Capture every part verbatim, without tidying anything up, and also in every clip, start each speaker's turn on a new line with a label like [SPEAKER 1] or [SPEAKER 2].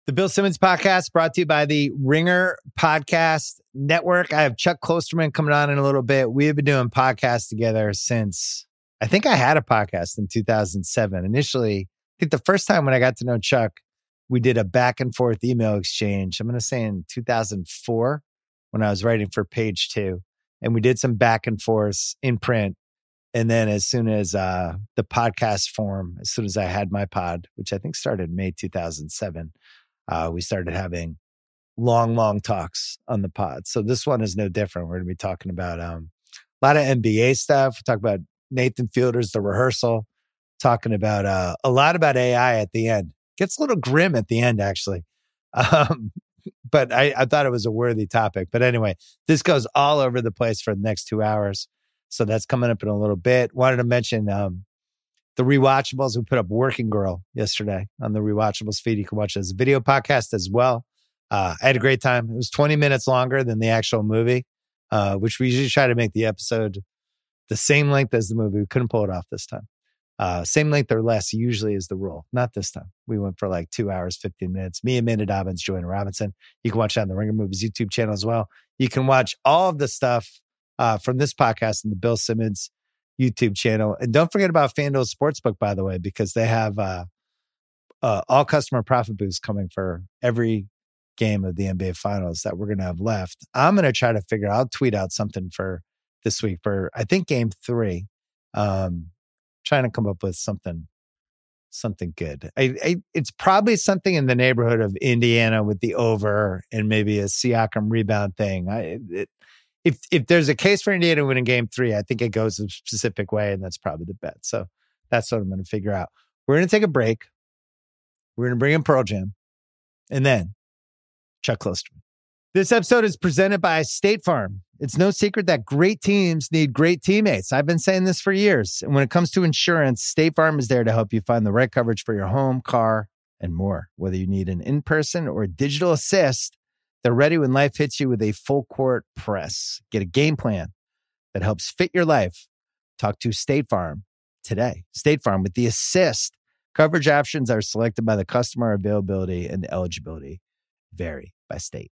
[SPEAKER 1] The Bill Simmons Podcast brought to you by the Ringer Podcast Network. I have Chuck Klosterman coming on in a little bit. We have been doing podcasts together since, I think I had a podcast in two thousand seven. Initially, I think the first time when I got to know Chuck, we did a back and forth email exchange. I'm going to say in two thousand four when I was writing for Page Two. And we did some back and forth in print. And then as soon as uh, the podcast form, as soon as I had my pod, which I think started May two thousand seven, Uh, we started having long, long talks on the pod. So this one is no different. We're going to be talking about um, a lot of N B A stuff. We talk about Nathan Fielder's The Rehearsal, talking about uh, a lot about A I at the end. Gets a little grim at the end, actually. Um, but I, I thought it was a worthy topic. But anyway, this goes all over the place for the next two hours. So that's coming up in a little bit. Wanted to mention um, the Rewatchables. We put up Working Girl yesterday on the Rewatchables feed. You can watch it as a video podcast as well. Uh, I had a great time. It was twenty minutes longer than the actual movie, uh, which we usually try to make the episode the same length as the movie. We couldn't pull it off this time. Uh, same length or less usually is the rule. Not this time. We went for like two hours, fifteen minutes. Me, Amanda Dobbins, Joanna Robinson. You can watch it on the Ringer Movies YouTube channel as well. You can watch all of the stuff uh, from this podcast in the Bill Simmons YouTube channel. And don't forget about FanDuel Sportsbook, by the way, because they have uh, uh, all customer profit boosts coming for every game of the N B A Finals that we're going to have left. I'm going to try to figure out, I'll tweet out something for this week for, I think, game three. Um, trying to come up with something something good. I, I, it's probably something in the neighborhood of Indiana with the over and maybe a Siakam rebound thing. I it, If if there's a case for Indiana winning game three, I think it goes a specific way, and that's probably the bet. So that's what I'm going to figure out. We're going to take a break. We're going to bring in Pearl Jam. And then Chuck Klosterman. This episode is presented by State Farm. It's no secret that great teams need great teammates. I've been saying this for years. And when it comes to insurance, State Farm is there to help you find the right coverage for your home, car, and more. Whether you need an in-person or a digital assist, they're ready when life hits you with a full court press. Get a game plan that helps fit your life. Talk to State Farm today. State Farm with the assist. Coverage options are selected by the customer. Availability and eligibility vary by state.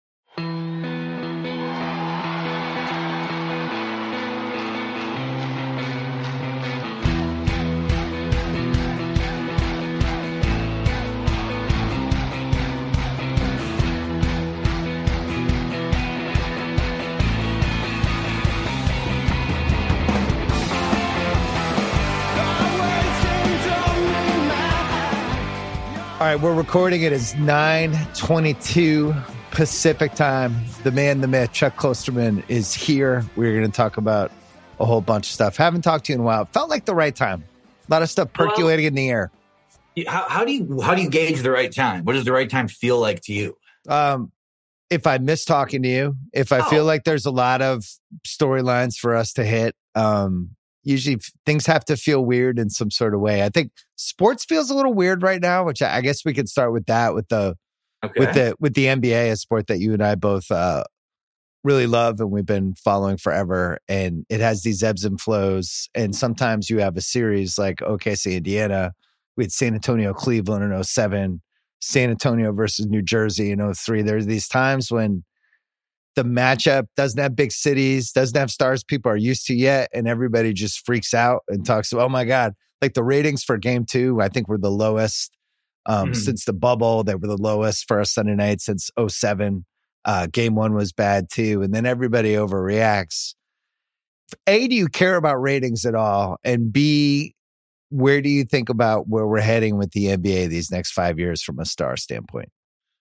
[SPEAKER 1] All right, we're recording it as nine twenty-two Pacific time. The man, the myth, Chuck Klosterman is here. We're going to talk about a whole bunch of stuff. Haven't talked to you in a while. Felt like the right time. A lot of stuff percolating well, in the air.
[SPEAKER 2] How, how do you how do you gauge the right time? What does the right time feel like to you?
[SPEAKER 1] Um, if I miss talking to you, if I oh. feel like there's a lot of storylines for us to hit, um, usually things have to feel weird in some sort of way. I think sports feels a little weird right now, which I guess we could start with that with the okay. with the with the N B A, a sport that you and I both uh, really love and we've been following forever. And it has these ebbs and flows. And sometimes you have a series like O K C, Indiana. We had San Antonio, Cleveland in oh seven, San Antonio versus New Jersey in oh three. There's these times when the matchup doesn't have big cities, doesn't have stars people are used to yet, and everybody just freaks out and talks about, oh my God, like the ratings for game two, I think were the lowest um, mm-hmm. since the bubble. They were the lowest for a Sunday night since oh seven. Uh, game one was bad too. And then everybody overreacts. A, do you care about ratings at all? And B, where do you think about where we're heading with the N B A these next five years from a star standpoint?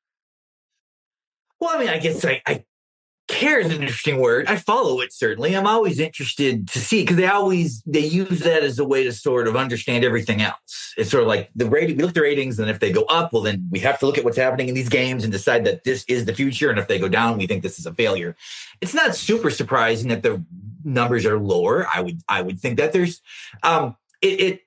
[SPEAKER 2] Well, I mean, I guess I, I care is an interesting word. I follow it, certainly. I'm always interested to see, because they always, they use that as a way to sort of understand everything else. It's sort of like the rating, we look at the ratings, and if they go up, well, then we have to look at what's happening in these games and decide that this is the future. And if they go down, we think this is a failure. It's not super surprising that the numbers are lower. I would, I would think that there's, um, it, it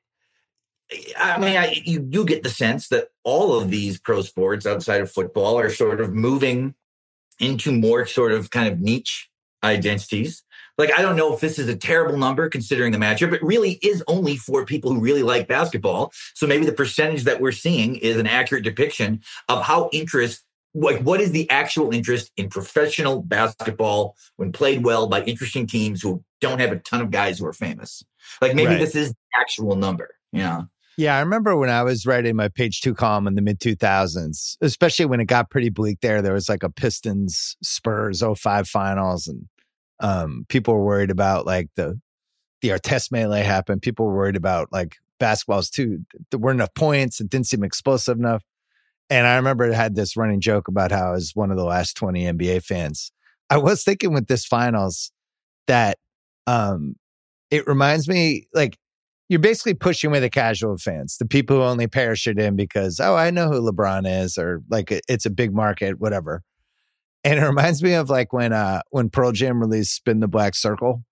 [SPEAKER 2] I mean, I, you do get the sense that all of these pro sports outside of football are sort of moving into more sort of kind of niche identities. Like, I don't know if this is a terrible number considering the matchup. It really is only for people who really like basketball. So maybe the percentage that we're seeing is an accurate depiction of how interest, like what is the actual interest in professional basketball when played well by interesting teams who don't have a ton of guys who are famous. Like maybe
[SPEAKER 1] Right.
[SPEAKER 2] this is the actual number, you know?
[SPEAKER 1] Yeah, I remember when I was writing my page two column in the mid two thousands, especially when it got pretty bleak there, there was like a Pistons Spurs oh five finals, and um, people were worried about like the the Artest melee happened. People were worried about like basketball's too, there weren't enough points. It didn't seem explosive enough. And I remember it had this running joke about how I was one of the last twenty N B A fans. I was thinking with this finals that um, it reminds me like, you're basically pushing away the casual fans, the people who only parachute in because, oh, I know who LeBron is, or like it's a big market, whatever. And it reminds me of like when uh, when Pearl Jam released "Spin the Black Circle,"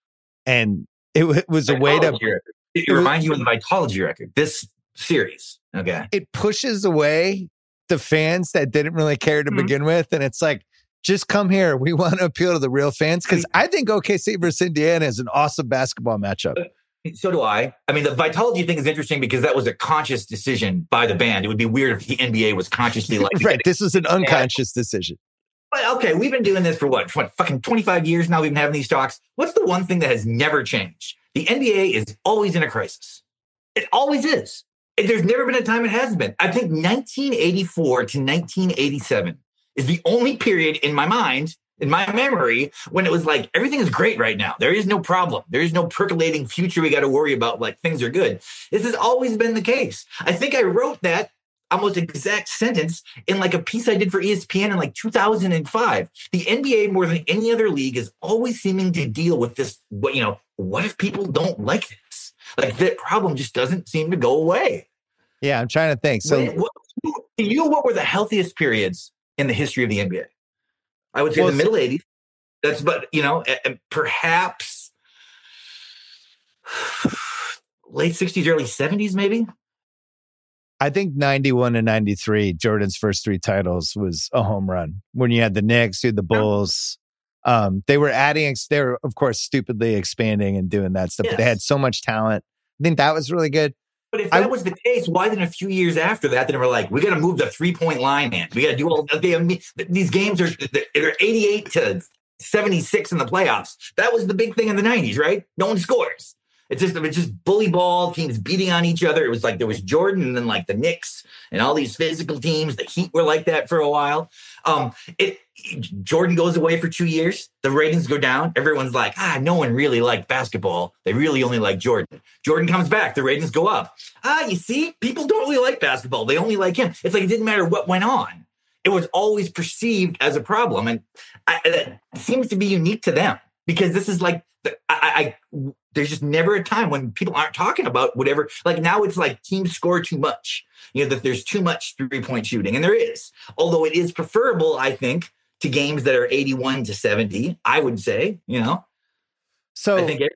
[SPEAKER 1] and it, w- it was a way to.
[SPEAKER 2] Vitology record. It, it reminds you of the Vitology record. This series, okay,
[SPEAKER 1] it pushes away the fans that didn't really care to
[SPEAKER 2] Mhm.
[SPEAKER 1] begin with, and it's like, just come here. We want to appeal to the real fans because I think O K C versus Indiana is an awesome basketball matchup.
[SPEAKER 2] So do I. I mean, the Vitology thing is interesting because that was a conscious decision by the band. It would be weird if the N B A was consciously like,
[SPEAKER 1] Right. This is an unconscious decision.
[SPEAKER 2] But okay, we've been doing this for what, what, fucking twenty-five years now. We've been having these talks. What's the one thing that has never changed? The N B A is always in a crisis. It always is. There's never been a time it hasn't been. I think nineteen eighty-four to nineteen eighty-seven is the only period in my mind, in my memory, when it was like, everything is great right now. There is no problem. There is no percolating future we got to worry about, like things are good. This has always been the case. I think I wrote that almost exact sentence in like a piece I did for E S P N in like two thousand five. The N B A, more than any other league, is always seeming to deal with this, what, you know, what if people don't like this? Like that problem just doesn't seem to go away.
[SPEAKER 1] Yeah, I'm trying to think. So
[SPEAKER 2] When, what, to you, what were the healthiest periods in the history of the N B A? I would say
[SPEAKER 1] Well,
[SPEAKER 2] the middle eighties. That's, but you know, and perhaps late sixties, early seventies, maybe.
[SPEAKER 1] I think ninety-one and ninety-three, Jordan's first three titles, was a home run. When you had the Knicks, you had the Bulls. Um, they were adding, they were, of course, stupidly expanding and doing that stuff.
[SPEAKER 2] Yes.
[SPEAKER 1] But they had so much talent. I think that was really good.
[SPEAKER 2] But if that
[SPEAKER 1] I-
[SPEAKER 2] was the case, why then a few years after that, then we're like, we got to move the three-point line in. We got to do all they, I mean, these games are they're eighty-eight to seventy-six in the playoffs. That was the big thing in the nineties, right? No one scores. It's just it's just bully ball, teams beating on each other. It was like there was Jordan and then like the Knicks and all these physical teams. The Heat were like that for a while. Um, it Jordan goes away for two years. The ratings go down. Everyone's like, ah, no one really liked basketball. They really only like Jordan. Jordan comes back. The ratings go up. Ah, you see, people don't really like basketball. They only like him. It's like it didn't matter what went on. It was always perceived as a problem. And I, that seems to be unique to them because this is like, I, I, I there's just never a time when people aren't talking about whatever. Like now it's like teams score too much, you know, that there's too much three point shooting. And there is, although it is preferable, I think, to games that are eighty-one to seventy, I would say, you know,
[SPEAKER 1] So,
[SPEAKER 2] I think it,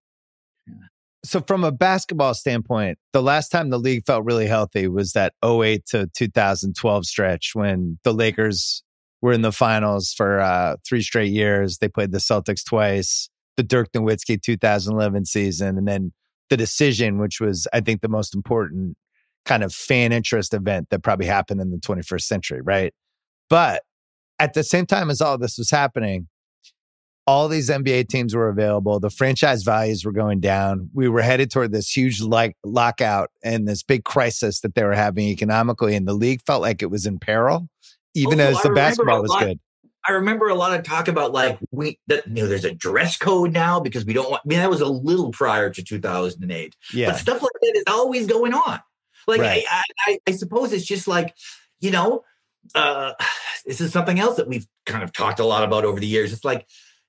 [SPEAKER 1] so from a basketball standpoint, the last time the league felt really healthy was that oh eight to two thousand twelve stretch when the Lakers were in the finals for uh, three straight years. They played the Celtics twice, the Dirk Nowitzki two thousand eleven season, and then the decision, which was, I think, the most important kind of fan interest event that probably happened in the twenty-first century, right? But at the same time as all this was happening, all these N B A teams were available. The franchise values were going down. We were headed toward this huge like lockout and this big crisis that they were having economically. And the league felt like it was in peril, even
[SPEAKER 2] Also,
[SPEAKER 1] as
[SPEAKER 2] I
[SPEAKER 1] the
[SPEAKER 2] remember
[SPEAKER 1] basketball
[SPEAKER 2] a
[SPEAKER 1] was
[SPEAKER 2] lot-
[SPEAKER 1] good.
[SPEAKER 2] I remember a lot of talk about like we that you know there's a dress code now because we don't want. I mean that was a little prior to two thousand eight,
[SPEAKER 1] Yeah.
[SPEAKER 2] but stuff like that is always going on. Like
[SPEAKER 1] Right.
[SPEAKER 2] I, I, I suppose it's just like you know, uh, this is something else that we've kind of talked a lot about over the years. It's like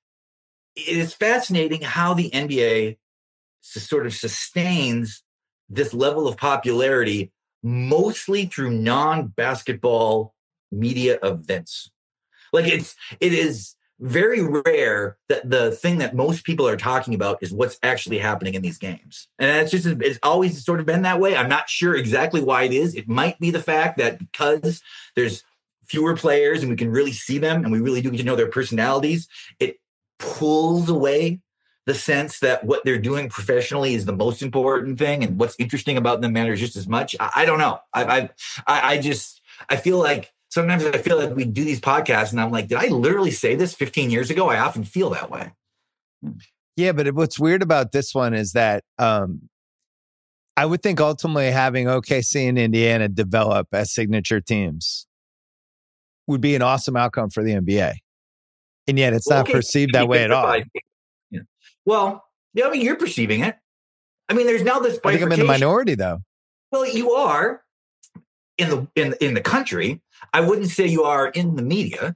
[SPEAKER 2] it is fascinating how the N B A sort of sustains this level of popularity mostly through non-basketball media events. Like it's, it is very rare that the thing that most people are talking about is what's actually happening in these games. And it's just, it's always sort of been that way. I'm not sure exactly why it is. It might be the fact that because there's fewer players and we can really see them and we really do get to know their personalities, it pulls away the sense that what they're doing professionally is the most important thing, and what's interesting about them matters just as much. I, I don't know. I, I, I just, I feel like sometimes I feel like we do these podcasts and I'm like, did I literally say this fifteen years ago? I often feel that way.
[SPEAKER 1] Yeah, but what's weird about this one is that um, I would think ultimately having O K C and Indiana develop as signature teams would be an awesome outcome for the N B A. And yet it's well, not okay, perceived that way at all.
[SPEAKER 2] Yeah. Well, yeah, I mean, you're perceiving it. I mean, there's now this
[SPEAKER 1] I think I'm in the minority, though.
[SPEAKER 2] Well, you are in the in in the country. I wouldn't say you are in the media.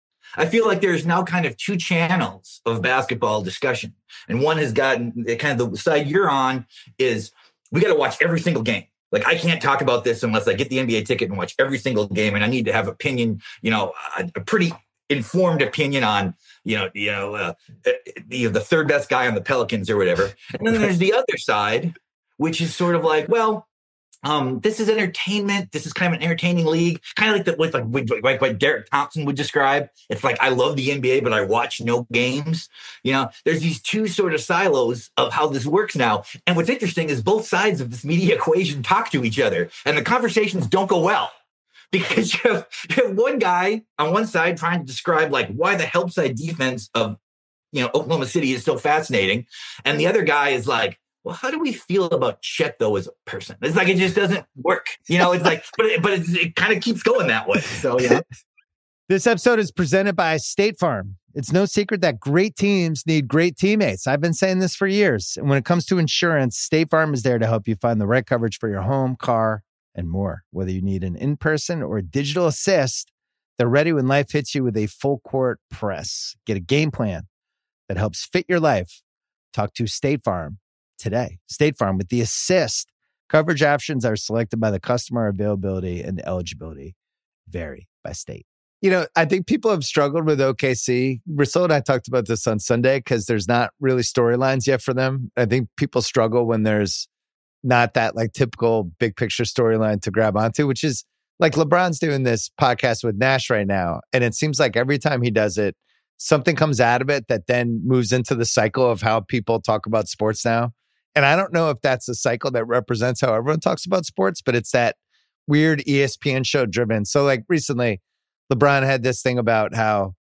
[SPEAKER 2] I feel like there's now kind of two channels of basketball discussion. And one has gotten kind of the side you're on is we got to watch every single game. Like, I can't talk about this unless I get the N B A ticket and watch every single game. And I need to have opinion, you know, a, a pretty informed opinion on, you know, you know, uh, the, the third best guy on the Pelicans or whatever. And then there's the other side, which is sort of like, well, Um, this is entertainment. This is kind of an entertaining league, kind of like the, with like, like what Derek Thompson would describe. It's like, I love the N B A, but I watch no games. You know, there's these two sort of silos of how this works now. And what's interesting is both sides of this media equation talk to each other, and the conversations don't go well because you have, you have one guy on one side trying to describe like why the help side defense of, you know, Oklahoma City is so fascinating, and the other guy is like, well, how do we feel about Chet, though, as a person? It's like, it just doesn't work. You know, it's like, but it, but it's, it kind of keeps going that way. So, yeah.
[SPEAKER 1] This episode is presented by State Farm. It's no secret that great teams need great teammates. I've been saying this for years. And when it comes to insurance, State Farm is there to help you find the right coverage for your home, car, and more. Whether you need an in-person or a digital assist, they're ready when life hits you with a full court press. Get a game plan that helps fit your life. Talk to State Farm today. State Farm with the assist. Coverage options are selected by the customer. Availability and eligibility vary by state. You know, I think people have struggled with O K C. Russell and I talked about this on Sunday because there's not really storylines yet for them. I think people struggle when there's not that like typical big picture storyline to grab onto, which is like LeBron's doing this podcast with Nash right now. And it seems like every time he does it, something comes out of it that then moves into the cycle of how people talk about sports now. And I don't know if that's a cycle that represents how everyone talks about sports, but it's that weird E S P N show driven. So like recently, LeBron had this thing about how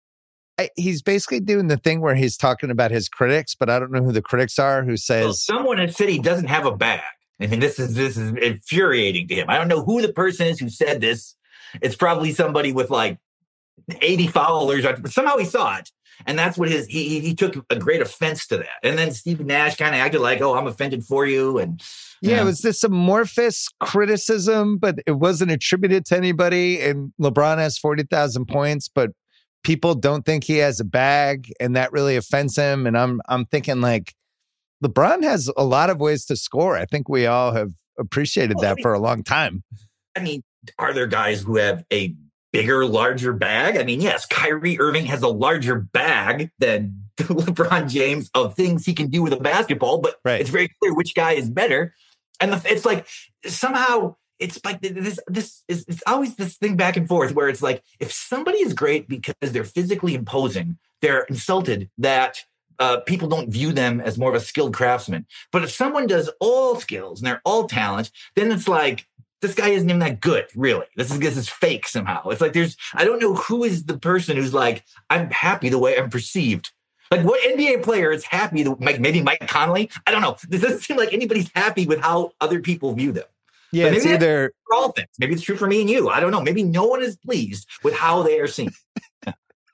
[SPEAKER 1] I, he's basically doing the thing where he's talking about his critics, but I don't know who the critics are, who says... Well,
[SPEAKER 2] someone has said he doesn't have a bag. I mean, this is this is infuriating to him. I don't know who the person is who said this. It's probably somebody with like eighty followers, but somehow he saw it. And that's what his, he he took a great offense to that. And then Steve Nash kind of acted like, oh, I'm offended for you. And
[SPEAKER 1] yeah, know. It was this amorphous criticism, but it wasn't attributed to anybody. And LeBron has forty thousand points, but people don't think he has a bag, and that really offends him. And I'm I'm thinking like, LeBron has a lot of ways to score. I think we all have appreciated well, that I mean, for a long time.
[SPEAKER 2] I mean, are there guys who have a bigger, larger bag? I mean, yes, Kyrie Irving has a larger bag than LeBron James of things he can do with a basketball, but right. It's very clear which guy is better. And the, it's like somehow it's like this, this is, it's always this thing back and forth where it's like, if somebody is great because they're physically imposing, they're insulted that uh, people don't view them as more of a skilled craftsman. But if someone does all skills and they're all talent, then it's like, this guy isn't even that good, really. This is this is fake somehow. It's like there's, I don't know who is the person who's like, I'm happy the way I'm perceived. Like what N B A player is happy, to, like maybe Mike Conley? I don't know. This doesn't seem like anybody's happy with how other people view them.
[SPEAKER 1] Yeah, it's either
[SPEAKER 2] for all things. Maybe it's true for me and you. I don't know. Maybe no one is pleased with how they are seen.
[SPEAKER 1] well,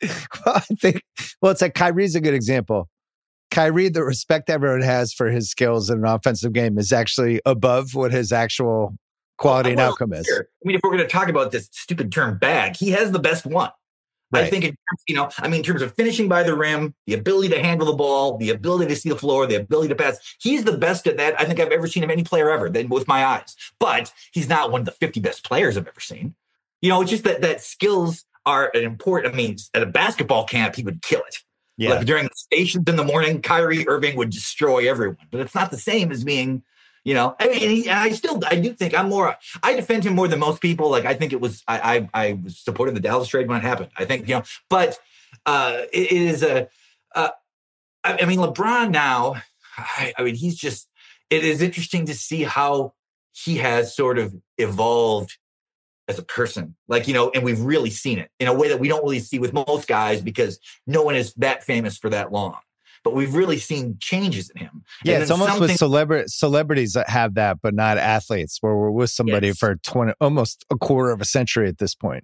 [SPEAKER 1] I think, well, it's like Kyrie's a good example. Kyrie, the respect everyone has for his skills in an offensive game is actually above what his actual quality well, and outcome is.
[SPEAKER 2] Sure. I mean, if we're going to talk about this stupid term bag, he has the best one. Right. I think, in terms, you know, I mean, in terms of finishing by the rim, the ability to handle the ball, the ability to see the floor, the ability to pass, he's the best at that. I think I've ever seen of any player ever, then with my eyes. But he's not one of the fifty best players I've ever seen. You know, it's just that that skills are an important. I mean, at a basketball camp, he would kill it. Yeah. Like during the stations in the morning, Kyrie Irving would destroy everyone. But it's not the same as being. You know, I mean, he, I still, I do think I'm more, I defend him more than most people. Like, I think it was, I, I, I was supporting the Dallas trade when it happened. I think, you know, but uh, it, it is a, uh, I, I mean, LeBron now, I, I mean, he's just, it is interesting to see how he has sort of evolved as a person. Like, you know, and we've really seen it in a way that we don't really see with most guys because no one is that famous for that long. But we've really seen changes in him.
[SPEAKER 1] Yeah, it's almost with celebra- celebrities that have that, but not athletes, where we're with somebody yes. for twenty, almost a quarter of a century at this point.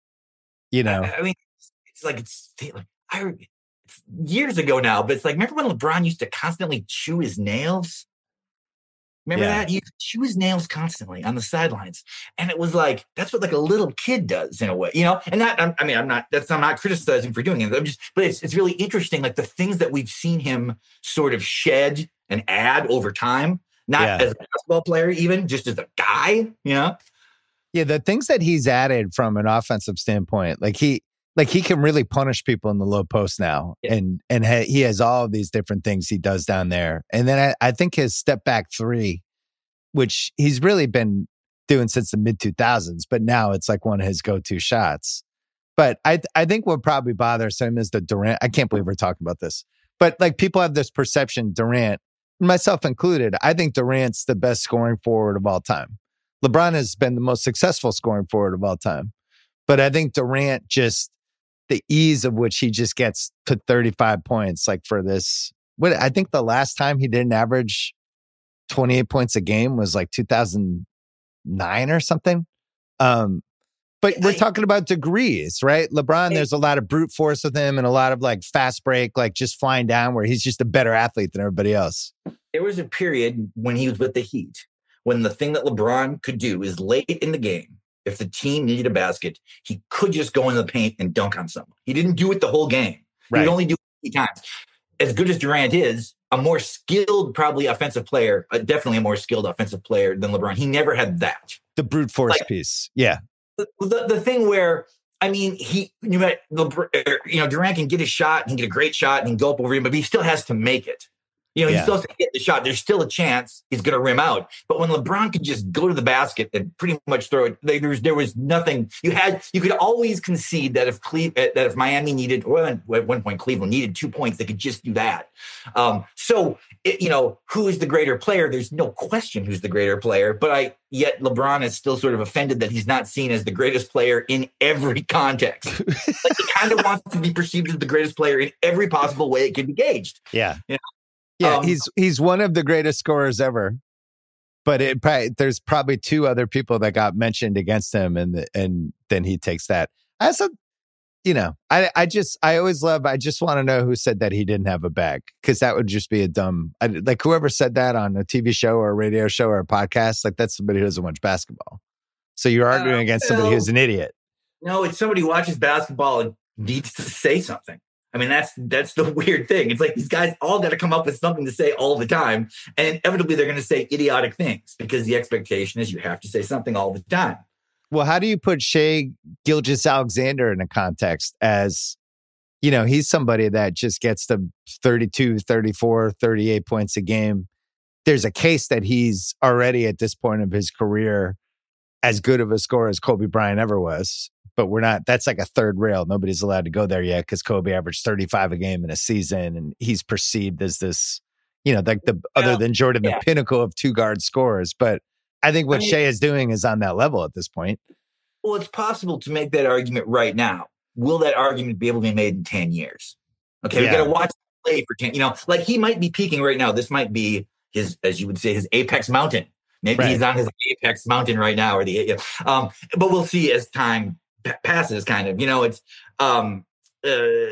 [SPEAKER 1] You know,
[SPEAKER 2] I, I mean, it's like it's, like, I, it's years ago now, but it's like, remember when LeBron used to constantly chew his nails? Remember yeah. that? He used to chew his nails constantly on the sidelines. And it was like, that's what like a little kid does in a way, you know? And that, I mean, I'm not, that's, I'm not criticizing for doing it. I'm just, but it's, it's really interesting. Like the things that we've seen him sort of shed and add over time, not yeah. as a basketball player, even just as a guy, you know?
[SPEAKER 1] Yeah. The things that he's added from an offensive standpoint, like he, like he can really punish people in the low post now. Yeah. And, and ha- he has all of these different things he does down there. And then I, I think his step back three, which he's really been doing since the mid two thousands, but now it's like one of his go-to shots. But I, I think what probably bothers him is the Durant. I can't believe we're talking about this, but like people have this perception, Durant, myself included, I think Durant's the best scoring forward of all time. LeBron has been the most successful scoring forward of all time. But I think Durant just, the ease of which he just gets to thirty-five points, like for this, what I think the last time he didn't average twenty-eight points a game was like two thousand nine or something. Um, but we're talking about degrees, right? LeBron, there's a lot of brute force with him and a lot of like fast break, like just flying down where he's just a better athlete than everybody else.
[SPEAKER 2] There was a period when he was with the Heat, when the thing that LeBron could do is late in the game, if the team needed a basket, he could just go into the paint and dunk on someone. He didn't do it the whole game. Right. He would only do it three times. As good as Durant is, a more skilled, probably offensive player, uh, definitely a more skilled offensive player than LeBron. He never had that.
[SPEAKER 1] The brute force like, piece. Yeah.
[SPEAKER 2] The, the, the thing where, I mean, he, you know, you know, Durant can get a shot, he can get a great shot, and he can go up over him, but he still has to make it. You know, he yeah. still has to hit the shot. There's still a chance he's going to rim out. But when LeBron could just go to the basket and pretty much throw it, there was there was nothing. You had you could always concede that if Cle- that if Miami needed, well, at one point Cleveland needed two points, they could just do that. Um, so it, you know, who is the greater player? There's no question who's the greater player. But I yet LeBron is still sort of offended that he's not seen as the greatest player in every context. Like he kind of wants to be perceived as the greatest player in every possible way it can be gauged.
[SPEAKER 1] Yeah. You know? Yeah, um, he's he's one of the greatest scorers ever, but it probably, there's probably two other people that got mentioned against him, and the, and then he takes that. I also, you know, I I just I always love. I just want to know who said that he didn't have a bag, because that would just be a dumb. I, like whoever said that on a T V show or a radio show or a podcast, like that's somebody who doesn't watch basketball. So you're arguing uh, against somebody no, who's an idiot.
[SPEAKER 2] No, it's somebody who watches basketball and needs to say something. I mean, that's that's the weird thing. It's like these guys all got to come up with something to say all the time. And inevitably, they're going to say idiotic things because the expectation is you have to say something all the time.
[SPEAKER 1] Well, how do you put Shai Gilgeous-Alexander in a context as, you know, he's somebody that just gets to thirty-two, thirty-four, thirty-eight points a game. There's a case that he's already at this point of his career as good of a scorer as Kobe Bryant ever was. But we're not, that's like a third rail. Nobody's allowed to go there yet because Kobe averaged thirty-five a game in a season. And he's perceived as this, you know, like the, well, other than Jordan, yeah. the pinnacle of two guard scorers. But I think what I mean, Shai is doing is on that level at this point.
[SPEAKER 2] Well, it's possible to make that argument right now. Will that argument be able to be made in ten years? Okay, yeah. we got to watch him play for ten, you know, like he might be peaking right now. This might be his, as you would say, his apex mountain. Maybe right. he's on his apex mountain right now, or the, um, but we'll see as time passes, kind of, you know, it's um uh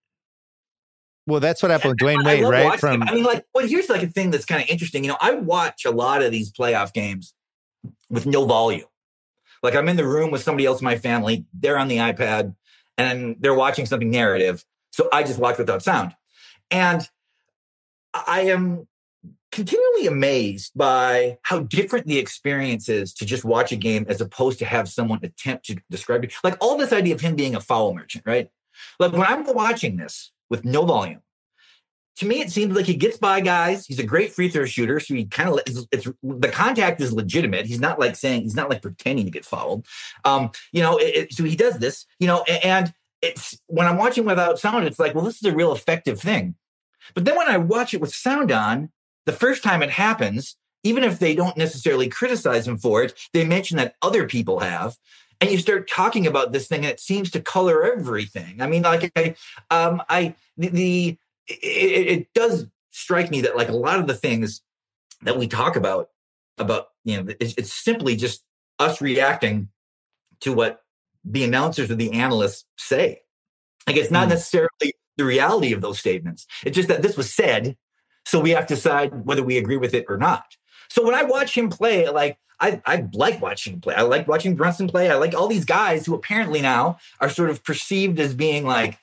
[SPEAKER 1] well, that's what happened with Dwayne Wade, right?
[SPEAKER 2] From him. I mean, like, well, here's like a thing that's kind of interesting. You know, I watch a lot of these playoff games with no volume. Like I'm in the room with somebody else in my family, they're on the iPad and they're watching something narrative. So I just watch without sound. And I am continually amazed by how different the experience is to just watch a game as opposed to have someone attempt to describe it. Like all this idea of him being a foul merchant, right? Like when I'm watching this with no volume, to me, it seems like he gets by guys. He's a great free throw shooter. So he kind of, it's, it's the contact is legitimate. He's not like saying, he's not like pretending to get fouled. Um, you know, it, it, so he does this, you know, and it's when I'm watching without sound, it's like, well, this is a real effective thing. But then when I watch it with sound on, the first time it happens, even if they don't necessarily criticize him for it, they mention that other people have. And you start talking about this thing, and it seems to color everything. I mean, like, I, um, I, the, the it, it does strike me that, like, a lot of the things that we talk about, about, you know, it's, it's simply just us reacting to what the announcers or the analysts say. Like, it's not mm. necessarily the reality of those statements. It's just that this was said, so we have to decide whether we agree with it or not. So when I watch him play, like, I, I like watching him play. I like watching Brunson play. I like all these guys who apparently now are sort of perceived as being like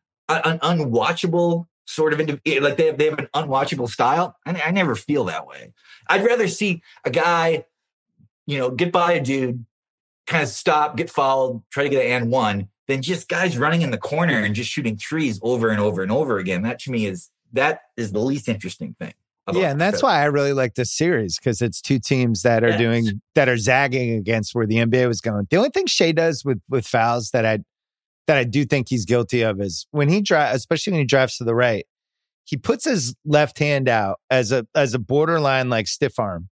[SPEAKER 2] an unwatchable sort of, like they have, they have an unwatchable style. I, I never feel that way. I'd rather see a guy, you know, get by a dude, kind of stop, get fouled, try to get an and one, than just guys running in the corner and just shooting threes over and over and over again. That to me is, that is the least interesting thing.
[SPEAKER 1] Yeah, and that's why I really like this series, because it's two teams that are yes. doing that are zagging against where the N B A was going. The only thing Shai does with with fouls that I that I do think he's guilty of is when he drives, especially when he drives to the right, he puts his left hand out as a as a borderline like stiff arm,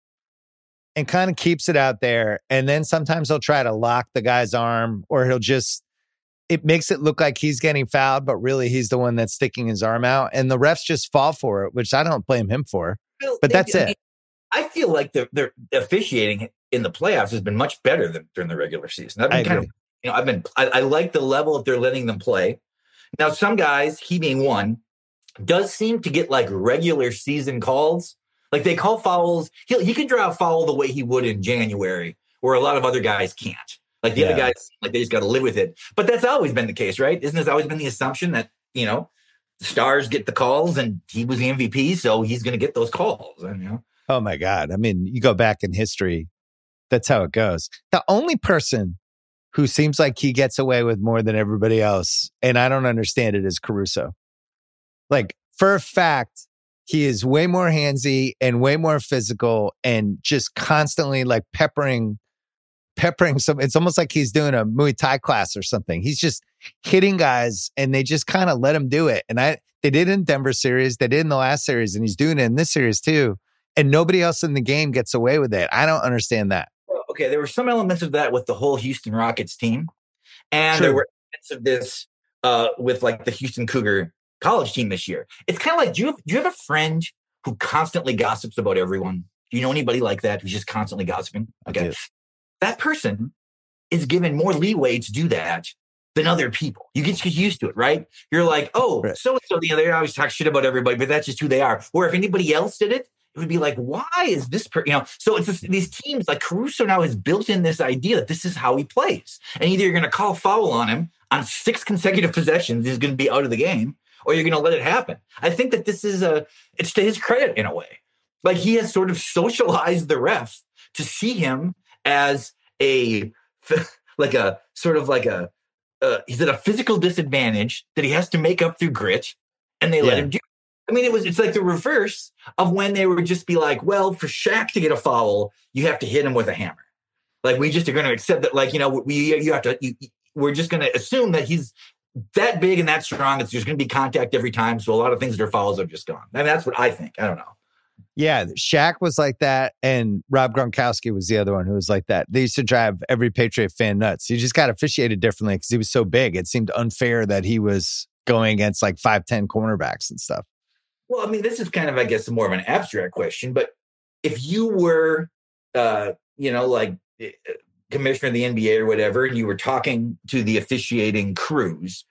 [SPEAKER 1] and kind of keeps it out there. And then sometimes he'll try to lock the guy's arm, or he'll just, it makes it look like he's getting fouled, but really he's the one that's sticking his arm out. And the refs just fall for it, which I don't blame him for. Well, but that's
[SPEAKER 2] I
[SPEAKER 1] it.
[SPEAKER 2] Mean, I feel like the, the officiating in the playoffs has been much better than during the regular season. I've been I kind agree. of, you know, I've been, I, I like the level that they're letting them play. Now, some guys, he being one, does seem to get like regular season calls. Like they call fouls. He he can draw a foul the way he would in January, where a lot of other guys can't. Like the yeah. other guys, like they just got to live with it. But that's always been the case, right? Isn't this always been the assumption that, you know, stars get the calls and he was the M V P, so he's going to get those calls? And, you know.
[SPEAKER 1] Oh my God. I mean, you go back in history, that's how it goes. The only person who seems like he gets away with more than everybody else, and I don't understand it, is Caruso. Like, for a fact, he is way more handsy and way more physical and just constantly like peppering peppering some. It's almost like he's doing a Muay Thai class or something. He's just hitting guys and they just kind of let him do it. And I, they did in Denver series, they did in the last series, and he's doing it in this series too. And nobody else in the game gets away with it. I don't understand that.
[SPEAKER 2] Well, okay, there were some elements of that with the whole Houston Rockets team. And True. There were elements of this uh, with like the Houston Cougar college team this year. It's kind of like, do you, have, do you have a friend who constantly gossips about everyone? Do you know anybody like that who's just constantly gossiping? Okay. That person is given more leeway to do that than other people. You get used to it, right? You're like, oh, right. so-and-so, you know, they always talk shit about everybody, but that's just who they are. Or if anybody else did it, it would be like, why is this per-? You know, so it's just, these teams like Caruso now has built in this idea that this is how he plays. And either you're going to call foul on him on six consecutive possessions, he's going to be out of the game, or you're going to let it happen. I think that this is a, it's to his credit in a way. Like he has sort of socialized the ref to see him as a, like a sort of like a, uh, he's at a physical disadvantage that he has to make up through grit, and they yeah. let him do it. I mean, it was, it's like the reverse of when they would just be like, well, for Shaq to get a foul, you have to hit him with a hammer. Like, we just are going to accept that, like, you know, we, you have to, you, we're just going to assume that he's that big and that strong. It's just going to be contact every time. So a lot of things that are fouls have just gone. I mean, that's what I think. I don't know.
[SPEAKER 1] Yeah, Shaq was like that, and Rob Gronkowski was the other one who was like that. They used to drive every Patriot fan nuts. He just got officiated differently because he was so big. It seemed unfair that he was going against like five ten cornerbacks and stuff.
[SPEAKER 2] Well, I mean, this is kind of, I guess, more of an abstract question, but if you were, uh, you know, like commissioner of the N B A or whatever, and you were talking to the officiating crews,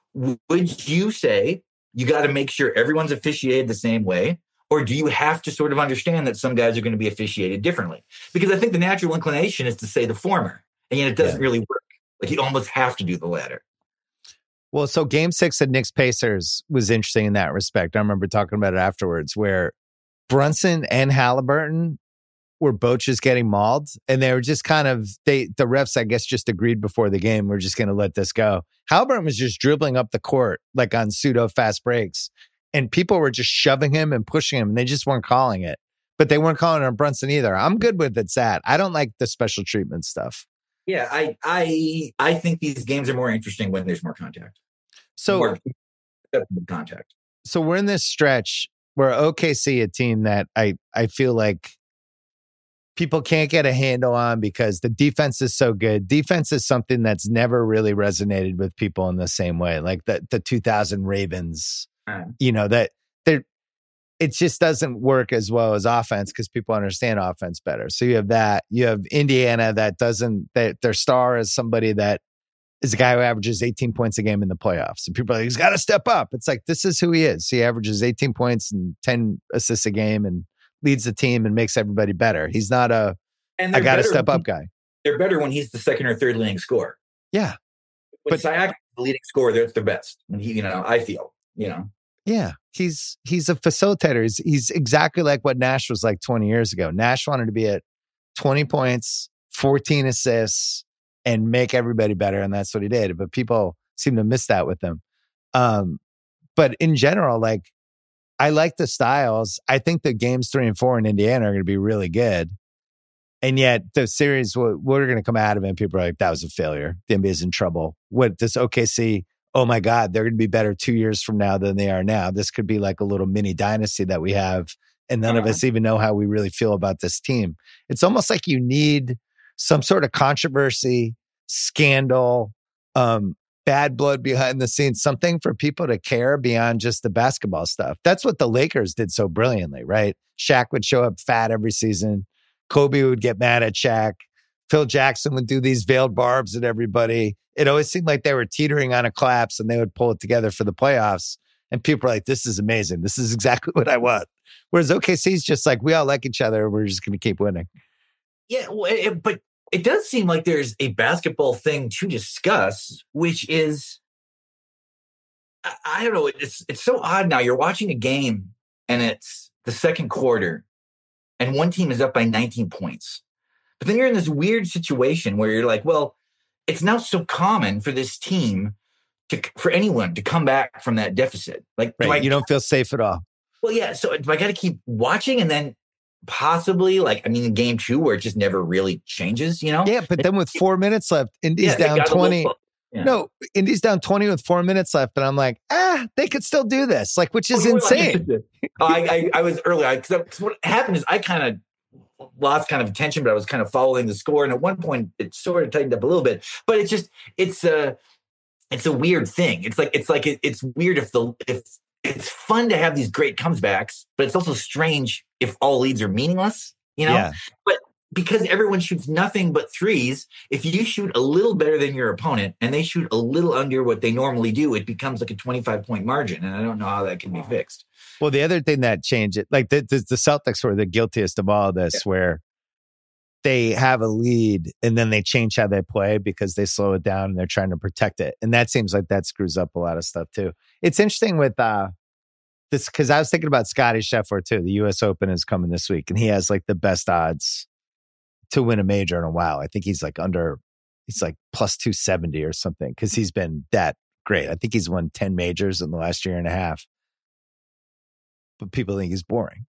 [SPEAKER 2] would you say you got to make sure everyone's officiated the same way? Or do you have to sort of understand that some guys are going to be officiated differently? Because I think the natural inclination is to say the former, and yet it doesn't yeah. really work. Like you almost have to do the latter.
[SPEAKER 1] Well, so game six of Knicks Pacers was interesting in that respect. I remember talking about it afterwards, where Brunson and Halliburton were both just getting mauled, and they were just kind of, they the refs, I guess, just agreed before the game, we're just going to let this go. Halliburton was just dribbling up the court like on pseudo fast breaks. And people were just shoving him and pushing him, and they just weren't calling it. But they weren't calling it on Brunson either. I'm good with it, Sad. I don't like the special treatment stuff.
[SPEAKER 2] Yeah, I I I think these games are more interesting when there's more contact.
[SPEAKER 1] So
[SPEAKER 2] more contact.
[SPEAKER 1] so we're in this stretch where O K C, a team that I, I feel like people can't get a handle on because the defense is so good. Defense is something that's never really resonated with people in the same way. Like the, the two thousand Ravens, uh, you know, that they're, it just doesn't work as well as offense because people understand offense better. So you have that. You have Indiana that doesn't, that their star is somebody that is a guy who averages eighteen points a game in the playoffs. And people are like, he's got to step up. It's like, this is who he is. He averages eighteen points and ten assists a game and leads the team and makes everybody better. He's not a, I got to step up guy.
[SPEAKER 2] They're better when he's the second or third leading scorer.
[SPEAKER 1] Yeah.
[SPEAKER 2] When but Siakam is the leading scorer, that's the best. And he, you know, I feel, you know.
[SPEAKER 1] Yeah, he's he's a facilitator. He's, he's exactly like what Nash was like twenty years ago. Nash wanted to be at twenty points, fourteen assists, and make everybody better, and that's what he did. But people seem to miss that with him. Um, but in general, like, I like the styles. I think the games three and four in Indiana are going to be really good. And yet the series, we're, we're going to come out of it and people are like, that was a failure. The N B A is in trouble. What does O K C... oh my God, they're going to be better two years from now than they are now. This could be like a little mini dynasty that we have. And none uh-huh. of us even know how we really feel about this team. It's almost like you need some sort of controversy, scandal, um, bad blood behind the scenes, something for people to care beyond just the basketball stuff. That's what the Lakers did so brilliantly, right? Shaq would show up fat every season. Kobe would get mad at Shaq. Phil Jackson would do these veiled barbs at everybody. It always seemed like they were teetering on a collapse and they would pull it together for the playoffs. And people are like, this is amazing. This is exactly what I want. Whereas O K C is just like, we all like each other. We're just going to keep winning.
[SPEAKER 2] Yeah, well, it, but it does seem like there's a basketball thing to discuss, which is, I, I don't know, it's it's so odd now. You're watching a game and it's the second quarter and one team is up by nineteen points. But then you're in this weird situation where you're like, well, it's now so common for this team to, for anyone to come back from that deficit. Like,
[SPEAKER 1] right,
[SPEAKER 2] do I,
[SPEAKER 1] you don't feel safe at all.
[SPEAKER 2] Well, yeah. So do I got to keep watching and then possibly, like, I mean, in game two where it just never really changes, you know?
[SPEAKER 1] Yeah, but then with four minutes left, Indy's yeah, down twenty. Yeah. No, Indy's down twenty with four minutes left. And I'm like, ah, they could still do this. Like, which is oh, insane.
[SPEAKER 2] Like, oh, I, I, I was early. Because what happened is I kind of lost kind of attention, but I was kind of following the score. And at one point it sort of tightened up a little bit, but it's just, it's a, it's a weird thing. It's like, it's like, it, it's weird if the, if it's fun to have these great comebacks, but it's also strange if all leads are meaningless, you know, yeah. But because everyone shoots nothing but threes, if you shoot a little better than your opponent and they shoot a little under what they normally do, it becomes like a twenty-five point margin. And I don't know how that can be fixed.
[SPEAKER 1] Well, the other thing that changed it, like the, the, the Celtics were the guiltiest of all of this, yeah. where they have a lead and then they change how they play because they slow it down and they're trying to protect it. And that seems like that screws up a lot of stuff too. It's interesting with uh, this, because I was thinking about Scottie Scheffler too. The U S Open is coming this week and he has like the best odds to win a major in a while. I think he's like under, he's like plus two seventy or something because he's been that great. I think he's won ten majors in the last year and a half. But people think he's boring.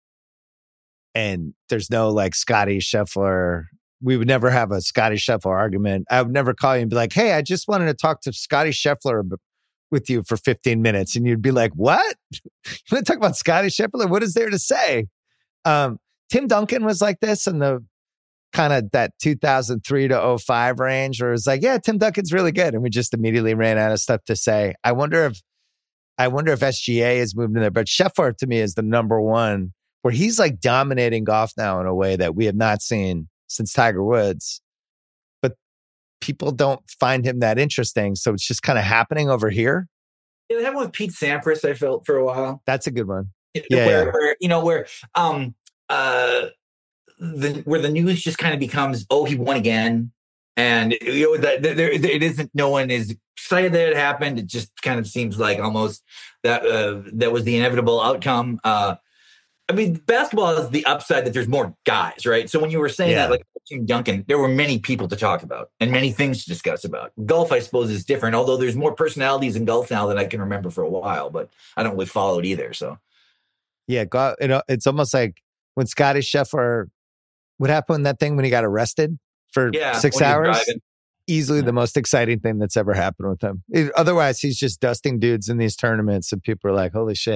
[SPEAKER 1] And there's no like Scottie Scheffler. We would never have a Scottie Scheffler argument. I would never call you and be like, hey, I just wanted to talk to Scottie Scheffler with you for fifteen minutes. And you'd be like, what? You want to talk about Scottie Scheffler? What is there to say? Um, Tim Duncan was like this in the kind of that two thousand three to oh five range where it's like, yeah, Tim Duncan's really good. And we just immediately ran out of stuff to say. I wonder if I wonder if S G A has moved in there, but Scheffler to me is the number one where he's like dominating golf now in a way that we have not seen since Tiger Woods. But people don't find him that interesting. So it's just kind of happening over here.
[SPEAKER 2] Yeah, that one with Pete Sampras, I felt for a while.
[SPEAKER 1] That's a good one.
[SPEAKER 2] Yeah, where, yeah. where you know, where um uh the where the news just kind of becomes, oh, he won again. And you know that there, it isn't. No one is excited that it happened. It just kind of seems like almost that uh, that was the inevitable outcome. Uh, I mean, basketball has the upside that there's more guys, right? So when you were saying
[SPEAKER 1] yeah.
[SPEAKER 2] that, like Tim Duncan, there were many people to talk about and many things to discuss about. Golf, I suppose, is different. Although there's more personalities in golf now than I can remember for a while, but I don't really follow it either. So
[SPEAKER 1] yeah, golf, you know, it's almost like when Scottie Scheffler. What happened in that thing when he got arrested? For yeah, six hours, easily yeah. the most exciting thing that's ever happened with him. It, otherwise, he's just dusting dudes in these tournaments and people are like, holy shit.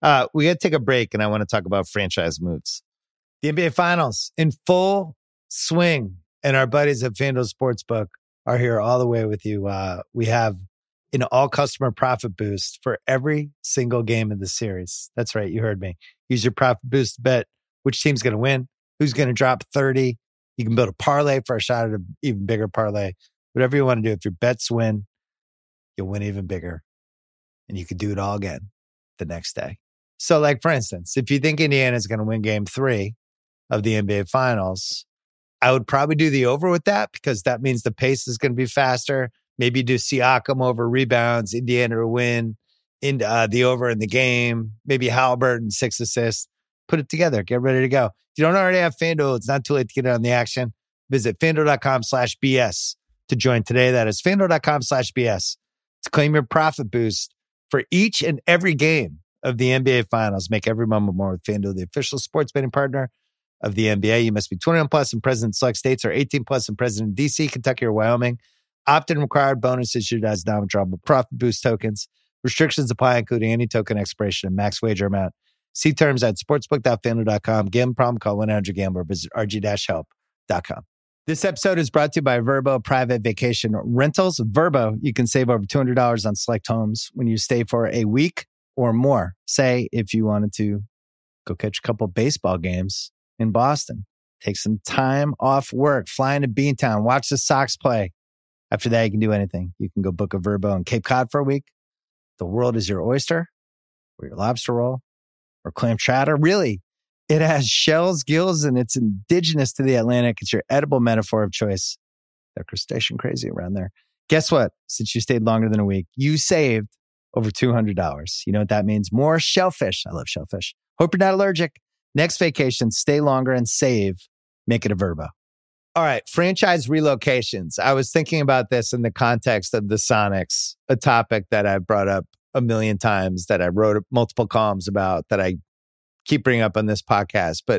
[SPEAKER 1] Uh, we got to take a break, and I want to talk about franchise moves. The N B A Finals in full swing, and our buddies at FanDuel Sportsbook are here all the way with you. Uh, we have an all-customer profit boost for every single game of the series. That's right, you heard me. Use your profit boost to bet which team's going to win, who's going to drop thirty. You can build a parlay for a shot at an even bigger parlay. Whatever you want to do. If your bets win, you'll win even bigger. And you could do it all again the next day. So, like, for instance, if you think Indiana is going to win game three of the N B A Finals, I would probably do the over with that because that means the pace is going to be faster. Maybe do Siakam over rebounds, Indiana to win, in, uh, the over in the game, maybe Halliburton, six assists. Put it together. Get ready to go. If you don't already have FanDuel, it's not too late to get in on the action. Visit FanDuel.com slash BS to join today. That is FanDuel.com slash BS to claim your profit boost for each and every game of the N B A Finals. Make every moment more with FanDuel, the official sports betting partner of the N B A. You must be twenty-one plus and present in select states or eighteen plus and present in D C, Kentucky, or Wyoming. Opt-in required. Bonus issued as non-withdrawable profit boost tokens. Restrictions apply, including any token expiration and max wager amount. See terms at sportsbook dot fanduel dot com. Gambling problem? Call one eight hundred gambler. Visit r g dash help dot com. This episode is brought to you by Vrbo Private Vacation Rentals. With Vrbo, you can save over two hundred dollars on select homes when you stay for a week or more. Say, if you wanted to go catch a couple baseball games in Boston, take some time off work, fly into Beantown, watch the Sox play. After that, you can do anything. You can go book a Vrbo in Cape Cod for a week. The world is your oyster, or your lobster roll, or clam chowder. Really, it has shells, gills, and it's indigenous to the Atlantic. It's your edible metaphor of choice. They're crustacean crazy around there. Guess what? Since you stayed longer than a week, you saved over two hundred dollars. You know what that means? More shellfish. I love shellfish. Hope you're not allergic. Next vacation, stay longer and save. Make it a Vrbo. All right, franchise relocations. I was thinking about this in the context of the Sonics, a topic that I've brought up a million times, that I wrote multiple columns about, that I keep bringing up on this podcast. But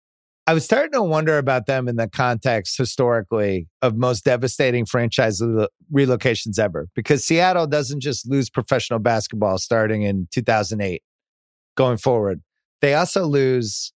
[SPEAKER 1] I was starting to wonder about them in the context historically of most devastating franchise re- relocations ever. Because Seattle doesn't just lose professional basketball starting in two thousand eight going forward. They also lose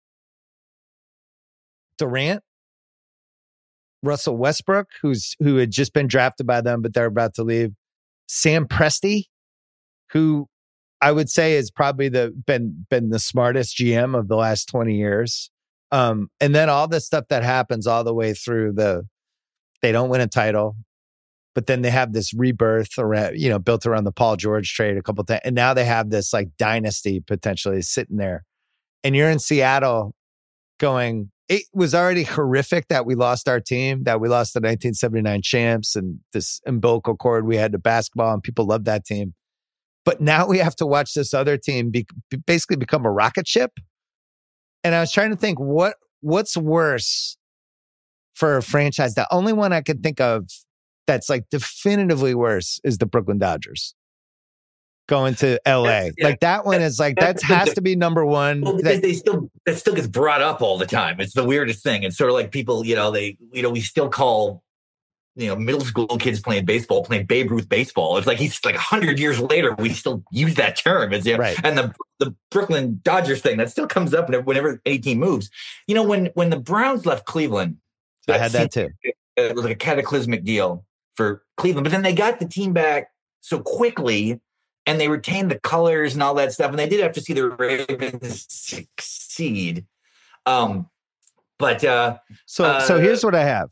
[SPEAKER 1] Durant, Russell Westbrook, who's who had just been drafted by them, but they're about to leave. Sam Presti, who I would say has probably the been been the smartest G M of the last twenty years. Um, and then all the stuff that happens all the way through the, they don't win a title, but then they have this rebirth around, you know, built around the Paul George trade a couple of times. And now they have this like dynasty potentially sitting there. And you're in Seattle going, it was already horrific that we lost our team, that we lost the nineteen seventy-nine champs and this umbilical cord we had to basketball, and people loved that team. But now we have to watch this other team be, basically become a rocket ship. And I was trying to think, what what's worse for a franchise? The only one I could think of that's like definitively worse is the Brooklyn Dodgers going to L A. Yeah, like that one is like, that has the, to be number one.
[SPEAKER 2] Well, because that, they still, that still gets brought up all the time. It's the weirdest thing. It's sort of like people, you know, they, you know, we still call, you know, middle school kids playing baseball, playing Babe Ruth baseball. It's like he's like a hundred years later, we still use that term. It's, you know,
[SPEAKER 1] right.
[SPEAKER 2] And the the Brooklyn Dodgers thing, that still comes up whenever any team moves. You know, when when the Browns left Cleveland,
[SPEAKER 1] I had that too.
[SPEAKER 2] It was like a cataclysmic deal for Cleveland, but then they got the team back so quickly, and they retained the colors and all that stuff, and they did have to see the Ravens succeed. Um, but uh,
[SPEAKER 1] so
[SPEAKER 2] uh,
[SPEAKER 1] so here's what I have.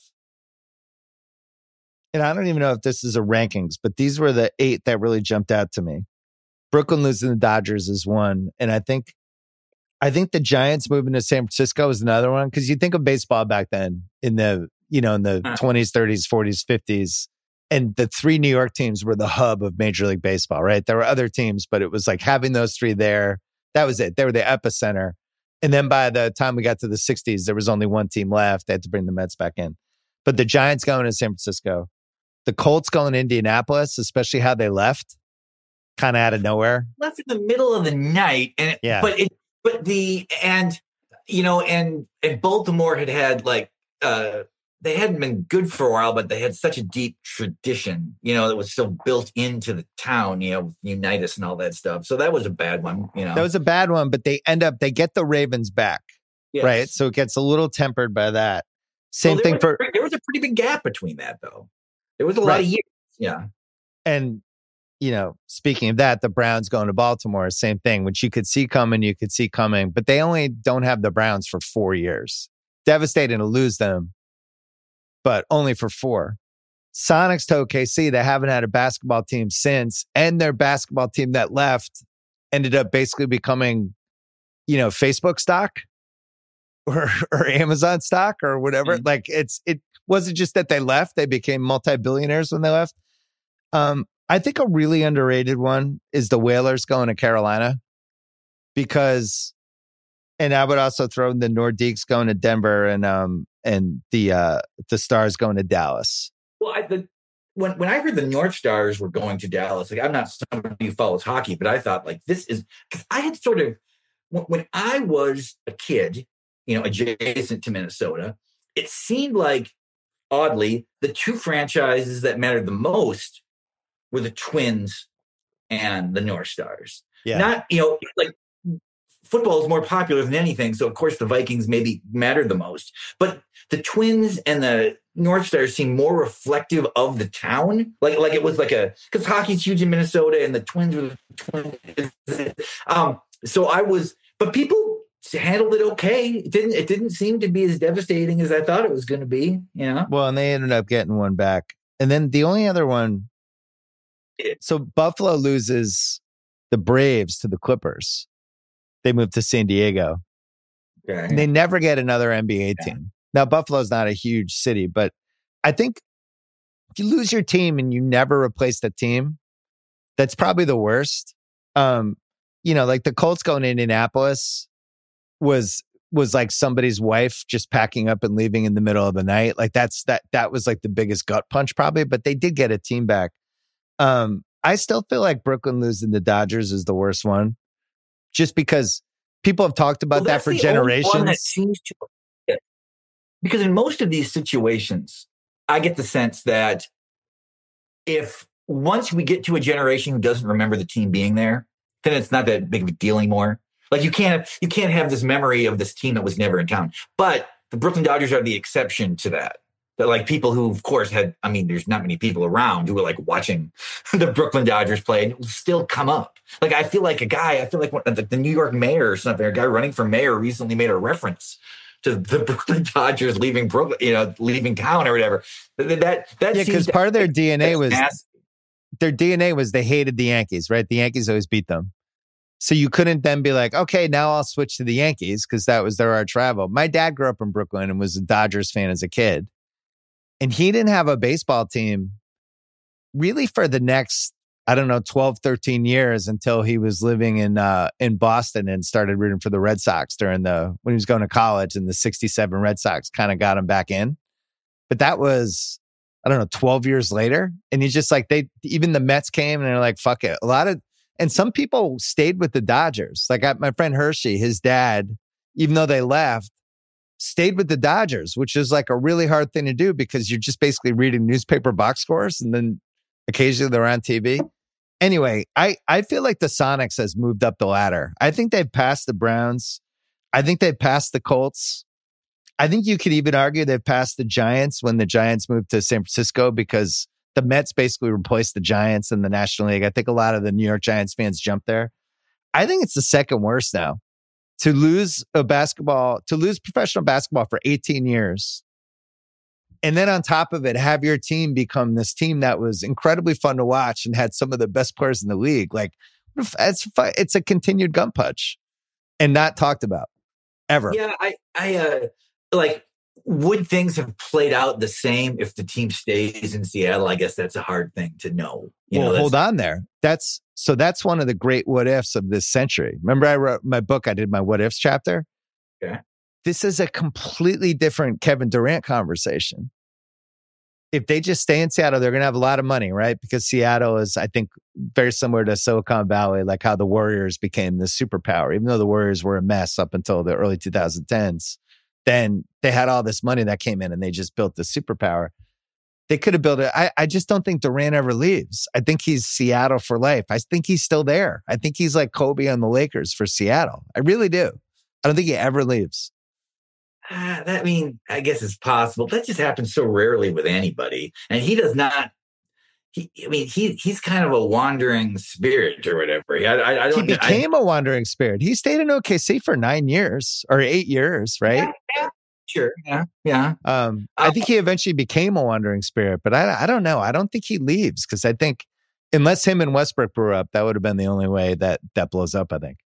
[SPEAKER 1] And I don't even know if this is a rankings, but these were the eight that really jumped out to me. Brooklyn losing the Dodgers is one. And I think I think the Giants moving to San Francisco is another one. Because you think of baseball back then in the, you know, in the huh. twenties, thirties, forties, fifties. And the three New York teams were the hub of Major League Baseball, right? There were other teams, but it was like having those three there. That was it. They were the epicenter. And then by the time we got to the sixties, there was only one team left. They had to bring the Mets back in. But the Giants going to San Francisco. The Colts going to Indianapolis, especially how they left, kind of out of nowhere.
[SPEAKER 2] Left in the middle of the night, and it,
[SPEAKER 1] yeah.
[SPEAKER 2] But it, but the and you know, and and Baltimore had had like uh, they hadn't been good for a while, but they had such a deep tradition, you know, that was so built into the town, you know, Unitas and all that stuff. So that was a bad one, you know.
[SPEAKER 1] That was a bad one, but they end up, they get the Ravens back, yes. right? So it gets a little tempered by that. Same
[SPEAKER 2] well,
[SPEAKER 1] thing
[SPEAKER 2] was,
[SPEAKER 1] for...
[SPEAKER 2] There was a pretty big gap between that, though. There was a lot right. of years, yeah.
[SPEAKER 1] And, you know, speaking of that, the Browns going to Baltimore, same thing, which you could see coming, you could see coming, but they only don't have the Browns for four years. Devastating to lose them, but only for four. Sonics to O K C, they haven't had a basketball team since, and their basketball team that left ended up basically becoming, you know, Facebook stock or, or Amazon stock or whatever. Mm-hmm. Like it's, it wasn't just that they left, they became multi-billionaires when they left. Um, I think a really underrated one is the Whalers going to Carolina because, and I would also throw the Nordiques going to Denver and, um, and the uh, the Stars going to Dallas.
[SPEAKER 2] Well, I, the, when when I heard the North Stars were going to Dallas, like I'm not somebody who follows hockey, but I thought like this is because I had sort of when, when I was a kid, you know, adjacent to Minnesota, it seemed like oddly the two franchises that mattered the most were the Twins and the North Stars. Yeah. Not you know like. Football is more popular than anything, so of course the Vikings maybe mattered the most. But the Twins and the North Stars seem more reflective of the town. Like, like it was like a because hockey's huge in Minnesota, and the Twins were the Twins. Um, so I was, but people handled it okay. It didn't. It didn't seem to be as devastating as I thought it was going to be. You know.
[SPEAKER 1] Well, and they ended up getting one back, and then the only other one. So Buffalo loses the Braves to the Clippers. They moved to San Diego. Okay. And they never get another N B A yeah. team. Now, Buffalo's not a huge city, but I think if you lose your team and you never replace the team, that's probably the worst. Um, you know, like the Colts going to Indianapolis was was like somebody's wife just packing up and leaving in the middle of the night. Like that's that that was like the biggest gut punch probably, but they did get a team back. Um, I still feel like Brooklyn losing the Dodgers is the worst one. Just because people have talked about well, that for generations. That seems to,
[SPEAKER 2] yeah. Because in most of these situations, I get the sense that if once we get to a generation who doesn't remember the team being there, then it's not that big of a deal anymore. Like you can't you can't have this memory of this team that was never in town. But the Brooklyn Dodgers are the exception to that. That like people who, of course, had, I mean, there's not many people around who were like watching the Brooklyn Dodgers play and it will still come up. Like, I feel like a guy, I feel like the, the New York mayor or something, a guy running for mayor recently made a reference to the Brooklyn Dodgers leaving Brooklyn, you know, leaving town or whatever. That, that, that
[SPEAKER 1] yeah, because part of their D N A was, nasty. their D N A was they hated the Yankees, right? The Yankees always beat them. So you couldn't then be like, okay, now I'll switch to the Yankees because that was their art travel. My dad grew up in Brooklyn and was a Dodgers fan as a kid. And he didn't have a baseball team really for the next, I don't know, twelve, thirteen years until he was living in uh, in Boston and started rooting for the Red Sox during the, when he was going to college, and the sixty-seven Red Sox kind of got him back in. But that was, I don't know, twelve years later. And he's just like, they, even the Mets came and they're like, fuck it. A lot of, and some people stayed with the Dodgers. Like I, my friend Hershey, his dad, even though they left, stayed with the Dodgers, which is like a really hard thing to do because you're just basically reading newspaper box scores and then occasionally they're on T V. Anyway, I, I feel like the Sonics has moved up the ladder. I think they've passed the Browns. I think they've passed the Colts. I think you could even argue they've passed the Giants when the Giants moved to San Francisco because the Mets basically replaced the Giants in the National League. I think a lot of the New York Giants fans jumped there. I think it's the second worst now. To lose a basketball, to lose professional basketball for eighteen years. And then on top of it, have your team become this team that was incredibly fun to watch and had some of the best players in the league. Like, it's, it's a continued gun punch and not talked about ever.
[SPEAKER 2] Yeah, I, I, uh, like, would things have played out the same if the team stays in Seattle? I guess that's a hard thing to know. You
[SPEAKER 1] well,
[SPEAKER 2] know,
[SPEAKER 1] hold on there. That's so that's one of the great what ifs of this century. Remember, I wrote my book, I did my what ifs chapter.
[SPEAKER 2] Okay.
[SPEAKER 1] This is a completely different Kevin Durant conversation. If they just stay in Seattle, they're going to have a lot of money, right? Because Seattle is, I think, very similar to Silicon Valley, like how the Warriors became the superpower. Even though the Warriors were a mess up until the early twenty tens, then they had all this money that came in and they just built the superpower. They could have built it. I, I just don't think Durant ever leaves. I think he's Seattle for life. I think he's still there. I think he's like Kobe on the Lakers for Seattle. I really do. I don't think he ever leaves.
[SPEAKER 2] Uh, that I mean, I guess it's possible. That just happens so rarely with anybody. And he does not. He, I mean, he he's kind of a wandering spirit or whatever. I, I, I don't.
[SPEAKER 1] He became
[SPEAKER 2] I,
[SPEAKER 1] a wandering spirit. He stayed in O K C for nine years or eight years, right?
[SPEAKER 2] Yeah, yeah, sure. Yeah, yeah.
[SPEAKER 1] Um, I think he eventually became a wandering spirit, but I I don't know. I don't think he leaves because I think unless him and Westbrook grew up, that would have been the only way that that blows up. I think.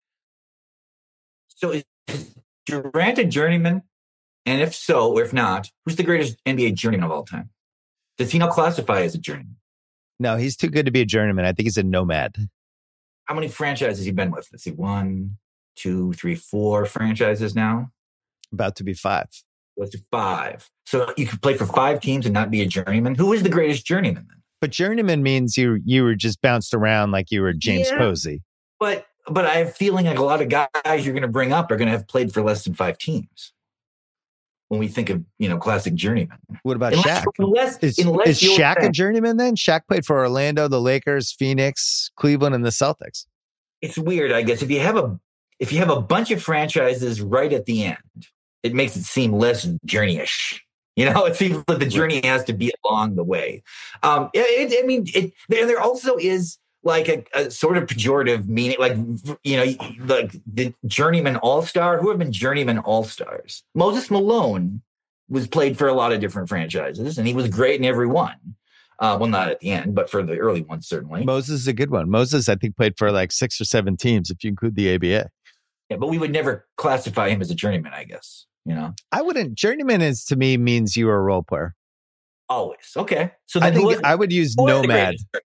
[SPEAKER 2] So is Durant a journeyman? And if so, or if not, who's the greatest N B A journeyman of all time? Does he not classify as a journeyman?
[SPEAKER 1] No, he's too good to be a journeyman. I think he's a nomad.
[SPEAKER 2] How many franchises has he been with? Let's see, one, two, three, four franchises now.
[SPEAKER 1] About to be five.
[SPEAKER 2] Let's do five. So you could play for five teams and not be a journeyman. Who is the greatest journeyman then?
[SPEAKER 1] But journeyman means you you were just bounced around like you were James
[SPEAKER 2] Yeah.
[SPEAKER 1] Posey.
[SPEAKER 2] But but I have a feeling like a lot of guys you're going to bring up are going to have played for less than five teams. When we think of, you know, classic journeyman.
[SPEAKER 1] What about
[SPEAKER 2] Unless,
[SPEAKER 1] Shaq?
[SPEAKER 2] unless,
[SPEAKER 1] Is,
[SPEAKER 2] unless
[SPEAKER 1] is
[SPEAKER 2] you're
[SPEAKER 1] Shaq a
[SPEAKER 2] saying-
[SPEAKER 1] journeyman then? Shaq played for Orlando, the Lakers, Phoenix, Cleveland, and the Celtics.
[SPEAKER 2] It's weird, I guess. If you have a if you have a bunch of franchises right at the end, it makes it seem less journey-ish. You know, it seems like the journey has to be along the way. Um, it, it, I mean, it, there, there also is like a, a sort of pejorative meaning, like, you know, like the journeyman all-star. Who have been journeyman all-stars? Moses Malone was played for a lot of different franchises, and he was great in every one. Uh, well, not at the end, but for the early ones, certainly.
[SPEAKER 1] Moses is a good one. Moses, I think, played for like six or seven teams, if you include the A B A.
[SPEAKER 2] Yeah, but we would never classify him as a journeyman, I guess. You know,
[SPEAKER 1] I wouldn't. Journeyman is to me means you are a role player.
[SPEAKER 2] always. Okay. So
[SPEAKER 1] I
[SPEAKER 2] then who
[SPEAKER 1] think
[SPEAKER 2] was-
[SPEAKER 1] I would use
[SPEAKER 2] who was the
[SPEAKER 1] nomad.
[SPEAKER 2] greatest journeyman?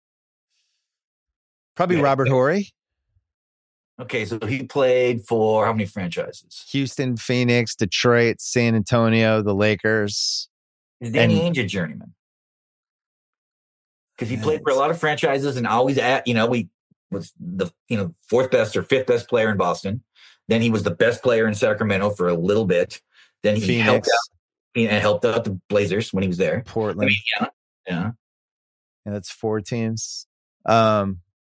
[SPEAKER 1] Probably
[SPEAKER 2] Yeah.
[SPEAKER 1] Robert Horry,
[SPEAKER 2] Okay, so he played for how many franchises?
[SPEAKER 1] Houston, Phoenix, Detroit, San Antonio, the Lakers.
[SPEAKER 2] Is Danny
[SPEAKER 1] And-
[SPEAKER 2] Ainge a journeyman? Because he played for a lot of franchises and always at, you know, we was the, you know, fourth best or fifth best player in Boston. Then he was the best player in Sacramento for a little bit. Then he
[SPEAKER 1] Phoenix,
[SPEAKER 2] helped out, he helped out the Blazers when he was there.
[SPEAKER 1] Portland.
[SPEAKER 2] I mean, yeah, yeah.
[SPEAKER 1] Yeah, that's four teams. Um,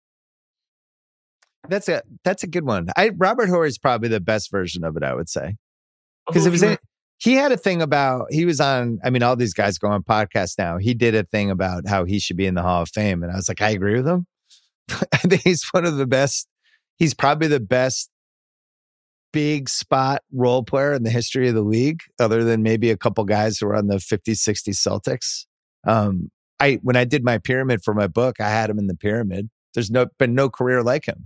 [SPEAKER 1] that's a that's a good one. I Robert Horry is probably the best version of it, I would say, because it was in, he had a thing about he was on. I mean, all these guys go on podcasts now. He did a thing about how he should be in the Hall of Fame, and I was like, I agree with him. I think he's one of the best. He's probably the best big spot role player in the history of the league, other than maybe a couple guys who were on the fifties, sixties Celtics. Um, I when I did my pyramid for my book, I had him in the pyramid. There's no been no career like him.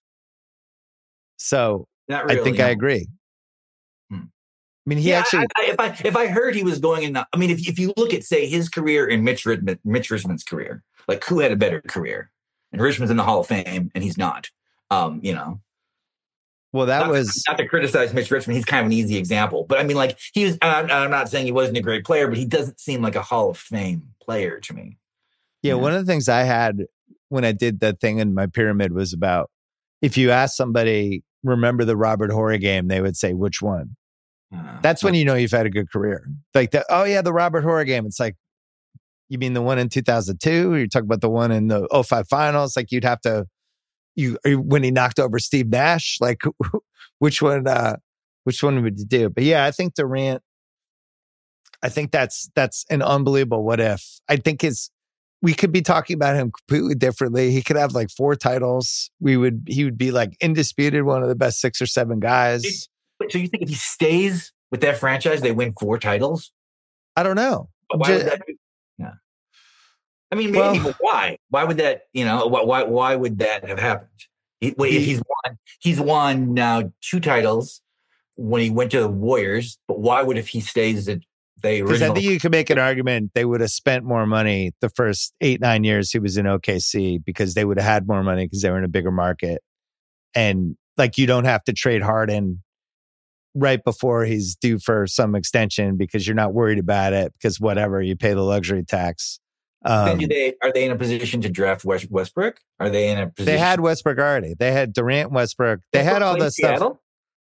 [SPEAKER 1] So
[SPEAKER 2] Not really,
[SPEAKER 1] I think
[SPEAKER 2] no.
[SPEAKER 1] I agree.
[SPEAKER 2] Hmm.
[SPEAKER 1] I mean, he
[SPEAKER 2] Yeah,
[SPEAKER 1] actually.
[SPEAKER 2] I, I, if I if I heard he was going in, the, I mean, if if you look at say his career and Mitch Richmond, Mitch Richmond's career, like who had a better career? And Richmond's in the Hall of Fame, and he's not. Um, you know,
[SPEAKER 1] well, that
[SPEAKER 2] not,
[SPEAKER 1] was
[SPEAKER 2] not to criticize Mitch Richmond. He's kind of an easy example, but I mean, like he was. I'm, I'm not saying he wasn't a great player, but he doesn't seem like a Hall of Fame player to me.
[SPEAKER 1] yeah,
[SPEAKER 2] Yeah.
[SPEAKER 1] one of the things I had when I did that thing in my pyramid was about if you ask somebody, remember the Robert Horry game, they would say, which one?
[SPEAKER 2] Uh,
[SPEAKER 1] That's when you know you've had a good career. Like, the, oh, yeah, the Robert Horry game. It's like, you mean the one in two thousand two? Or you talk about the one in the oh five finals? Like, you'd have to, you when he knocked over Steve Nash, like, which one, uh, which one would you do? But yeah, I think Durant, I think that's, that's an unbelievable what if. I think his, we could be talking about him completely differently. He could have like four titles. We would, he would be like indisputed one of the best six or seven guys.
[SPEAKER 2] So you think if he stays with that franchise, they win four titles?
[SPEAKER 1] I don't know.
[SPEAKER 2] But why
[SPEAKER 1] Ju-
[SPEAKER 2] would that be? Yeah. I mean, maybe,
[SPEAKER 1] Well-
[SPEAKER 2] but why? Why would that? You know, why? Why, why would that have happened? He, wait, if
[SPEAKER 1] He-
[SPEAKER 2] he's won, he's won now two titles when he went to the Warriors. But why would if he stays at the
[SPEAKER 1] Because I
[SPEAKER 2] original?
[SPEAKER 1] think you could make an argument they would have spent more money the first eight, nine years he was in O K C because they would have had more money because they were in a bigger market. And like, you don't have to trade Harden right before he's due for some extension because you're not worried about it because whatever, you pay the luxury tax.
[SPEAKER 2] then
[SPEAKER 1] Um,
[SPEAKER 2] do they are they in a position to draft West, Westbrook? Are they in a position?
[SPEAKER 1] they had Westbrook already. They had Durant, Westbrook. They had all
[SPEAKER 2] Westbrook
[SPEAKER 1] this
[SPEAKER 2] played
[SPEAKER 1] stuff.
[SPEAKER 2] Seattle?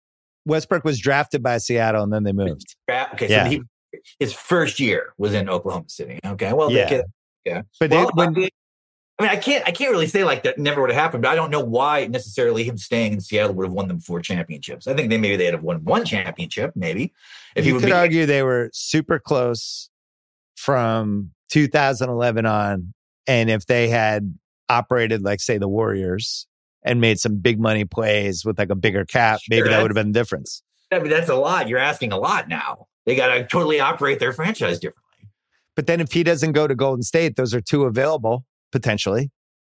[SPEAKER 1] Westbrook was drafted by Seattle and then they moved.
[SPEAKER 2] Okay,
[SPEAKER 1] yeah.
[SPEAKER 2] so he, his first year was in Oklahoma City. Okay, well,
[SPEAKER 1] yeah,
[SPEAKER 2] they could, yeah.
[SPEAKER 1] But
[SPEAKER 2] well,
[SPEAKER 1] they, when,
[SPEAKER 2] I mean, I can't, I can't really say like that never would have happened, but I don't know why necessarily him staying in Seattle would have won them four championships. I think they maybe they'd have won one championship, maybe.
[SPEAKER 1] If you he would could be, argue they were super close from two thousand eleven on, and if they had operated like, say, the Warriors and made some big money plays with like a bigger cap, sure, maybe that would have been the difference.
[SPEAKER 2] I mean, that's a lot. You're asking a lot now. They got to totally operate their franchise differently.
[SPEAKER 1] But then if he doesn't go to Golden State, those are two available. Potentially,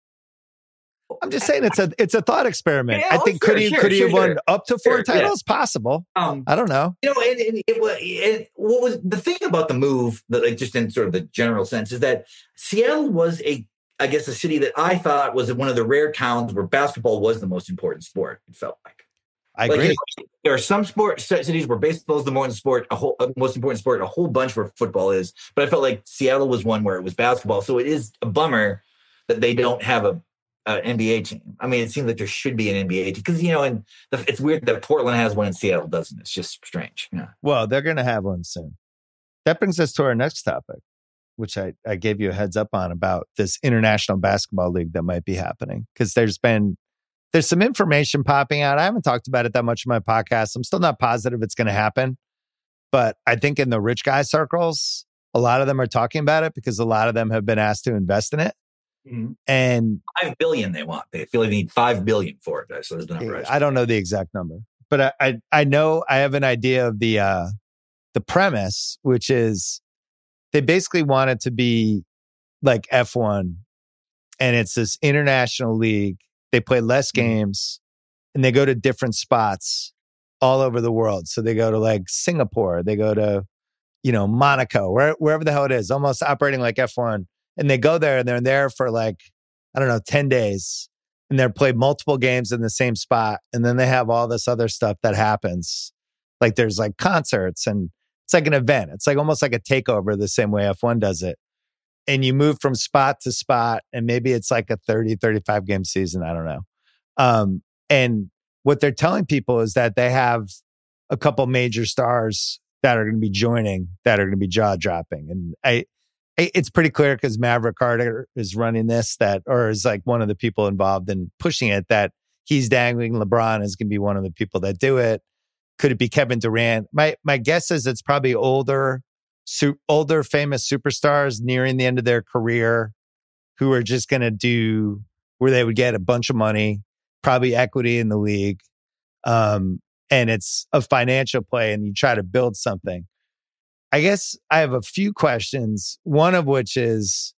[SPEAKER 1] I'm just saying it's a it's a thought experiment. Yeah, I think sure, could he sure, could he sure, have won up to four titles? Yeah. Possible. Um, I don't know.
[SPEAKER 2] You know, and, and it was and what was the thing about the move that, like, just in sort of the general sense, is that Seattle was a, I guess, a city that I thought was one of the rare towns where basketball was the most important sport. It felt like.
[SPEAKER 1] I
[SPEAKER 2] like,
[SPEAKER 1] agree.
[SPEAKER 2] You know, there are some sport cities where baseball is the most sport, a whole uh, most important sport, a whole bunch where football is. But I felt like Seattle was one where it was basketball. So it is a bummer that they don't have a, a N B A team. I mean, it seems like there should be an N B A team because, you know, and the, it's weird that Portland has one and Seattle doesn't. It's just strange. Yeah.
[SPEAKER 1] Well, they're going to have one soon. That brings us to our next topic, which I, I gave you a heads up on about this international basketball league that might be happening because there's been There's some information popping out. I haven't talked about it that much in my podcast. I'm still not positive it's going to happen. But I think in the rich guy circles, a lot of them are talking about it because a lot of them have been asked to invest in it. Mm-hmm. And
[SPEAKER 2] five billion they want. They feel like they need five billion for it. So there's the number.
[SPEAKER 1] I don't know the exact number, but I, I, I know I have an idea of the, uh, the premise, which is they basically want it to be like F one, and it's this international league. They play less games and they go to different spots all over the world. So they go to like Singapore, they go to, you know, Monaco, where, wherever the hell it is, almost operating like F one. And they go there and they're there for like, I don't know, ten days. And they're played multiple games in the same spot. And then they have all this other stuff that happens. Like there's like concerts and it's like an event. It's like almost like a takeover the same way F one does it. And you move from spot to spot, and maybe it's like a thirty, thirty-five game season. I don't know. Um, and what they're telling people is that they have a couple major stars that are going to be joining that are going to be jaw dropping. And I, I it's pretty clear because Maverick Carter is running this, that, or is like one of the people involved in pushing it, that he's dangling LeBron is going to be one of the people that do it. Could it be Kevin Durant? My, my guess is it's probably older, Su- older famous superstars nearing the end of their career who are just going to do where they would get a bunch of money, probably equity in the league. Um, and it's a financial play and you try to build something. I guess I have a few questions. One of which is,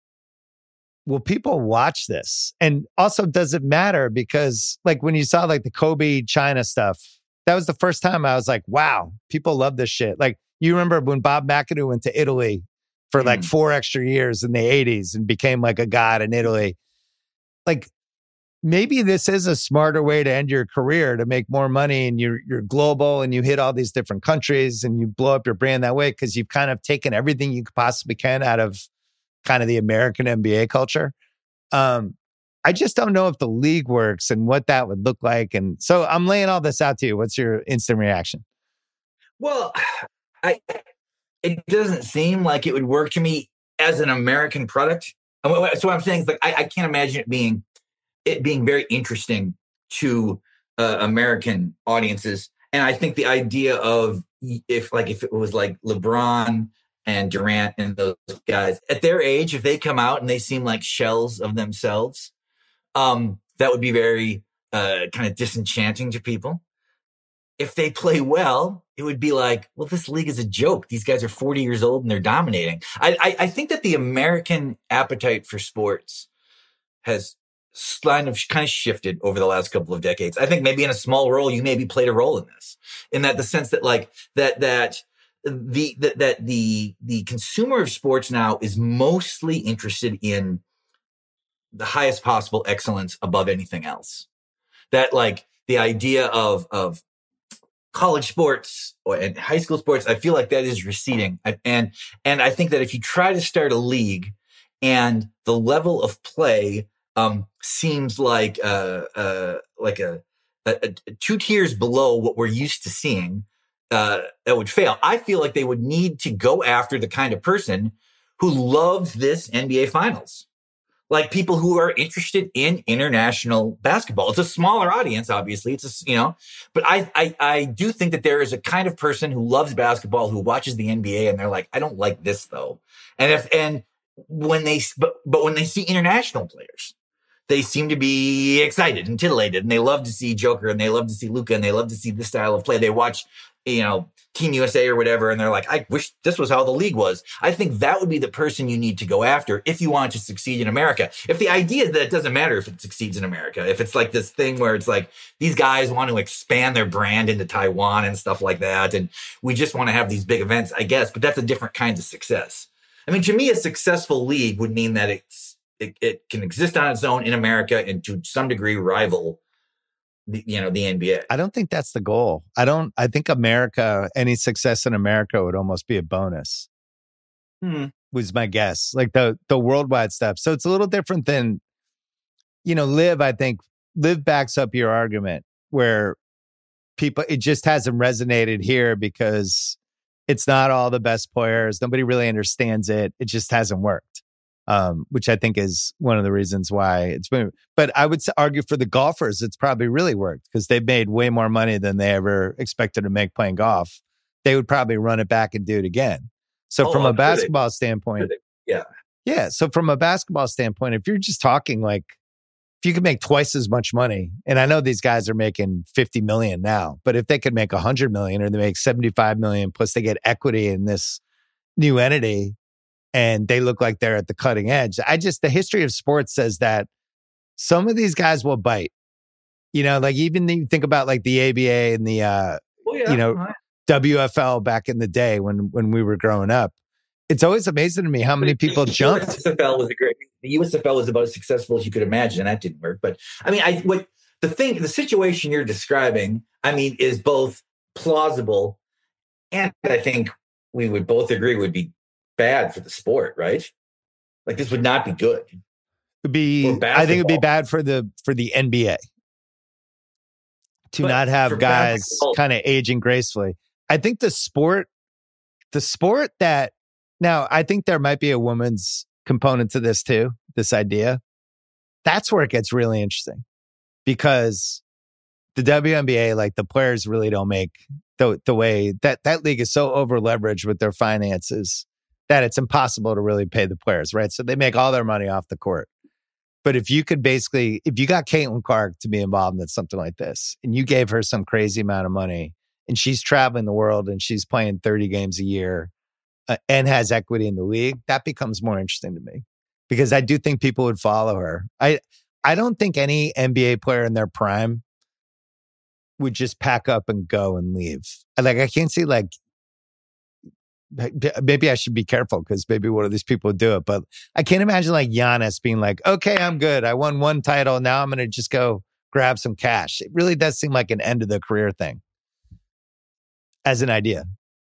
[SPEAKER 1] will people watch this? And also, does it matter? Because like when you saw like the Kobe China stuff, that was the first time I was like, wow, people love this shit. Like, you remember when Bob McAdoo went to Italy for like four extra years in the eighties and became like a god in Italy. Like, maybe this is a smarter way to end your career, to make more money, and you're you're global and you hit all these different countries and you blow up your brand that way because you've kind of taken everything you possibly can out of kind of the American N B A culture. Um, I just don't know if the league works and what that would look like. And so I'm laying all this out to you. What's your instant reaction?
[SPEAKER 2] Well, I, it doesn't seem like it would work to me as an American product. So what I'm saying is, like, I, I can't imagine it being it being very interesting to uh, American audiences. And I think the idea of if like if it was like LeBron and Durant and those guys at their age, if they come out and they seem like shells of themselves, um, that would be very uh, kind of disenchanting to people. If they play well, it would be like, well, this league is a joke. These guys are forty years old and they're dominating. I, I, I think that the American appetite for sports has kind of kind of shifted over the last couple of decades. I think maybe in a small role, you maybe played a role in this, in that the sense that like that that the that, that the the consumer of sports now is mostly interested in the highest possible excellence above anything else. That like the idea of of college sports or and high school sports, I feel like that is receding. And, and I think that if you try to start a league and the level of play, um, seems like, uh, uh, like a, a, a, two tiers below what we're used to seeing, uh, that would fail. I feel like they would need to go after the kind of person who loves this N B A Finals. Like people who are interested in international basketball. It's a smaller audience, obviously. It's a, you know, but I, I, I do think that there is a kind of person who loves basketball, who watches the N B A and they're like, I don't like this though. And if, and when they, but, but when they see international players, they seem to be excited and titillated, and they love to see Joker, and they love to see Luka, and they love to see this style of play. They watch, you know, Team U S A or whatever, and they're like, I wish this was how the league was. I think that would be the person you need to go after if you want to succeed in America. If the idea is that it doesn't matter if it succeeds in America, if it's like this thing where it's like these guys want to expand their brand into Taiwan and stuff like that, and we just want to have these big events, I guess, but that's a different kind of success. I mean, to me, a successful league would mean that it's, it, it can exist on its own in America and to some degree rival the, you know, the N B A.
[SPEAKER 1] I don't think that's the goal. I don't, I think America, any success in America would almost be a bonus.
[SPEAKER 2] Hmm.
[SPEAKER 1] Was my guess. Like the, the worldwide stuff. So it's a little different than, you know, Live, I think, Live backs up your argument where people, it just hasn't resonated here because it's not all the best players. Nobody really understands it. It just hasn't worked. Um, which I think is one of the reasons why it's been. But I would argue for the golfers, it's probably really worked because they've made way more money than they ever expected to make playing golf. They would probably run it back and do it again. So
[SPEAKER 2] Oh,
[SPEAKER 1] from a
[SPEAKER 2] I'm sure
[SPEAKER 1] basketball
[SPEAKER 2] they-
[SPEAKER 1] standpoint,
[SPEAKER 2] they- yeah.
[SPEAKER 1] yeah. So from a basketball standpoint, if you're just talking like, if you could make twice as much money, and I know these guys are making fifty million now, but if they could make one hundred million or they make seventy-five million, plus they get equity in this new entity, and they look like they're at the cutting edge. I just, the history of sports says that some of these guys will bite. You know, like even you think about like the A B A and the, uh,
[SPEAKER 2] Oh, yeah.
[SPEAKER 1] you know,
[SPEAKER 2] All right.
[SPEAKER 1] W F L back in the day when when we were growing up. It's always amazing to me how many people
[SPEAKER 2] The
[SPEAKER 1] jumped.
[SPEAKER 2] U S F L was a great. The U S F L was about as successful as you could imagine, and that didn't work. But I mean, I what the thing, the situation you're describing, I mean, is both plausible, and I think we would both agree would be bad for the sport, right? Like this would not be good.
[SPEAKER 1] Would be,
[SPEAKER 2] For
[SPEAKER 1] I think it'd be
[SPEAKER 2] basketball.
[SPEAKER 1] bad for the for the N B A to
[SPEAKER 2] But
[SPEAKER 1] not have
[SPEAKER 2] for
[SPEAKER 1] guys
[SPEAKER 2] basketball-
[SPEAKER 1] kind of aging gracefully. I think the sport, the sport that now I think there might be a woman's component to this too. This idea, that's where it gets really interesting because the W N B A, like the players really don't make the the way that that league is so over leveraged with their finances that it's impossible to really pay the players, right? So they make all their money off the court. But if you could basically, if you got Caitlin Clark to be involved in something like this and you gave her some crazy amount of money and she's traveling the world and she's playing thirty games a year uh, and has equity in the league, that becomes more interesting to me because I do think people would follow her. I, I don't think any N B A player in their prime would just pack up and go and leave. Like, I can't see like, maybe I should be careful because maybe one of these people would do it, but I can't imagine like Giannis being like, okay, I'm good. I won one title. Now I'm going to just go grab some cash. It really does seem like an end of the career thing as an idea.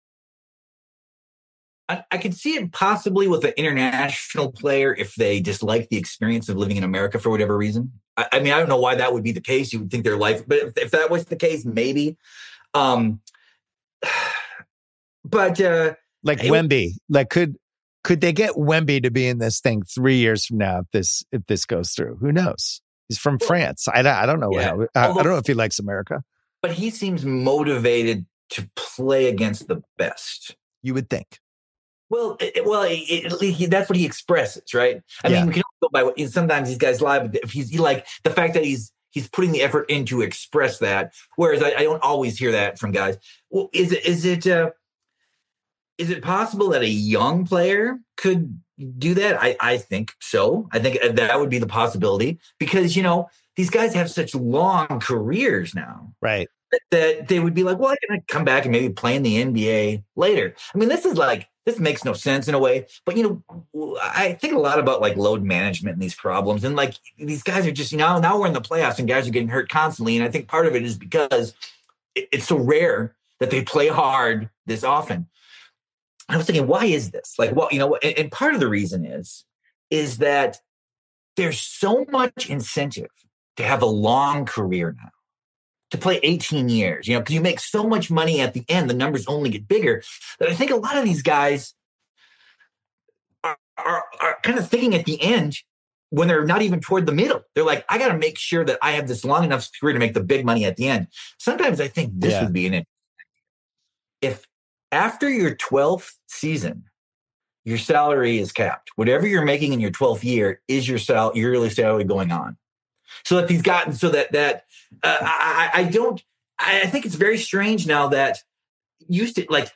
[SPEAKER 2] I, I could see it possibly with an international player if they dislike the experience of living in America for whatever reason. I, I mean, I don't know why that would be the case. You would think their life, but if, if that was the case, maybe. Um, but uh,
[SPEAKER 1] Like
[SPEAKER 2] it-
[SPEAKER 1] Wemby, like could could they get Wemby to be in this thing three years from now if this if this goes through? Who knows? He's from
[SPEAKER 2] Well,
[SPEAKER 1] France. I, don't- I don't know.
[SPEAKER 2] yeah.
[SPEAKER 1] How, I, I
[SPEAKER 2] Although-
[SPEAKER 1] don't know if he likes America.
[SPEAKER 2] but he seems motivated to play against the best.
[SPEAKER 1] You would think.
[SPEAKER 2] Well, it, well, it, it, he, that's what he expresses, right? I
[SPEAKER 1] Yeah.
[SPEAKER 2] mean, we can go by what sometimes these guys lie, but if he's he, like the fact that he's he's putting the effort in to express that, whereas I, I don't always hear that from guys. Well, is it is it uh, is it possible that a young player could do that? I I think so. I think that would be the possibility because you know these guys have such long careers now.
[SPEAKER 1] Right.
[SPEAKER 2] That they would be like, well, I can come back and maybe play in the N B A later. I mean, this is like, this makes no sense in a way, but you know, I think a lot about like load management and these problems. And like, these guys are just, you know, now we're in the playoffs and guys are getting hurt constantly. And I think part of it is because it's so rare that they play hard this often. I was thinking, why is this? Like, well, you know, and, and part of the reason is, is that there's so much incentive to have a long career now. to play eighteen years, you know, because you make so much money at the end, the numbers only get bigger, that I think a lot of these guys are, are, are kind of thinking at the end when they're not even toward the middle. They're like, I got to make sure that I have this long enough career to make the big money at the end. Sometimes I think this
[SPEAKER 1] Yeah.
[SPEAKER 2] would be an, if after your twelfth season, your salary is capped, whatever you're making in your twelfth year is your sal- yearly salary going on. So that he's gotten, so that, that uh, I, I don't, I think it's very strange now that used to, like,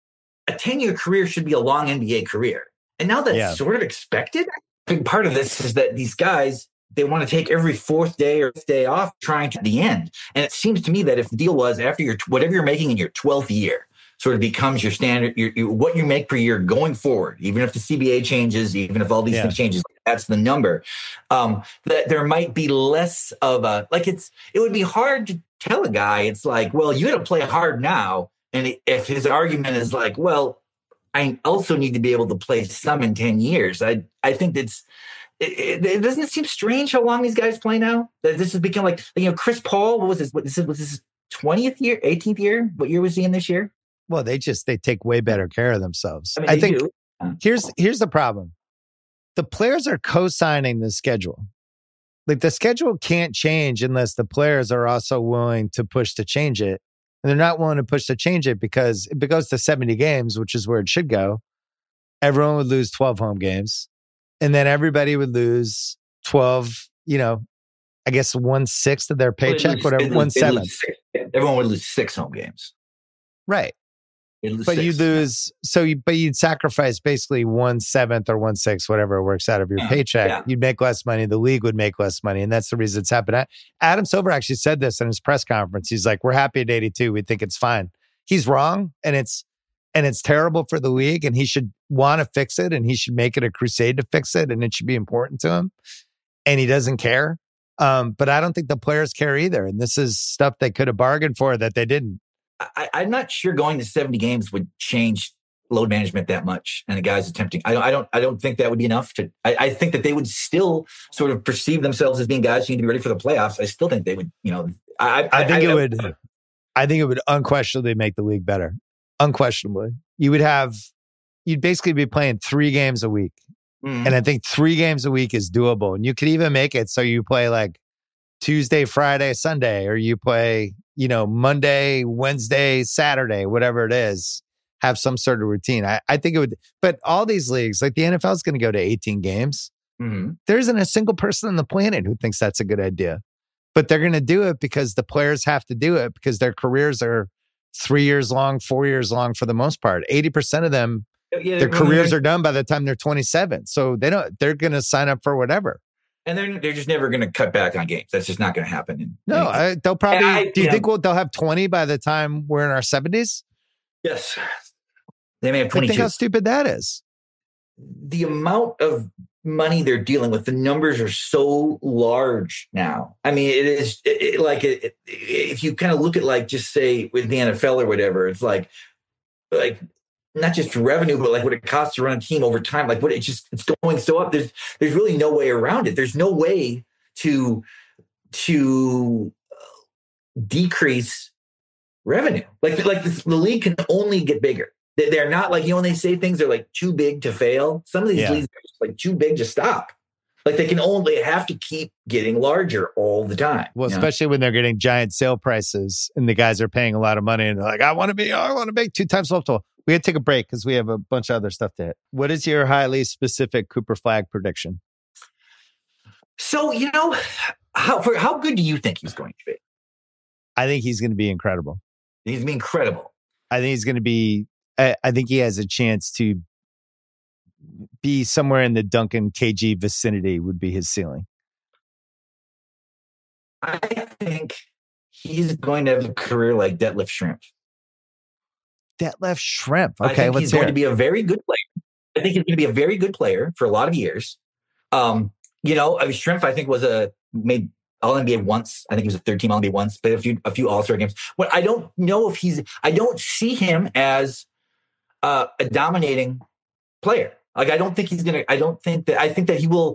[SPEAKER 2] a ten-year career should be a long N B A career. And now that's
[SPEAKER 1] Yeah.
[SPEAKER 2] sort of expected. A big part of this is that these guys, they want to take every fourth day or fifth day off trying to the end. And it seems to me that if the deal was after your, whatever you're making in your twelfth year sort of becomes your standard, your, your, what you make per year going forward, even if the C B A changes, even if all these
[SPEAKER 1] Yeah.
[SPEAKER 2] things changes, that's the number. Um, that there might be less of a, like it's, it would be hard to tell a guy, it's like, well, you got to play hard now. And if his argument is like, well, I also need to be able to play some in ten years. I I think that's, it, it doesn't it seem strange how long these guys play now? That this has become like, you know, Chris Paul, what was this? What this was his twentieth year, eighteenth year? What year was he in this year?
[SPEAKER 1] Well, they just, they take way better care of themselves.
[SPEAKER 2] I mean,
[SPEAKER 1] I
[SPEAKER 2] they
[SPEAKER 1] think
[SPEAKER 2] do.
[SPEAKER 1] here's, here's the problem. The players are co-signing the schedule. Like the schedule can't change unless the players are also willing to push to change it. And they're not willing to push to change it because if it goes to seventy games, which is where it should go, everyone would lose twelve home games. And then everybody would lose twelve, you know, I guess one sixth of their paycheck,
[SPEAKER 2] lose,
[SPEAKER 1] whatever, one seventh.
[SPEAKER 2] Everyone would lose six home games.
[SPEAKER 1] Right.
[SPEAKER 2] Lose
[SPEAKER 1] but
[SPEAKER 2] six.
[SPEAKER 1] you lose, so you, but you'd sacrifice basically one seventh or one sixth, whatever it works out of your
[SPEAKER 2] Yeah,
[SPEAKER 1] paycheck.
[SPEAKER 2] yeah.
[SPEAKER 1] You'd make less money. The league would make less money. And that's the reason it's happened. I- Adam Silver actually said this in his press conference. He's like, we're happy at eighty-two. We think it's fine. He's wrong. And it's, and it's terrible for the league. And he should want to fix it. And he should make it a crusade to fix it. And it should be important to him. And he doesn't care. Um, but I don't think the players care either. And this is stuff they could have bargained for that they didn't.
[SPEAKER 2] I, I'm not sure going to seventy games would change load management that much. And the guys attempting, I don't, I don't, I don't think that would be enough to, I, I think that they would still sort of perceive themselves as being guys who need to be ready for the playoffs. I still think they would, you know, I,
[SPEAKER 1] I think
[SPEAKER 2] I,
[SPEAKER 1] it
[SPEAKER 2] I,
[SPEAKER 1] would, I think it would unquestionably make the league better. Unquestionably. You would have, you'd basically be playing three games a week.
[SPEAKER 2] Mhm.
[SPEAKER 1] And I think three games a week is doable. And you could even make it so you play like Tuesday, Friday, Sunday, or you play, you know, Monday, Wednesday, Saturday, whatever it is, have some sort of routine. I, I think it would, but all these leagues, like the N F L is going to go to eighteen games.
[SPEAKER 2] Mhm.
[SPEAKER 1] There isn't a single person on the planet who thinks that's a good idea, but they're going to do it because the players have to do it because their careers are three years long, four years long for the most part. eighty percent of them,
[SPEAKER 2] Yeah,
[SPEAKER 1] their
[SPEAKER 2] when
[SPEAKER 1] careers
[SPEAKER 2] they're-
[SPEAKER 1] are done by the time they're twenty-seven. So they don't, they're going to sign up for whatever.
[SPEAKER 2] and they're, they're just never going to cut back on games. That's just not going to happen. And-
[SPEAKER 1] No,
[SPEAKER 2] and-
[SPEAKER 1] I, they'll probably,
[SPEAKER 2] I-
[SPEAKER 1] do you
[SPEAKER 2] yeah.
[SPEAKER 1] think we'll, they'll have twenty by the time we're in our seventies?
[SPEAKER 2] yes, they may have
[SPEAKER 1] I think
[SPEAKER 2] twenty-two.
[SPEAKER 1] how stupid that is.
[SPEAKER 2] The amount of money they're dealing with, the numbers are so large now. I mean, it is it, it, like it, it, if you kind of look at like just say with the N F L or whatever, it's like like not just revenue, but like what it costs to run a team over time. Like what it just it's going so up. There's there's really no way around it. There's no way to to decrease revenue. Like like this, the league can only get bigger. They- They're not like, you know, when they say things are like too big to fail, some of these
[SPEAKER 1] Yeah.
[SPEAKER 2] leagues are just like too big to stop. Like they can only have to keep getting larger all the time.
[SPEAKER 1] Well,
[SPEAKER 2] you know?
[SPEAKER 1] especially when they're getting giant sale prices and the guys are paying a lot of money and they're like, I want to be, I want to make two times multiple. We had to take a break because we have a bunch of other stuff to hit. What is your highly specific Cooper Flag prediction?
[SPEAKER 2] So, you know, how for how good do you think he's going to be?
[SPEAKER 1] I think he's going to be incredible.
[SPEAKER 2] He's been incredible.
[SPEAKER 1] I think he's going to be, I, I think he has a chance to be somewhere in the Duncan K G vicinity would be his ceiling.
[SPEAKER 2] I think he's going to have a career like Detlef Schrempf.
[SPEAKER 1] Detlef Schrempf.
[SPEAKER 2] I
[SPEAKER 1] Okay,
[SPEAKER 2] think
[SPEAKER 1] let's
[SPEAKER 2] he's
[SPEAKER 1] hear
[SPEAKER 2] going
[SPEAKER 1] it.
[SPEAKER 2] to be a very good player. I think he's going to be a very good player for a lot of years. Um, you know, I mean, Schrempf, I think was a made All N B A once. I think he was a third team All N B A once, but a few a few All Star games. What I don't know if he's, I don't see him as uh, a dominating player. Like I don't think he's gonna. I don't think that. I think that he will.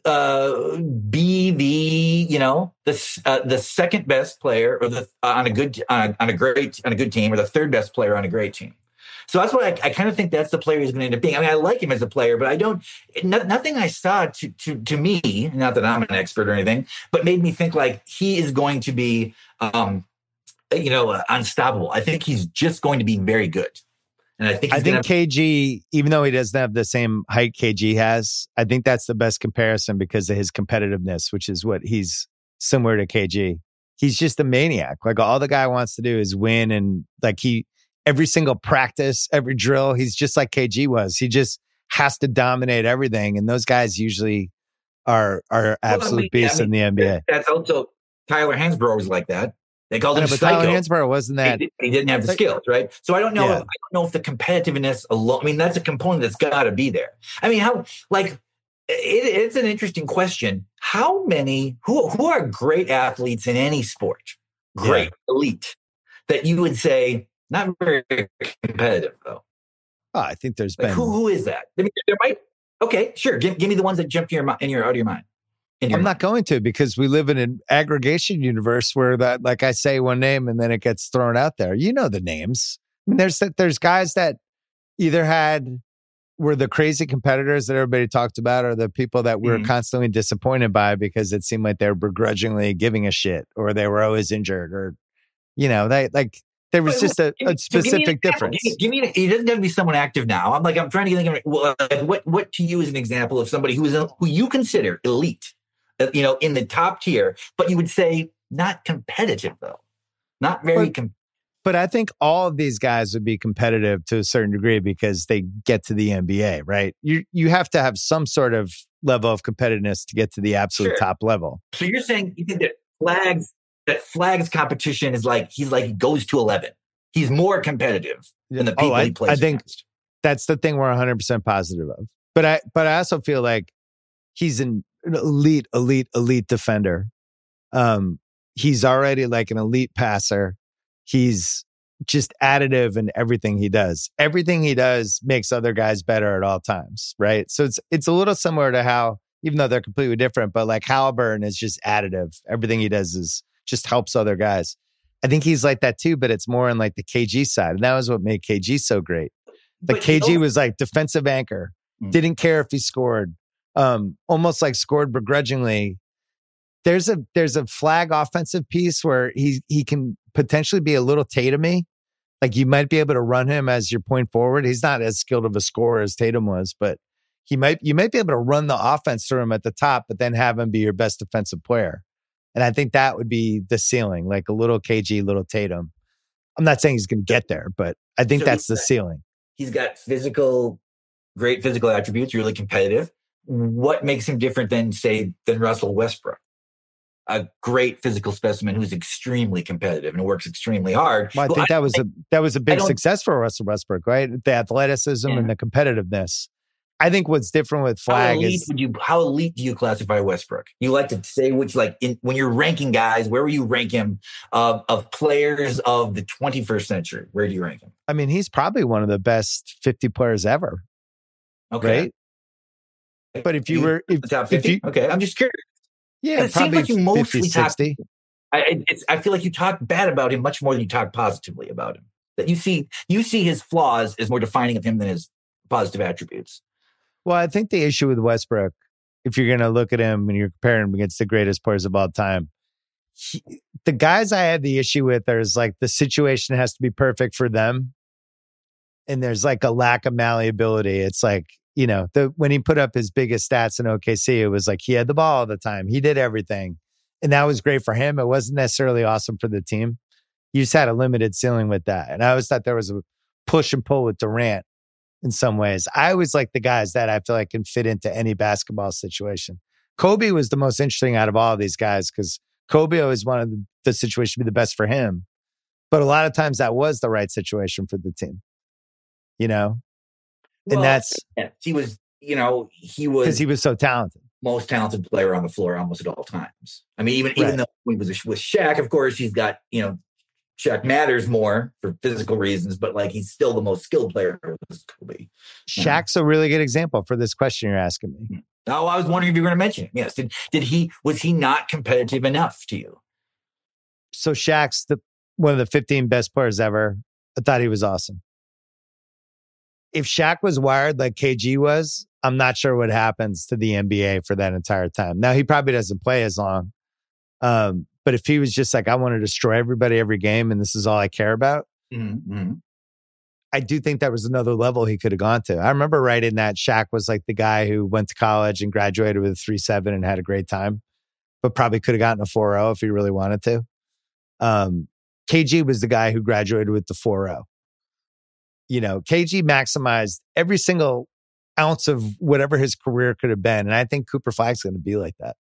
[SPEAKER 2] uh, be the you know the uh, the second best player, or the uh, on a good on, on a great on a good team, or the third best player on a great team. So that's what I, I kind of think that's the player he's going to end up being. I mean, I like him as a player, but I don't. No, nothing I saw to to to me, not that I'm an expert or anything, but made me think like he is going to be, um, you know, uh, unstoppable. I think he's just going to be very good. And I think
[SPEAKER 1] I think
[SPEAKER 2] have-
[SPEAKER 1] K G, even though he doesn't have the same height K G has, I think that's the best comparison because of his competitiveness, which is what he's similar to K G. He's just a maniac. Like all the guy wants to do is win, and like he. Every single practice, every drill, he's just like K G was. He just has to dominate everything. And those guys usually are are absolute
[SPEAKER 2] well, I mean,
[SPEAKER 1] beasts
[SPEAKER 2] I mean,
[SPEAKER 1] in the N B A.
[SPEAKER 2] That's also Tyler Hansbrough was like that. They called him
[SPEAKER 1] know, but
[SPEAKER 2] psycho.
[SPEAKER 1] Tyler Hansbrough wasn't that.
[SPEAKER 2] He, he didn't have the skills, right? So I don't know.
[SPEAKER 1] Yeah.
[SPEAKER 2] If, I don't know if the competitiveness alone. I mean, that's a component that's got to be there. I mean, how like it, it's an interesting question. How many who who are great athletes in any sport, great yeah. elite, that you would say not very competitive though?
[SPEAKER 1] Oh, I think there's
[SPEAKER 2] like
[SPEAKER 1] been
[SPEAKER 2] who who is that? I mean, there might. Okay, sure. Give, give me the ones that jump to your in your out of your mind.
[SPEAKER 1] I'm
[SPEAKER 2] mind.
[SPEAKER 1] not going to, because we live in an aggregation universe where that, like I say one name and then it gets thrown out there. You know the names. I mean, there's there's guys that either had were the crazy competitors that everybody talked about, or the people that we were mm-hmm. constantly disappointed by because it seemed like they were begrudgingly giving a shit, or they were always injured, or you know, they like there was just a, a specific so difference.
[SPEAKER 2] Give me, give me, it doesn't have to be someone active now. I'm like I'm trying to think of well, what what to you is an example of somebody who is a, who you consider elite. You know, in the top tier, but you would say not competitive though, not very.
[SPEAKER 1] But,
[SPEAKER 2] com-
[SPEAKER 1] but I think all of these guys would be competitive to a certain degree because they get to the N B A, right? You you have to have some sort of level of competitiveness to get to the absolute sure. top level.
[SPEAKER 2] So you're saying you think that Flags that Flags competition is like he's like he goes to eleven. He's more competitive than the people
[SPEAKER 1] oh, I,
[SPEAKER 2] he plays
[SPEAKER 1] I think
[SPEAKER 2] against.
[SPEAKER 1] That's the thing we're one hundred percent positive of. But I but I also feel like he's an an elite, elite, elite defender. Um, he's already like an elite passer. He's just additive in everything he does. Everything he does makes other guys better at all times, right? So it's it's a little similar to how, even though they're completely different, but like Halliburton is just additive. Everything he does is just helps other guys. I think he's like that too, but it's more on like the K G side. And that was what made K G so great. The K G was like defensive anchor, mm-hmm. didn't care if he scored. Um, almost like scored begrudgingly. There's a there's a Flag offensive piece where he he can potentially be a little Tatum-y. Like you might be able to run him as your point forward. He's not as skilled of a scorer as Tatum was, but he might you might be able to run the offense through him at the top, but then have him be your best defensive player. And I think that would be the ceiling, like a little K G, little Tatum. I'm not saying he's going to get there, but I think so that's the got, ceiling.
[SPEAKER 2] He's got physical, great physical attributes, really competitive. What makes him different than, say, than Russell Westbrook? A great physical specimen who's extremely competitive and works extremely hard.
[SPEAKER 1] Well, I
[SPEAKER 2] well,
[SPEAKER 1] think
[SPEAKER 2] I,
[SPEAKER 1] that was
[SPEAKER 2] I,
[SPEAKER 1] a that was a big success for Russell Westbrook, right? The athleticism yeah. and the competitiveness. I think what's different with Flag
[SPEAKER 2] how elite
[SPEAKER 1] is
[SPEAKER 2] would you how elite do you classify Westbrook? You like to say which like in, when you're ranking guys, where would you rank him uh, of players of the twenty-first century? Where do you rank him?
[SPEAKER 1] I mean, he's probably one of the best fifty players ever.
[SPEAKER 2] Okay.
[SPEAKER 1] Right? But if you, you were if,
[SPEAKER 2] the top fifty,
[SPEAKER 1] if you,
[SPEAKER 2] okay, I'm just curious.
[SPEAKER 1] Yeah,
[SPEAKER 2] it
[SPEAKER 1] probably
[SPEAKER 2] seems like you mostly
[SPEAKER 1] fifty,
[SPEAKER 2] talk.
[SPEAKER 1] sixty.
[SPEAKER 2] I, it's, I feel like you talk bad about him much more than you talk positively about him. That you see, you see his flaws as more defining of him than his positive attributes.
[SPEAKER 1] Well, I think the issue with Westbrook, if you're going to look at him and you're comparing him against the greatest players of all time, he, the guys I had the issue with is like the situation has to be perfect for them, and there's like a lack of malleability. It's like, you know, the when he put up his biggest stats in O K C, it was like he had the ball all the time. He did everything. And that was great for him. It wasn't necessarily awesome for the team. You just had a limited ceiling with that. And I always thought there was a push and pull with Durant in some ways. I always like the guys that I feel like can fit into any basketball situation. Kobe was the most interesting out of all of these guys because Kobe always wanted the, the situation to be the best for him. But a lot of times that was the right situation for the team. You know? And
[SPEAKER 2] well,
[SPEAKER 1] that's
[SPEAKER 2] yeah, he was, you know, he was
[SPEAKER 1] because he was so talented,
[SPEAKER 2] most talented player on the floor almost at all times. I mean, even even
[SPEAKER 1] right.
[SPEAKER 2] though he was with Shaq, of course, he's got you know Shaq matters more for physical reasons, but like he's still the most skilled player was Kobe.
[SPEAKER 1] Shaq's a really good example for this question you're asking me.
[SPEAKER 2] Oh, I was wondering if you were going to mention it. Yes. Did, did he, was he not competitive enough to you?
[SPEAKER 1] So Shaq's the one of the fifteen best players ever. I thought he was awesome. If Shaq was wired like K G was, I'm not sure what happens to the N B A for that entire time. Now, he probably doesn't play as long. Um, but if he was just like, I want to destroy everybody every game and this is all I care about,
[SPEAKER 2] mm-hmm.
[SPEAKER 1] I do think that was another level he could have gone to. I remember writing that Shaq was like the guy who went to college and graduated with a three seven and had a great time, but probably could have gotten a four oh if he really wanted to. Um, K G was the guy who graduated with the four oh. You know, K G maximized every single ounce of whatever his career could have been. And I think Cooper Flag's going to be like that.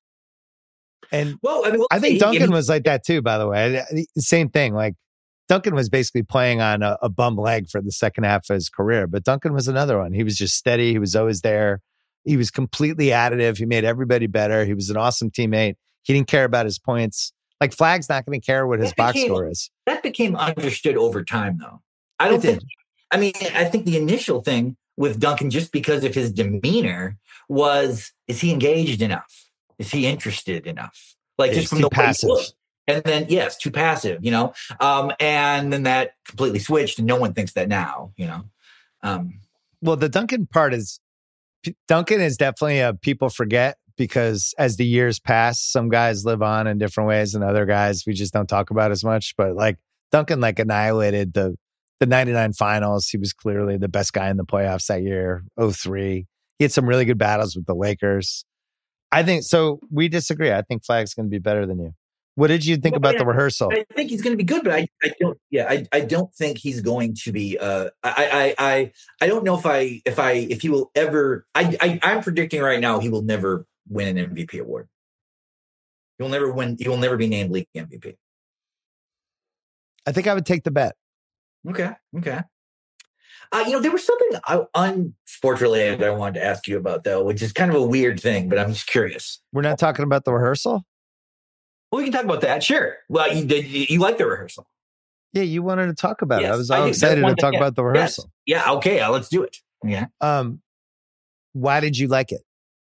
[SPEAKER 1] And
[SPEAKER 2] well, I, mean,
[SPEAKER 1] I think
[SPEAKER 2] he,
[SPEAKER 1] Duncan
[SPEAKER 2] he,
[SPEAKER 1] was like that too, by the way. Same thing. Like Duncan was basically playing on a, a bum leg for the second half of his career, but Duncan was another one. He was just steady. He was always there. He was completely additive. He made everybody better. He was an awesome teammate. He didn't care about his points. Like Flag's not going to care what his
[SPEAKER 2] that
[SPEAKER 1] box
[SPEAKER 2] became,
[SPEAKER 1] score is.
[SPEAKER 2] That became understood over time, though. I don't
[SPEAKER 1] It
[SPEAKER 2] think,
[SPEAKER 1] did.
[SPEAKER 2] I mean, I think the initial thing with Duncan, just because of his demeanor, was, is he engaged enough? Is he interested enough? Like
[SPEAKER 1] Yeah,
[SPEAKER 2] just from the
[SPEAKER 1] passive.
[SPEAKER 2] way he looked. And then, yes, too passive, you know? Um, and then that completely switched, and no one thinks that now, you know? Um,
[SPEAKER 1] well, the Duncan part is, Duncan is definitely a people forget because as the years pass, some guys live on in different ways and other guys we just don't talk about as much. But like Duncan like annihilated the the ninety-nine finals. He was clearly the best guy in the playoffs that year, oh three. He had some really good battles with the Lakers. I think, so we disagree. I think Flag's going to be better than you. What did you think
[SPEAKER 2] well,
[SPEAKER 1] about
[SPEAKER 2] I,
[SPEAKER 1] the rehearsal?
[SPEAKER 2] I think he's going to be good, but I, I don't. Yeah, I, I don't think he's going to be. Uh, I, I, I, I don't know if I, if I, if he will ever. I, I, I'm predicting right now he will never win an M V P award. He will never win. He will never be named league M V P.
[SPEAKER 1] I think I would take the bet.
[SPEAKER 2] Okay. Okay. Uh, you know, there was something unsports related I wanted to ask you about, though, which is kind of a weird thing, but I'm just curious.
[SPEAKER 1] We're not talking about the rehearsal?
[SPEAKER 2] Well, we can talk about that. Sure. Well, you did. You, you like the rehearsal?
[SPEAKER 1] Yeah, you wanted to talk about
[SPEAKER 2] yes,
[SPEAKER 1] it. I was all
[SPEAKER 2] I
[SPEAKER 1] excited to talk
[SPEAKER 2] yeah,
[SPEAKER 1] about the rehearsal.
[SPEAKER 2] Yes. Yeah. Okay. Uh, let's do it. Yeah.
[SPEAKER 1] Um, why did you like it?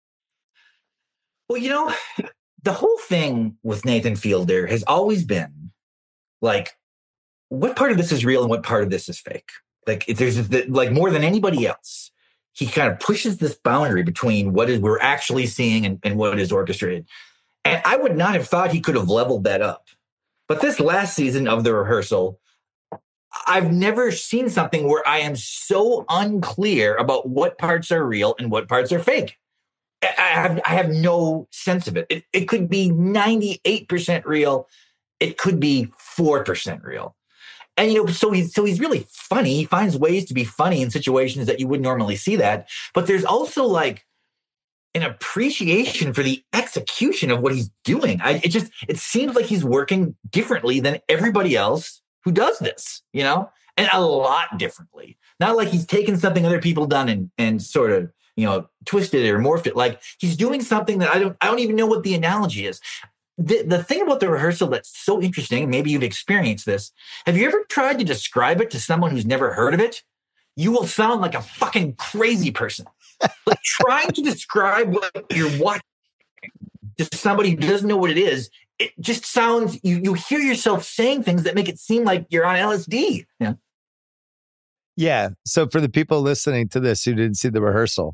[SPEAKER 2] Well, you know, the whole thing with Nathan Fielder has always been like, what part of this is real and what part of this is fake? Like, if there's like more than anybody else, he kind of pushes this boundary between what is we're actually seeing and, and what is orchestrated. And I would not have thought he could have leveled that up. But this last season of the rehearsal, I've never seen something where I am so unclear about what parts are real and what parts are fake. I have I have no sense of it. It, it could be ninety-eight percent real. It could be four percent real. And, you know, so he's, so he's really funny. He finds ways to be funny in situations that you wouldn't normally see that. But there's also like an appreciation for the execution of what he's doing. I, it just, it seems like he's working differently than everybody else who does this, you know, and a lot differently. Not like he's taken something other people done and, and sort of, you know, twisted it or morphed it. Like he's doing something that I don't, I don't even know what the analogy is. The, the thing about the rehearsal that's so interesting, maybe you've experienced this. Have you ever tried to describe it to someone who's never heard of it? You will sound like a fucking crazy person. Like trying to describe what you're watching to somebody who doesn't know what it is, it just sounds, you, you hear yourself saying things that make it seem like you're on L S D. Yeah.
[SPEAKER 1] Yeah. So for the people listening to this who didn't see the rehearsal,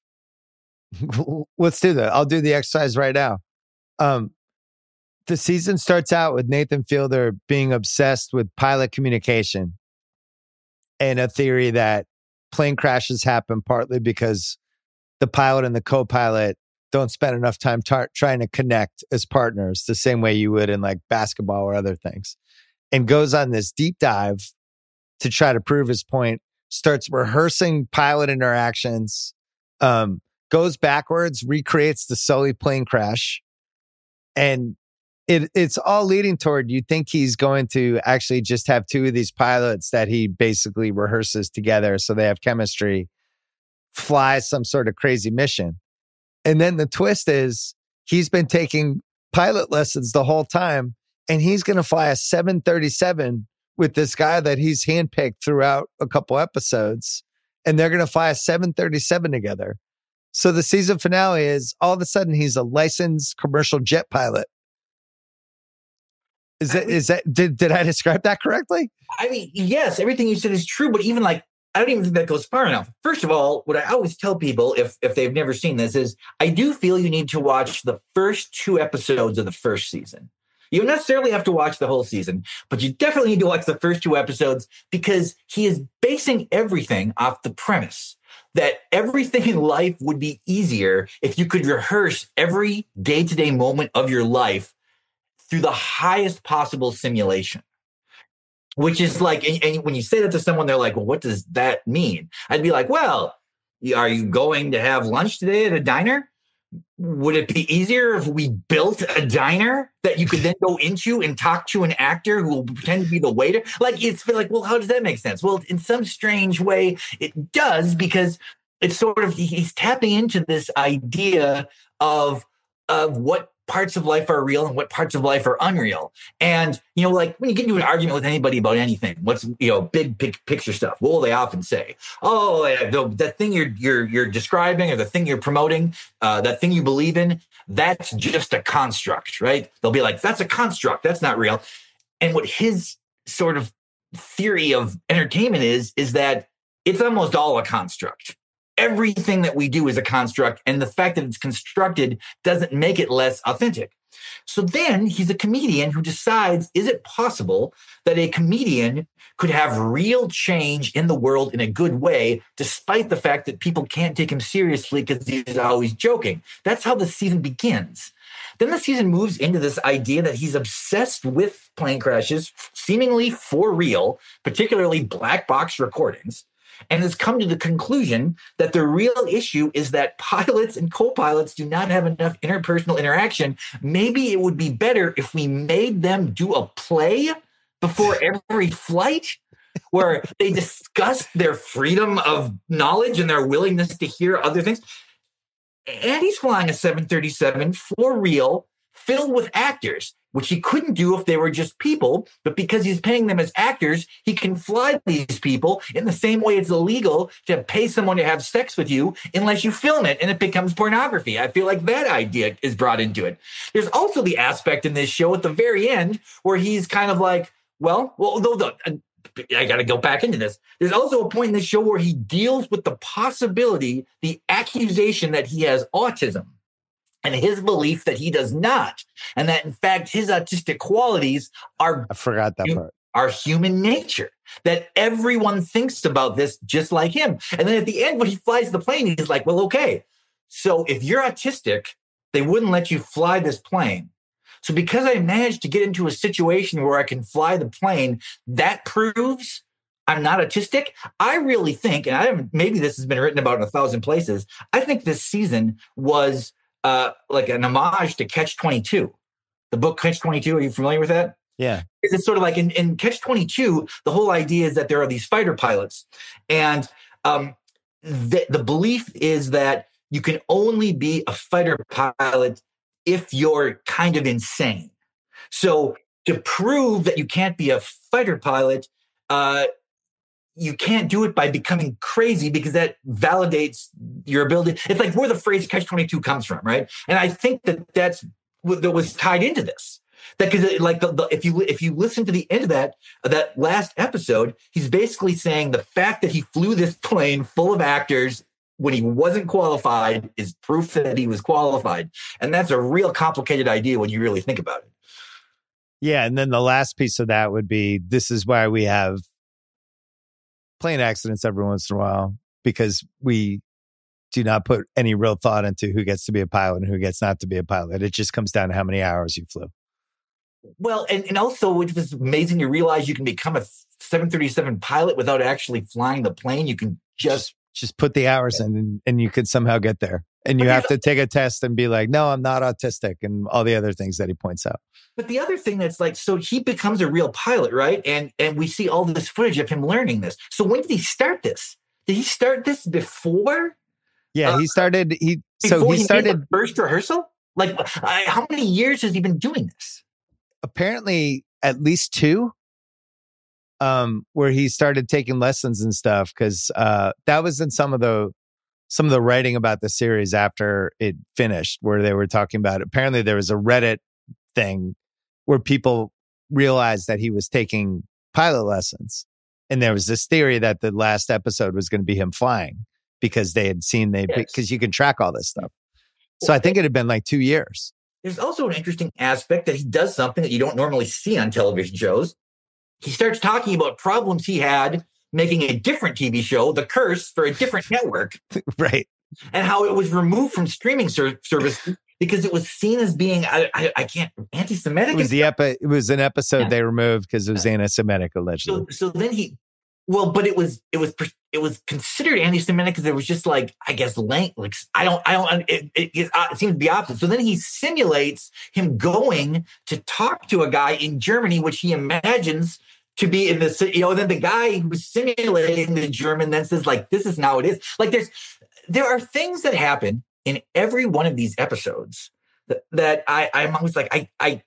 [SPEAKER 1] let's do that. I'll do the exercise right now. Um, The season starts out with Nathan Fielder being obsessed with pilot communication and a theory that plane crashes happen partly because the pilot and the co-pilot don't spend enough time tar- trying to connect as partners the same way you would in like basketball or other things, and goes on this deep dive to try to prove his point, starts rehearsing pilot interactions, um, goes backwards, recreates the Sully plane crash, and It, it's all leading toward, you think he's going to actually just have two of these pilots that he basically rehearses together so they have chemistry, fly some sort of crazy mission. And then the twist is he's been taking pilot lessons the whole time and he's going to fly a seven thirty-seven with this guy that he's handpicked throughout a couple episodes, and they're going to fly a seven thirty-seven together. So the season finale is all of a sudden he's a licensed commercial jet pilot. Is that, I mean, is that, did, did I describe that correctly?
[SPEAKER 2] I mean, yes, everything you said is true, but even like, I don't even think that goes far enough. First of all, what I always tell people if, if they've never seen this is I do feel you need to watch the first two episodes of the first season. You don't necessarily have to watch the whole season, but you definitely need to watch the first two episodes because he is basing everything off the premise that everything in life would be easier if you could rehearse every day-to-day moment of your life through the highest possible simulation. Which is like, and, and when you say that to someone, they're like, well, what does that mean? I'd be like, well, are you going to have lunch today at a diner? Would it be easier if we built a diner that you could then go into and talk to an actor who will pretend to be the waiter? Like, it's like, well, how does that make sense? Well, in some strange way, it does, because it's sort of, he's tapping into this idea of, of what parts of life are real and what parts of life are unreal. And, you know, like when you get into an argument with anybody about anything, what's, you know, big, big picture stuff, what will they often say? Oh, the, that thing you're, you're, you're describing or the thing you're promoting, uh, that thing you believe in, that's just a construct, right? They'll be like, that's a construct. That's not real. And what his sort of theory of entertainment is, is that it's almost all a construct. Everything that we do is a construct, and the fact that it's constructed doesn't make it less authentic. So then he's a comedian who decides, is it possible that a comedian could have real change in the world in a good way, despite the fact that people can't take him seriously because he's always joking? That's how the season begins. Then the season moves into this idea that he's obsessed with plane crashes, seemingly for real, particularly black box recordings, and has come to the conclusion that the real issue is that pilots and co-pilots do not have enough interpersonal interaction. Maybe it would be better if we made them do a play before every flight where they discuss their freedom of knowledge and their willingness to hear other things. And he's flying a seven thirty-seven for real, filled with actors, which he couldn't do if they were just people. But because he's paying them as actors, he can fly these people in the same way it's illegal to pay someone to have sex with you unless you film it and it becomes pornography. I feel like that idea is brought into it. There's also the aspect in this show at the very end where he's kind of like, well, well, no, no, I got to go back into this. There's also a point in this show where he deals with the possibility, the accusation that he has autism. And his belief that he does not, and that in fact his autistic qualities are
[SPEAKER 1] I forgot that part.
[SPEAKER 2] Are human nature. That everyone thinks about this just like him. And then at the end, when he flies the plane, he's like, "Well, okay, so if you're autistic, they wouldn't let you fly this plane. So because I managed to get into a situation where I can fly the plane, that proves I'm not autistic." I really think, and I haven't, maybe this has been written about in a thousand places, I think this season was Uh, like an homage to Catch twenty-two, the book Catch twenty-two. Are you familiar with that?
[SPEAKER 1] Yeah.
[SPEAKER 2] It's sort of like in, in Catch twenty-two, the whole idea is that there are these fighter pilots. And um, the, the belief is that you can only be a fighter pilot if you're kind of insane. So to prove that you can't be a fighter pilot, uh, you can't do it by becoming crazy because that validates your ability. It's like where the phrase Catch twenty-two comes from, right? And I think that that's what that was tied into this. That because like the, the, if you if you listen to the end of that of that last episode, he's basically saying the fact that he flew this plane full of actors when he wasn't qualified is proof that he was qualified, and that's a real complicated idea when you really think about it.
[SPEAKER 1] Yeah, and then the last piece of that would be this is why we have plane accidents every once in a while, because we do not put any real thought into who gets to be a pilot and who gets not to be a pilot. It just comes down to how many hours you flew.
[SPEAKER 2] Well, and, and also it was amazing to realize you can become a seven thirty-seven pilot without actually flying the plane. You can just...
[SPEAKER 1] Just put the hours in and, and you could somehow get there. And you have to take a test and be like, no, I'm not autistic, and all the other things that he points out.
[SPEAKER 2] But the other thing that's like, so he becomes a real pilot, right? And and we see all this footage of him learning this. So when did he start this? Did he start this before?
[SPEAKER 1] Yeah,
[SPEAKER 2] uh,
[SPEAKER 1] he started, he, so he,
[SPEAKER 2] he
[SPEAKER 1] started.
[SPEAKER 2] first rehearsal? Like, I, how many years has he been doing this?
[SPEAKER 1] apparently at least two, um, where he started taking lessons and stuff. Cause, uh, that was in some of the, some of the writing about the series after it finished, where they were talking about it. Apparently there was a Reddit thing where people realized that he was taking pilot lessons. And there was this theory that the last episode was going to be him flying because they had seen they,
[SPEAKER 2] Yes.
[SPEAKER 1] because you can track all this stuff. So I think it had been like two years.
[SPEAKER 2] There's also an interesting aspect that he does something that you don't normally see on television shows. He starts talking about problems he had making a different T V show, The Curse, for a different network.
[SPEAKER 1] Right.
[SPEAKER 2] And how it was removed from streaming ser- services because it was seen as being, I, I, I can't, anti-Semitic.
[SPEAKER 1] It was the epi- It was an episode
[SPEAKER 2] Yeah.
[SPEAKER 1] they removed because it was anti-Semitic, allegedly.
[SPEAKER 2] So, so then he, well, but it was, it was, it was considered anti-Semitic because there was just like, I guess, length, like, I don't, I don't, it, it, it, it seems to be opposite. So then he simulates him going to talk to a guy in Germany, which he imagines to be in the, you know, then the guy who's simulating the German then says, like, this is now it is. Like, there's, there are things that happen in every one of these episodes that, that I, I'm always like, I, I,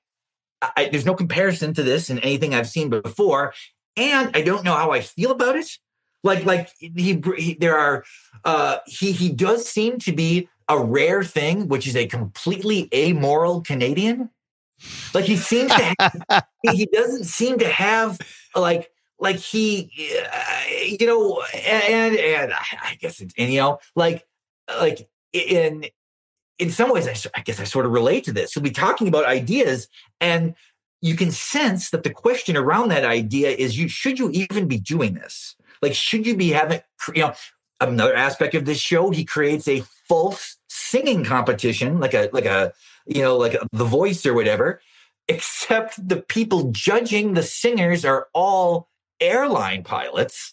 [SPEAKER 2] I, there's no comparison to this in anything I've seen before. And I don't know how I feel about it. Like, like he, he there are, uh, he, he does seem to be a rare thing, which is a completely amoral Canadian. Like he seems to have, he doesn't seem to have like, like he, uh, you know, and, and I guess, it's, and, you know, like, like in, in some ways, I, I guess I sort of relate to this. He'll be talking about ideas and you can sense that the question around that idea is, you, should you even be doing this? Like, should you be having, you know, another aspect of this show, he creates a false singing competition, like a, like a, you know, like a, The Voice or whatever, except the people judging the singers are all airline pilots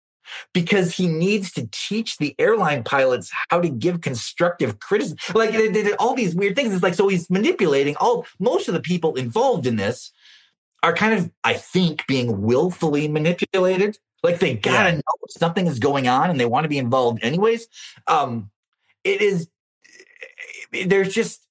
[SPEAKER 2] because he needs to teach the airline pilots how to give constructive criticism. Like they, they did all these weird things. It's like, so he's manipulating all, most of the people involved in this are kind of, I think, being willfully manipulated. Like they gotta yeah. know something is going on and they want to be involved anyways. Um, it is, there's just,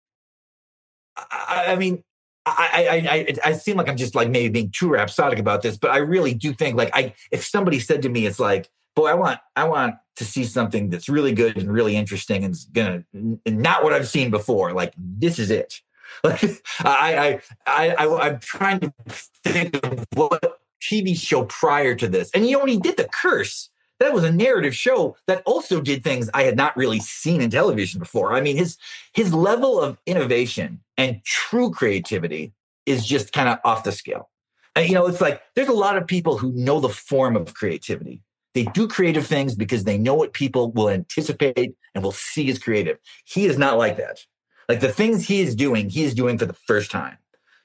[SPEAKER 2] I, I mean, I, I, I, I seem like I'm just like maybe being too rhapsodic about this, but I really do think like I, if somebody said to me, it's like, boy, I want, I want to see something that's really good and really interesting and gonna, not what I've seen before. Like this is it. Like I, I, I, I, I'm trying to think of what T V show prior to this, and you know when he did The Curse, that was a narrative show that also did things I had not really seen in television before. I mean, his his level of innovation and true creativity is just kind of off the scale. And, you know, it's like there's a lot of people who know the form of creativity. They do creative things because they know what people will anticipate and will see as creative. He is not like that. Like the things he is doing, he is doing for the first time.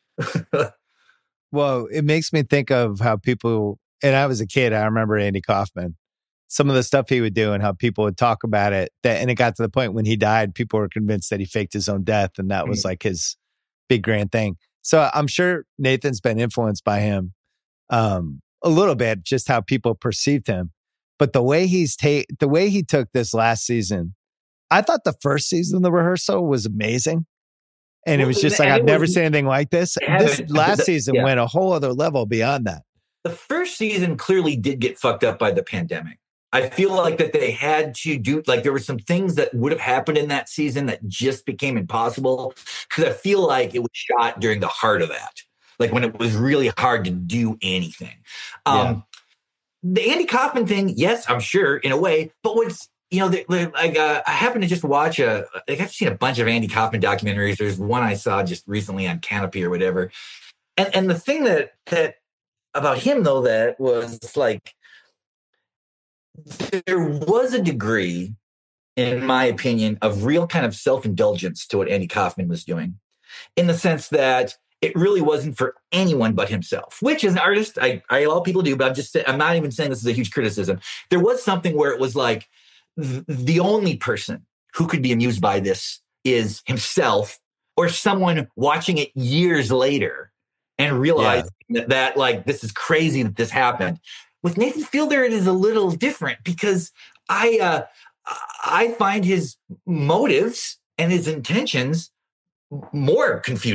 [SPEAKER 1] Well, it makes me think of how people, and I was a kid, I remember Andy Kaufman. Some of the stuff he would do and how people would talk about it. That, and it got to the point when he died, people were convinced that he faked his own death. And that was mm-hmm. like his big grand thing. So I'm sure Nathan's been influenced by him um, a little bit, just how people perceived him. But the way he's ta- the way he took this last season, I thought the first season of The Rehearsal was amazing. And well, it was just like, I've never was, seen anything like this. This last the, season yeah. went a whole other level beyond that.
[SPEAKER 2] The first season clearly did get fucked up by the pandemic. I feel like that they had to do, like there were some things that would have happened in that season that just became impossible. Because I feel like it was shot during the heart of that. Like when it was really hard to do anything. Um, yeah. The Andy Kaufman thing, yes, I'm sure in a way. But what's, you know, the, like uh, I happened to just watch a, like I've seen a bunch of Andy Kaufman documentaries. There's one I saw just recently on Canopy or whatever. And and the thing that, that about him though, that was like, there was a degree, in my opinion, of real kind of self-indulgence to what Andy Kaufman was doing, in the sense that it really wasn't for anyone but himself, which as an artist, I, I allow people to do, but I'm just, I'm not even saying this is a huge criticism. There was something where it was like, th- the only person who could be amused by this is himself or someone watching it years later and realizing yeah. that, that like, this is crazy that this happened. With Nathan Fielder, it is a little different because I uh, I find his motives and his intentions more confusing.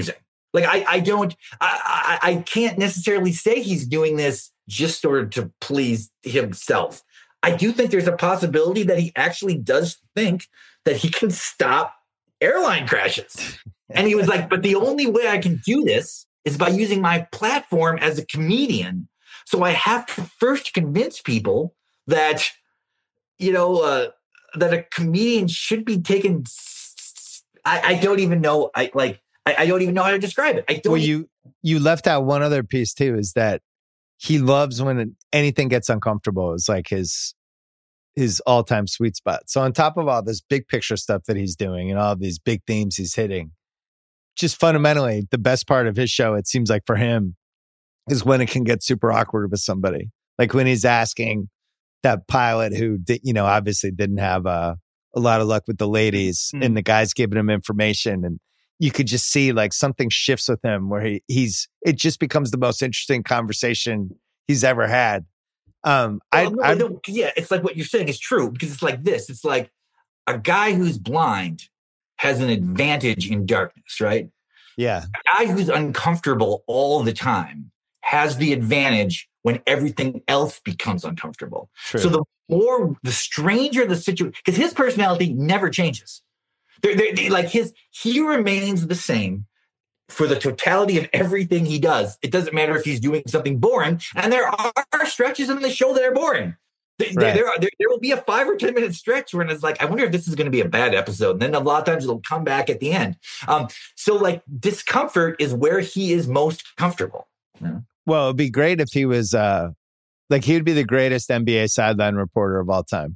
[SPEAKER 2] Like, I, I don't, I, I, I can't necessarily say he's doing this just sort of to please himself. I do think there's a possibility that he actually does think that he can stop airline crashes. And he was like, but the only way I can do this is by using my platform as a comedian. So I have to first convince people that, you know, uh, that a comedian should be taken. I, I don't even know. I like, I, I don't even know how to describe it. I don't.
[SPEAKER 1] Well, you, you left out one other piece too, is that he loves when anything gets uncomfortable. It's like his, his all-time sweet spot. So on top of all this big picture stuff that he's doing and all of these big themes he's hitting, just fundamentally the best part of his show, it seems like for him, is when it can get super awkward with somebody. Like when he's asking that pilot who, did, you know, obviously didn't have uh, a lot of luck with the ladies, mm. and the guy's giving him information, and you could just see like something shifts with him where he, he's, it just becomes the most interesting conversation he's ever had. Um,
[SPEAKER 2] well,
[SPEAKER 1] I,
[SPEAKER 2] no, no, yeah, it's like what you're saying is true, because it's like this. It's like a guy who's blind has an advantage in darkness, right?
[SPEAKER 1] Yeah.
[SPEAKER 2] A guy who's uncomfortable all the time has the advantage when everything else becomes uncomfortable. True. So the more, the stranger the situation, because his personality never changes. They're, they're, they, like his, he remains the same for the totality of everything he does. It doesn't matter if he's doing something boring, and there are stretches in the show that are boring. There, right. there, are, there, there will be a five or ten minute stretch where it's like, I wonder if this is going to be a bad episode. And then a lot of times it'll come back at the end. Um, so like discomfort is where he is most comfortable. Yeah.
[SPEAKER 1] Well, it'd be great if he was uh, like, he would be the greatest N B A sideline reporter of all time.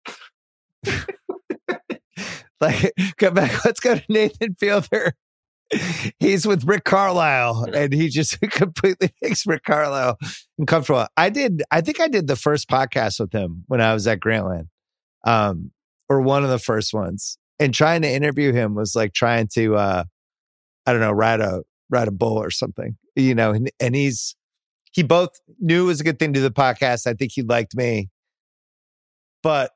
[SPEAKER 1] Like, come back. Let's go to Nathan Fielder. He's with Rick Carlisle, and he just completely makes Rick Carlisle uncomfortable. I did, I think I did the first podcast with him when I was at Grantland, um, or one of the first ones. And trying to interview him was like trying to, uh, I don't know, ride a ride a bull or something, you know. And, and he's he both knew it was a good thing to do the podcast. I think he liked me, but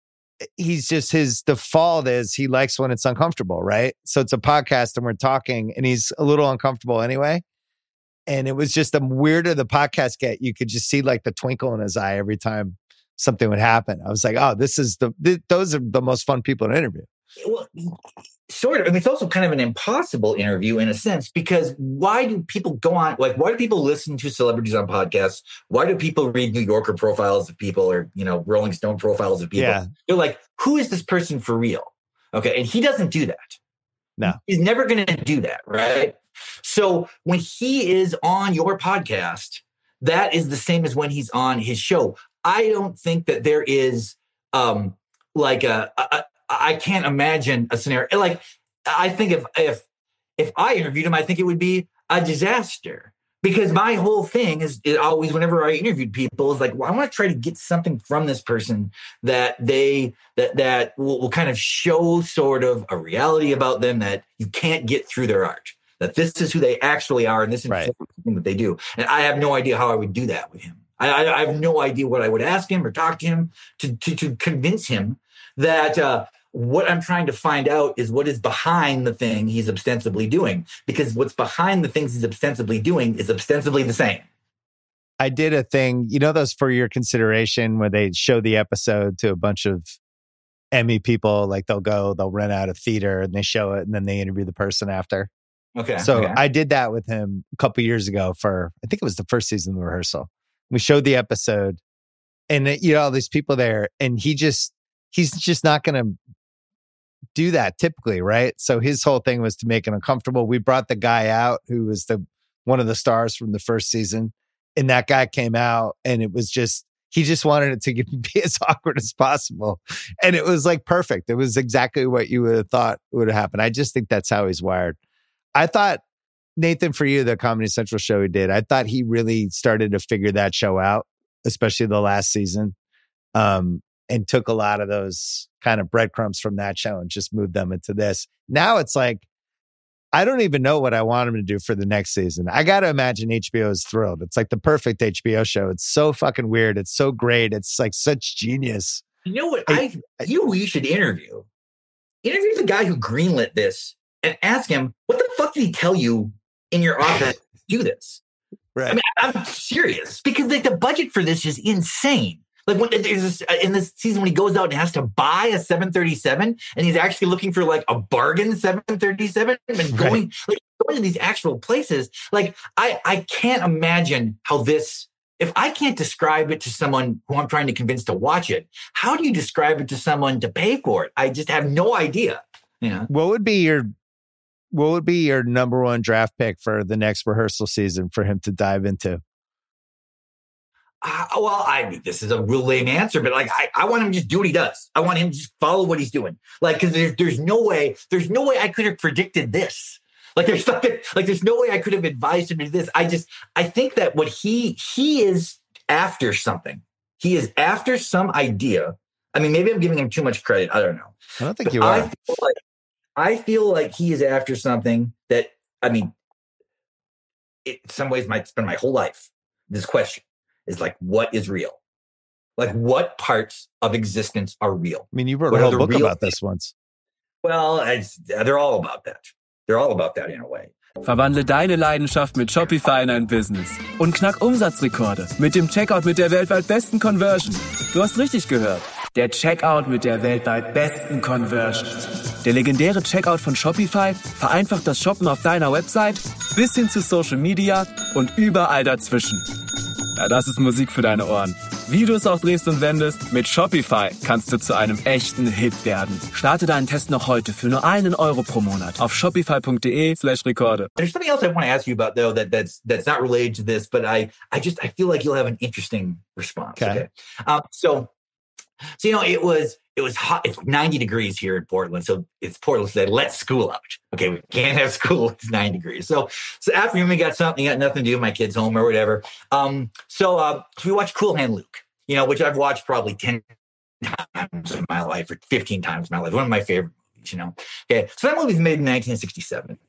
[SPEAKER 1] he's just, his default is he likes when it's uncomfortable, right? So it's a podcast and we're talking and he's a little uncomfortable anyway. And it was just the weirder the podcast get, you could just see like the twinkle in his eye every time something would happen. I was like, oh, this is the, th- those are the most fun people to interview.
[SPEAKER 2] Well, sort of. I mean, it's also kind of an impossible interview in a sense, because why do people go on, like, why do people listen to celebrities on podcasts? Why do people read New Yorker profiles of people, or, you know, Rolling Stone profiles of people? Yeah. They're like, who is this person for real? Okay. And he doesn't do that.
[SPEAKER 1] No.
[SPEAKER 2] He's never going to do that, right? So when he is on your podcast, that is the same as when he's on his show. I don't think that there is um, like a, a I can't imagine a scenario. Like, I think if if if I interviewed him, I think it would be a disaster, because my whole thing is, is always, whenever I interviewed people, is like, well, I want to try to get something from this person that they that that will, will kind of show sort of a reality about them that you can't get through their art. That this is who they actually are, and this is
[SPEAKER 1] right.
[SPEAKER 2] something that they do. And I have no idea how I would do that with him. I, I, I have no idea what I would ask him or talk to him to to, to convince him that. Uh, What I'm trying to find out is what is behind the thing he's ostensibly doing, because what's behind the things he's ostensibly doing is ostensibly the same.
[SPEAKER 1] I did a thing, you know, those For Your Consideration, where they show the episode to a bunch of Emmy people. Like they'll go, they'll rent out a theater and they show it and then they interview the person after.
[SPEAKER 2] Okay.
[SPEAKER 1] So
[SPEAKER 2] okay.
[SPEAKER 1] I did that with him a couple years ago for, I think it was the first season of the rehearsal. We showed the episode and, you know, all these people there, and he just, he's just not going to do that typically, right? So his whole thing was to make it uncomfortable. We brought the guy out who was the one of the stars from the first season, and that guy came out, and it was just, he just wanted it to be as awkward as possible, and it was like perfect. It was exactly what you would have thought would have happened. I just think that's how he's wired. I thought, Nathan, for you, the Comedy Central show he did, I thought he really started to figure that show out, especially the last season. Um, and took a lot of those kind of breadcrumbs from that show and just moved them into this. Now it's like, I don't even know what I want him to do for the next season. I got to imagine H B O is thrilled. It's like the perfect H B O show. It's so fucking weird. It's so great. It's like such genius.
[SPEAKER 2] You know what? I, I you you should interview. Interview the guy who greenlit this and ask him, what the fuck did he tell you in your office do this.
[SPEAKER 1] Right.
[SPEAKER 2] I mean, I'm serious because like the budget for this is insane. Like when there's this, in this season when he goes out and has to buy a seven thirty-seven and he's actually looking for like a bargain seven thirty-seven and going right. like going to these actual places. Like I, I can't imagine how this, if I can't describe it to someone who I'm trying to convince to watch it, how do you describe it to someone to pay for it? I just have no idea. You know?
[SPEAKER 1] What would be your, what would be your number one draft pick for the next rehearsal season for him to dive into?
[SPEAKER 2] Uh, well, I mean, this is a real lame answer, but like, I, I want him to just do what he does. I want him to just follow what he's doing. Like, cause there's, there's no way, there's no way I could have predicted this. Like, there's nothing, like, there's no way I could have advised him to do this. I just, I think that what he, he is after something. He is after some idea. I mean, maybe I'm giving him too much credit. I don't know.
[SPEAKER 1] I don't think
[SPEAKER 2] but
[SPEAKER 1] you are.
[SPEAKER 2] I feel like, I feel like he is after something that, I mean, it, in some ways might spend my whole life. This question is like, what is real? Like, what parts of existence are real?
[SPEAKER 1] I mean, you wrote
[SPEAKER 2] what
[SPEAKER 1] a whole book
[SPEAKER 2] real
[SPEAKER 1] about this once.
[SPEAKER 2] Well, it's, they're all about that. They're all about that in a way.
[SPEAKER 3] Verwandle deine Leidenschaft mit Shopify in ein Business. Und knack Umsatzrekorde mit dem Checkout mit der weltweit besten Conversion. Du hast richtig gehört. Der Checkout mit der weltweit besten Conversion. Der legendäre Checkout von Shopify vereinfacht das Shoppen auf deiner Website bis hin zu Social Media und überall dazwischen. Ja, das ist Musik für deine Ohren. Wie du es auch drehst und wendest, mit Shopify kannst du zu einem echten Hit werden. Starte deinen Test noch heute für nur einen Euro pro Monat auf shopify.de slash Rekorde.
[SPEAKER 2] There's something else I want to ask you about, though, that that's that's not related to this, but I I just I feel like you'll have an interesting response.
[SPEAKER 1] Okay.
[SPEAKER 2] okay? Um, so, so you know, it was it was hot. It's ninety degrees here in Portland, so it's Portland said, "Let's school out." Okay, we can't have school. It's nine degrees. So, so afternoon we got something, got nothing to do. My kids home or whatever. Um, so, uh, so we watched Cool Hand Luke. You know, which I've watched probably ten times in my life, or fifteen times in my life. One of my favorite movies. You know. Okay, so that movie was made in nineteen sixty-seven,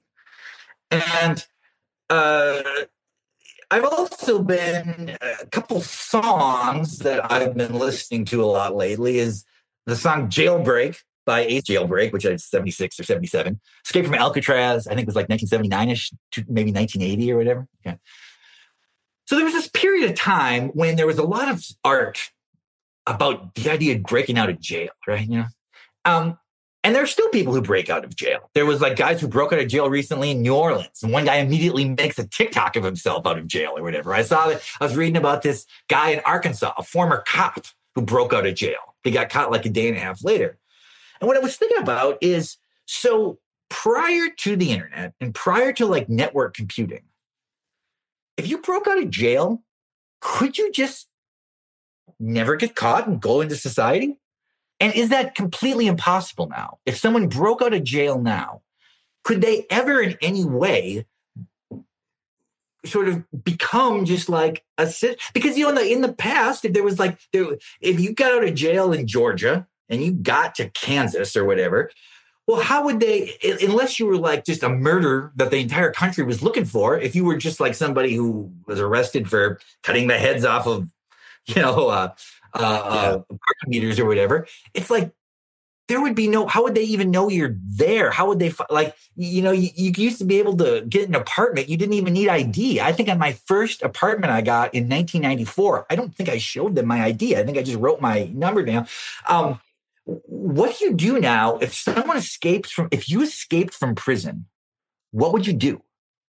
[SPEAKER 2] and uh, I've also been a couple songs that I've been listening to a lot lately. Is the song Jailbreak by Ace Jailbreak, which is seventy-six or seventy-seven. Escape from Alcatraz, I think it was like nineteen seventy-nine-ish, to maybe nineteen eighty or whatever. Okay. So there was this period of time when there was a lot of art about the idea of breaking out of jail, right? You know, um, and there are still people who break out of jail. There was like guys who broke out of jail recently in New Orleans, and one guy immediately makes a TikTok of himself out of jail or whatever. I saw that. I was reading about this guy in Arkansas, a former cop who broke out of jail. He got caught like a day and a half later. And what I was thinking about is, so prior to the internet and prior to like network computing, if you broke out of jail, could you just never get caught and go into society? And is that completely impossible now? If someone broke out of jail now, could they ever in any way sort of become just like a citizen? Because, you know, in the, in the past, if there was like, there, if you got out of jail in Georgia and you got to Kansas or whatever, well, how would they, unless you were like just a murderer that the entire country was looking for, if you were just like somebody who was arrested for cutting the heads off of, you know, uh, uh, yeah. uh parking meters or whatever, it's like, there would be no, how would they even know you're there? How would they, like, you know, you, you used to be able to get an apartment. You didn't even need I D. I think on my first apartment I got in nineteen ninety-four, I don't think I showed them my I D. I think I just wrote my number down. Um, What do you do now if someone escapes from, if you escaped from prison, what would you do?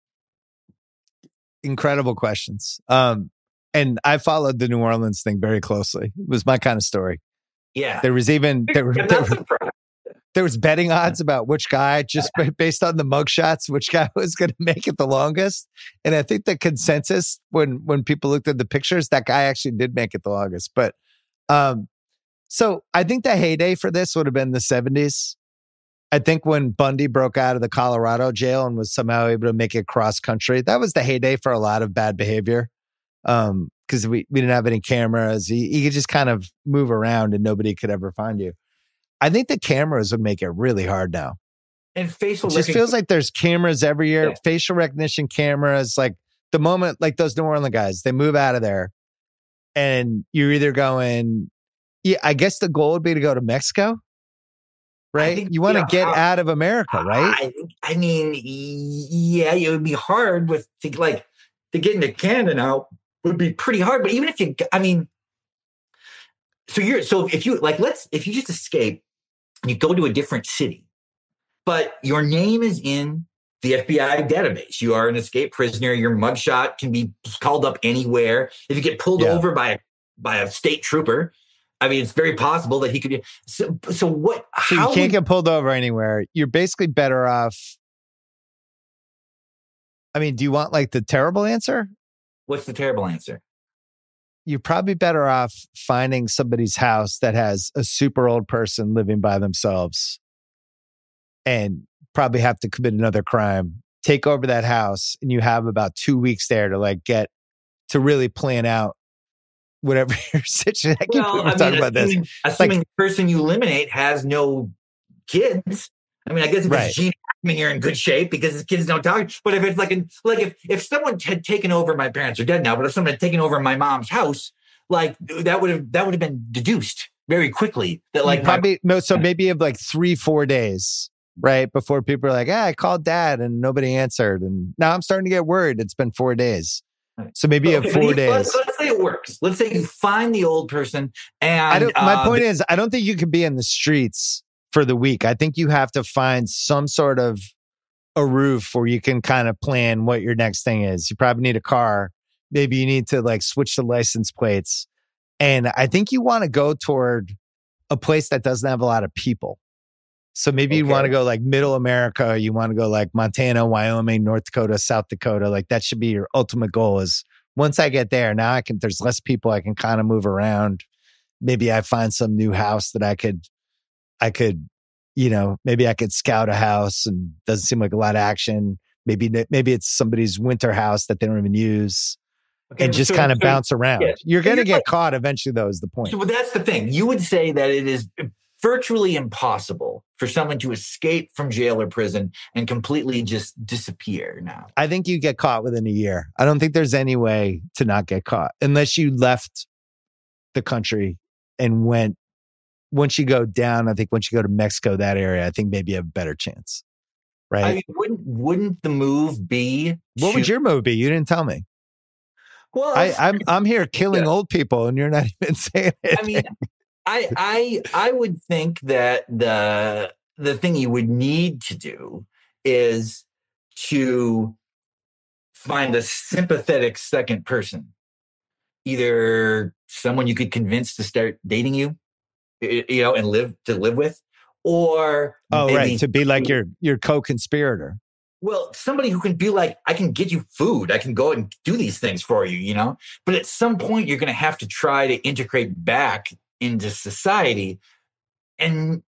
[SPEAKER 1] Incredible questions. Um, and I followed the New Orleans thing very closely. It was my kind of story.
[SPEAKER 2] Yeah.
[SPEAKER 1] There was even, there, were, there, were, there was betting odds about which guy, just based on the mugshots, which guy was going to make it the longest. And I think the consensus when, when people looked at the pictures, that guy actually did make it the longest. But, um, So I think the heyday for this would have been the seventies. I think when Bundy broke out of the Colorado jail and was somehow able to make it cross country, that was the heyday for a lot of bad behavior. Um, because we, we didn't have any cameras. You, you could just kind of move around and nobody could ever find you. I think the cameras would make it really hard now.
[SPEAKER 2] And facial
[SPEAKER 1] It just feels like there's cameras every year, yeah. facial recognition cameras. Like the moment, like those New Orleans guys, they move out of there and you're either going, yeah, I guess the goal would be to go to Mexico. right?
[SPEAKER 2] think,
[SPEAKER 1] You want to
[SPEAKER 2] yeah,
[SPEAKER 1] get
[SPEAKER 2] how-
[SPEAKER 1] out of America, right?
[SPEAKER 2] I, I mean, yeah, it would be hard with to, like to get into Canada now would be pretty hard. But even if you, I mean, so you're so if you like, let's if you just escape, you go to a different city, but your name is in the F B I database. You are an escaped prisoner. Your mugshot can be called up anywhere. If you get pulled
[SPEAKER 1] Yeah.
[SPEAKER 2] over by a by a state trooper, I mean, it's very possible that he could. So, so what?
[SPEAKER 1] So you
[SPEAKER 2] how
[SPEAKER 1] can't
[SPEAKER 2] would,
[SPEAKER 1] get pulled over anywhere. You're basically better off. I mean, do you want like the terrible answer?
[SPEAKER 2] what's the terrible answer?
[SPEAKER 1] You're probably better off finding somebody's house that has a super old person living by themselves and probably have to commit another crime, take over that house, and you have about two weeks there to like get to really plan out whatever your situation. I keep
[SPEAKER 2] Well, I
[SPEAKER 1] talking
[SPEAKER 2] mean,
[SPEAKER 1] about this.
[SPEAKER 2] assuming, assuming the person you eliminate has no kids. I mean, I guess if
[SPEAKER 1] Right.
[SPEAKER 2] it's Gene Hackman, you're in good shape because his kids don't talk. But if it's like, an, like if if someone had taken over, my parents are dead now, but if someone had taken over my mom's house, like that would have that would have been deduced very quickly. That like
[SPEAKER 1] You probably no, so maybe you have like three, four days, right? Before people are like, ah, I called dad and nobody answered. And now I'm starting to get worried. It's been four days. So maybe you have
[SPEAKER 2] Okay,
[SPEAKER 1] four
[SPEAKER 2] but you-
[SPEAKER 1] days.
[SPEAKER 2] Let's, let's say it works. Let's say you find the old person, and
[SPEAKER 1] I don't, my
[SPEAKER 2] uh,
[SPEAKER 1] point is, I don't think you can be in the streets for the week. I think you have to find some sort of a roof where you can kind of plan what your next thing is. You probably need a car. Maybe you need to like switch the license plates. And I think you want to go toward a place that doesn't have a lot of people. So maybe you
[SPEAKER 2] Okay.
[SPEAKER 1] want to go like middle America. You want to go like Montana, Wyoming, North Dakota, South Dakota. Like that should be your ultimate goal is once I get there, now I can, there's less people. I can kind of move around. Maybe I find some new house that I could, I could, you know, maybe I could scout a house and doesn't seem like a lot of action. Maybe, maybe it's somebody's winter house that they don't even use
[SPEAKER 2] okay,
[SPEAKER 1] and just
[SPEAKER 2] so-
[SPEAKER 1] kind of
[SPEAKER 2] so-
[SPEAKER 1] bounce around.
[SPEAKER 2] yeah.
[SPEAKER 1] You're
[SPEAKER 2] So
[SPEAKER 1] going to
[SPEAKER 2] you're
[SPEAKER 1] get
[SPEAKER 2] like-
[SPEAKER 1] caught eventually though is the point.
[SPEAKER 2] So that's the thing. You would say that it is virtually impossible for someone to escape from jail or prison and completely just disappear now.
[SPEAKER 1] I think you get caught within a year. I don't think there's any way to not get caught unless you left the country and went. Once you go down, I think once you go to Mexico, that area, I think maybe you have a better chance. Right?
[SPEAKER 2] I mean, wouldn't wouldn't the move be?
[SPEAKER 1] What would
[SPEAKER 2] to-
[SPEAKER 1] your move be? You didn't tell me.
[SPEAKER 2] Well,
[SPEAKER 1] I, I'm I'm here killing
[SPEAKER 2] Yeah.
[SPEAKER 1] old people, and you're not even saying it.
[SPEAKER 2] I mean, I I I would think that the the thing you would need to do is to find a sympathetic second person, either someone you could convince to start dating you, y- you know, and live to live with, or
[SPEAKER 1] oh,
[SPEAKER 2] maybe-
[SPEAKER 1] right, to be like your your co-conspirator.
[SPEAKER 2] well, somebody who can be like, I can get you food. I can go and do these things for you, you know? But at some point, you're going to have to try to integrate back into society. And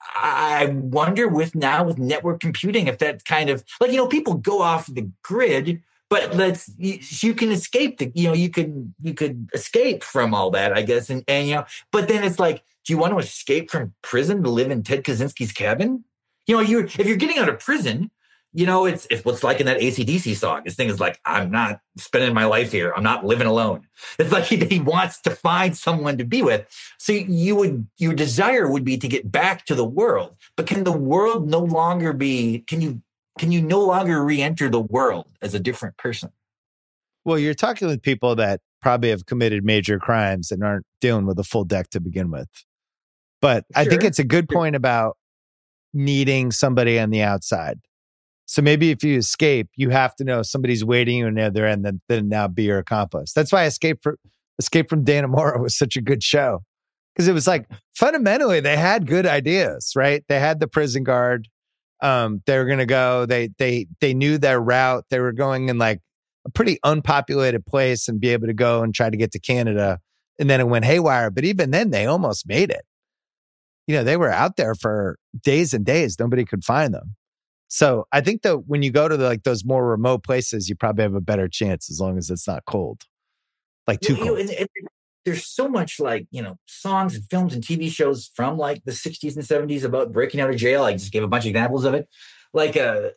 [SPEAKER 2] I wonder with now with network computing, if that kind of like, you know, people go off the grid, but let's, you, you can escape the, you know, you could, you could escape from all that, I guess. And, and, you know, but then it's like, do you want to escape from prison to live in Ted Kaczynski's cabin? You know, you're, if you're getting out of prison, you know, it's, it's what's like in that A C D C song. His thing is like, I'm not spending my life here. I'm not living alone. It's like he, he wants to find someone to be with. So you would, your desire would be to get back to the world. But can the world no longer be, can you, can you no longer re-enter the world as a different person?
[SPEAKER 1] Well, you're talking with people that probably have committed major crimes and aren't dealing with a full deck to begin with. But I think
[SPEAKER 2] Sure.
[SPEAKER 1] it's a good
[SPEAKER 2] Sure.
[SPEAKER 1] point about needing somebody on the outside. So maybe if you escape, you have to know somebody's waiting on the other end that then now be your accomplice. That's why Escape from Escape from Dannemora was such a good show. Because it was like fundamentally they had good ideas, right? They had the prison guard. Um, they were gonna go, they they they knew their route. They were going in like a pretty unpopulated place and be able to go and try to get to Canada. And then it went haywire. But even then they almost made it. You know, they were out there for days and days. Nobody could find them. So I think that when you go to the, like those more remote places, you probably have a better chance as long as it's not cold, like too
[SPEAKER 2] You know,
[SPEAKER 1] cold.
[SPEAKER 2] and- and there's so much like, you know, songs and films and T V shows from like the sixties and seventies about breaking out of jail. I just gave a bunch of examples of it. Like, uh,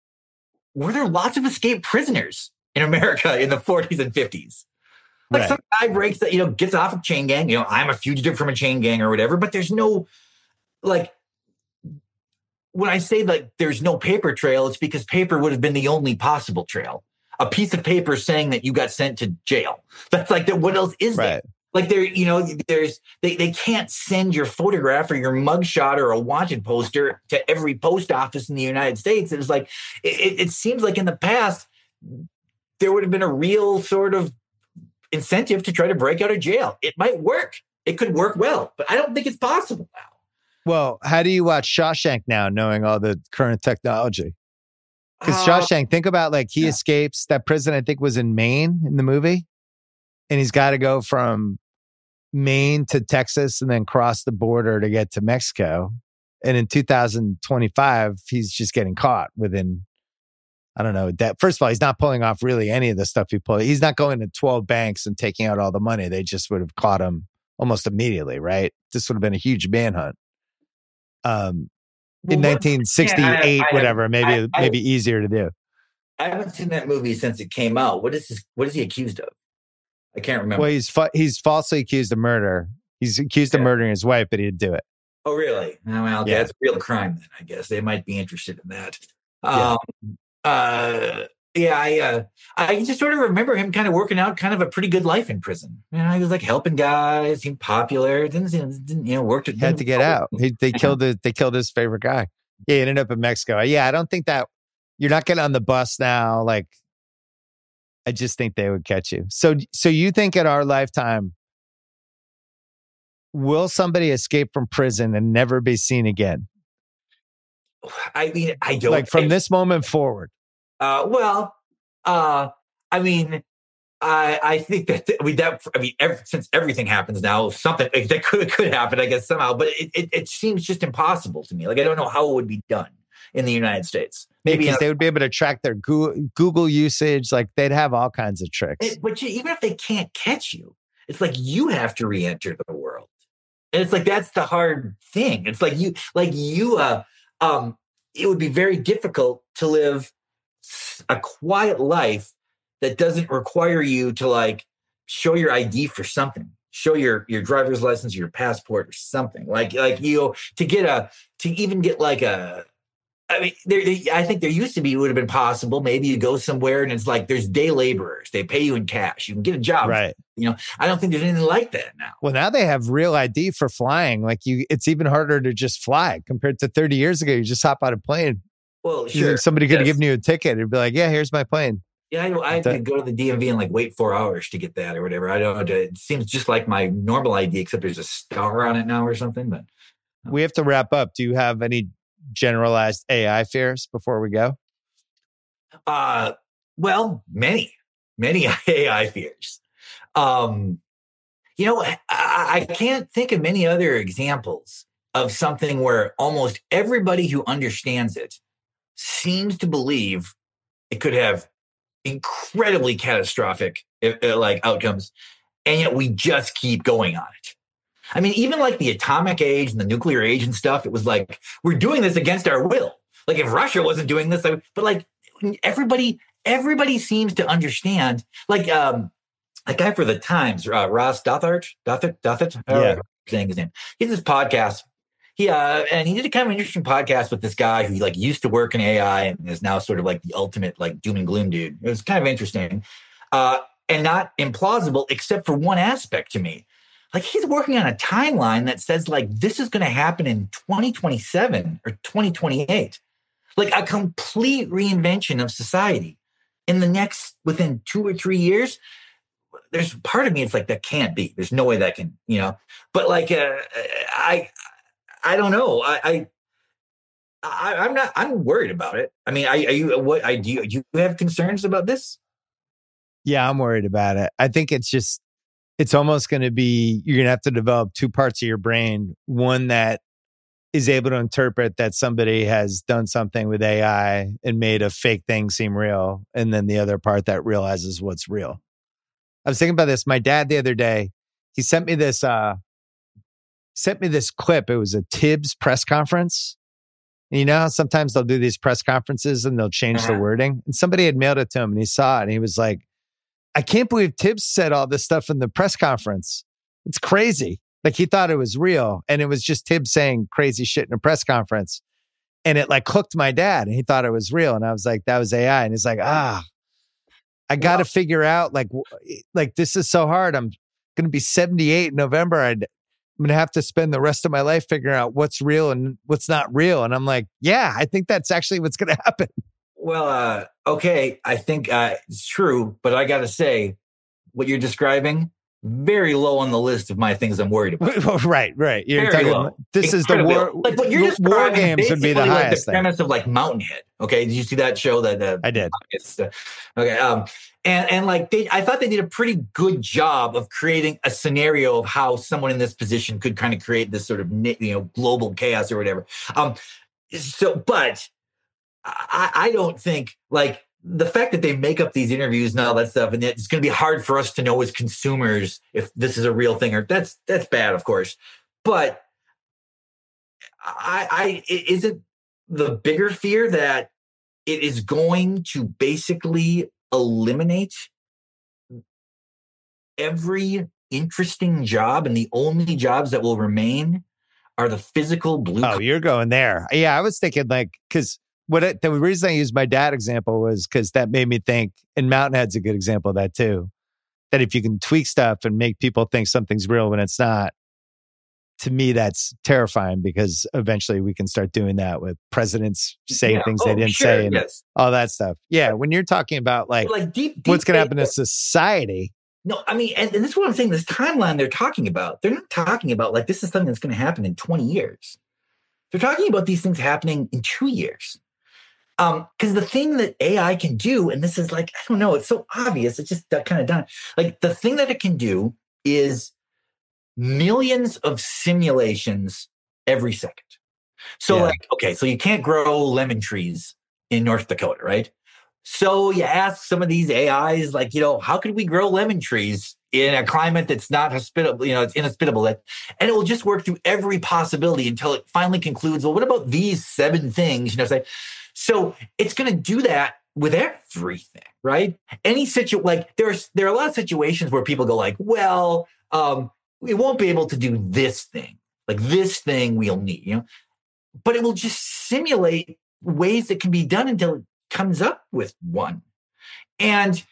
[SPEAKER 2] were there lots of escaped prisoners in America in the forties and fifties? Like
[SPEAKER 1] Right.
[SPEAKER 2] some guy breaks that, you know, gets off a chain gang, you know, I'm a fugitive from a chain gang or whatever, but there's no, like, when I say like there's no paper trail, it's because paper would have been the only possible trail. A piece of paper saying that you got sent to jail. That's like, what else is
[SPEAKER 1] right.
[SPEAKER 2] there? Like there, you know, there's they they can't send your photograph or your mugshot or a wanted poster to every post office in the United States. It's like it, it seems like in the past there would have been a real sort of incentive to try to break out of jail. It might work. It could work well, but I don't think it's possible now.
[SPEAKER 1] Well, how do you watch Shawshank now, knowing all the current technology? Because
[SPEAKER 2] Uh,
[SPEAKER 1] Shawshank, think about like he
[SPEAKER 2] yeah.
[SPEAKER 1] escapes. That prison, I think, was in Maine in the movie. And he's got to go from Maine to Texas and then cross the border to get to Mexico. And in two thousand twenty-five, he's just getting caught within, I don't know, that. First of all, he's not pulling off really any of the stuff he pulled. He's not going to twelve banks and taking out all the money. They just would have caught him almost immediately, right? This would have been a huge manhunt. Um,
[SPEAKER 2] well,
[SPEAKER 1] in
[SPEAKER 2] what-
[SPEAKER 1] nineteen sixty-eight,
[SPEAKER 2] yeah, I- I-
[SPEAKER 1] whatever, maybe
[SPEAKER 2] I- I-
[SPEAKER 1] maybe easier to do.
[SPEAKER 2] I haven't seen that movie since it came out. What is this? What is he accused of? I can't remember.
[SPEAKER 1] Well, he's fa- he's falsely accused of murder. He's accused of
[SPEAKER 2] Yeah.
[SPEAKER 1] murdering his wife, but he didn't do it.
[SPEAKER 2] Oh, really? Oh, well, okay,
[SPEAKER 1] Yeah.
[SPEAKER 2] that's a real crime then, I guess. They might be interested in that.
[SPEAKER 1] Yeah.
[SPEAKER 2] Um, uh, yeah, I uh, I just sort of remember him kind of working out kind of a pretty good life in prison. You know, he was like helping guys, seemed popular, didn't, didn't you know, worked at
[SPEAKER 1] He had to get out. He, they
[SPEAKER 2] Yeah.
[SPEAKER 1] killed it. They killed his favorite guy. Yeah, he ended up in Mexico. Yeah, I don't think that you're not getting on the bus now. Like, I just think they would catch you. So, so you think in our lifetime, will somebody escape from prison and never be seen again?
[SPEAKER 2] I mean, I don't
[SPEAKER 1] Like from
[SPEAKER 2] think-
[SPEAKER 1] this moment forward.
[SPEAKER 2] Uh, well, uh, I mean, I I think that I mean that I mean ever, since everything happens now, something like, that could could happen, I guess somehow. But it, it it seems just impossible to me. Like I don't know how it would be done in the United States. Maybe,
[SPEAKER 1] Because
[SPEAKER 2] in a-
[SPEAKER 1] they would be able to track their Google, Google usage. Like they'd have all kinds of tricks.
[SPEAKER 2] it- but you, even if they can't catch you, it's like you have to re-enter the world, and it's like that's the hard thing. It's like you like you uh um it would be very difficult to live a quiet life that doesn't require you to like show your I D for something, show your your driver's license, your passport, or something like like you to get a to even get like a. I mean, there. I think there used to be it would have been possible. Maybe you go somewhere and it's like there's day laborers. They pay you in cash. You can get a job.
[SPEAKER 1] Right.
[SPEAKER 2] You know, I don't think there's anything like that now.
[SPEAKER 1] Well, now they have real I D for flying. Like you, it's even harder to just fly compared to thirty years ago. You just hop out of a plane.
[SPEAKER 2] Well,
[SPEAKER 1] You
[SPEAKER 2] sure.
[SPEAKER 1] think somebody could have
[SPEAKER 2] yes.
[SPEAKER 1] given you a ticket. It'd be like, yeah, here's my plane.
[SPEAKER 2] Yeah, I, I had to go to the D M V and like wait four hours to get that or whatever. I don't know. It seems just like my normal I D, except there's a star on it now or something. But
[SPEAKER 1] We have to wrap up. Do you have any generalized A I fears before we go?
[SPEAKER 2] uh, well, many, many A I fears. Um, you know, I, I can't think of many other examples of something where almost everybody who understands it seems to believe it could have incredibly catastrophic uh, like outcomes, and yet we just keep going on it. I mean, even like the atomic age and the nuclear age and stuff, it was like we're doing this against our will. Like if Russia wasn't doing this, I, but like everybody, everybody seems to understand. Like um, a guy for the Times, uh, Ross Douthat, Douthat, Douthat,
[SPEAKER 1] Yeah.
[SPEAKER 2] saying his name. He has this podcast. He uh, and he did a kind of interesting podcast with this guy who like used to work in A I and is now sort of like the ultimate like doom and gloom dude. It was kind of interesting, uh, and not implausible except for one aspect to me. Like he's working on a timeline that says like this is going to happen in twenty twenty-seven or twenty twenty-eight, like a complete reinvention of society in the next within two or three years. There's part of me it's like that can't be. There's no way that can, you know. But like uh, I. I don't know. I, I, I, I'm not. I'm worried about it. I mean, are, are you? What? I do. You, do you have concerns about this?
[SPEAKER 1] Yeah, I'm worried about it. I think it's just, it's almost going to be, you're going to have to develop two parts of your brain. One that is able to interpret that somebody has done something with A I and made a fake thing seem real. And then the other part that realizes what's real. I was thinking about this. My dad the other day, he sent me this, uh, sent me this clip. It was a Tibbs press conference. And you know how sometimes they'll do these press conferences and they'll change
[SPEAKER 2] Uh-huh.
[SPEAKER 1] the wording? And somebody had mailed it to him and he saw it and he was like, I can't believe Tibbs said all this stuff in the press conference. It's crazy. Like he thought it was real. And it was just Tibbs saying crazy shit in a press conference. and it like hooked my dad, and he thought it was real, and I was like, that was A I, and he's like, ah, I got to figure out like like this is so hard. I'm going to be seventy-eight in November. I'd, I'm going to have to spend the rest of my life figuring out what's real and what's not real. And I'm like, yeah, I think that's actually what's going to happen.
[SPEAKER 2] Well, uh, okay, I think uh, it's true, but I got to say, what you're describing, very low on the list of my things I'm worried about.
[SPEAKER 1] Right, right. You're
[SPEAKER 2] very
[SPEAKER 1] talking.
[SPEAKER 2] Low.
[SPEAKER 1] This
[SPEAKER 2] Incredibly
[SPEAKER 1] is the war.
[SPEAKER 2] Low. Like what you're
[SPEAKER 1] war games would be the
[SPEAKER 2] like
[SPEAKER 1] highest
[SPEAKER 2] the
[SPEAKER 1] thing.
[SPEAKER 2] premise of like Mountainhead. Okay, did you see that show? That uh,
[SPEAKER 1] I did.
[SPEAKER 2] Uh, okay, um, and and like they, I thought they did a pretty good job of creating a scenario of how someone in this position could kind of create this sort of you know global chaos or whatever. Um, so, but I, I don't think like. The fact that they make up these interviews and all that stuff, and it's going to be hard for us to know as consumers if this is a real thing or that's that's bad, of course. But I, I isn't the bigger fear that it is going to basically eliminate every interesting job, and the only jobs that will remain are the physical blue.
[SPEAKER 1] Oh, you're going there. Yeah, I was thinking like because. What it, the reason I used my dad example was because that made me think, and Mountainhead's a good example of that too, that if you can tweak stuff and make people think something's real when it's not, to me, that's terrifying because eventually we can start doing that with presidents saying
[SPEAKER 2] yeah.
[SPEAKER 1] things
[SPEAKER 2] oh,
[SPEAKER 1] they didn't
[SPEAKER 2] sure,
[SPEAKER 1] say and
[SPEAKER 2] yes.
[SPEAKER 1] all that stuff. Yeah, when you're talking about like,
[SPEAKER 2] like deep, deep
[SPEAKER 1] what's going to happen to society.
[SPEAKER 2] No, I mean, and, and this is what I'm saying, this timeline they're talking about, they're not talking about like this is something that's going to happen in twenty years. They're talking about these things happening in two years. Um, because the thing that A I can do, and this is like, I don't know, it's so obvious, it's just that kind of done. Like the thing that it can do is millions of simulations every second. So yeah. like, okay, so you can't grow lemon trees in North Dakota, right? So you ask some of these A Is, like, you know, how could we grow lemon trees in a climate that's not hospitable, you know, it's inhospitable, and it will just work through every possibility until it finally concludes, well, what about these seven things, you know, say, so it's going to do that with everything, right? Any situ like there's there are a lot of situations where people go like, well, um, we won't be able to do this thing, like this thing we'll need, you know, but it will just simulate ways that can be done until it comes up with one. And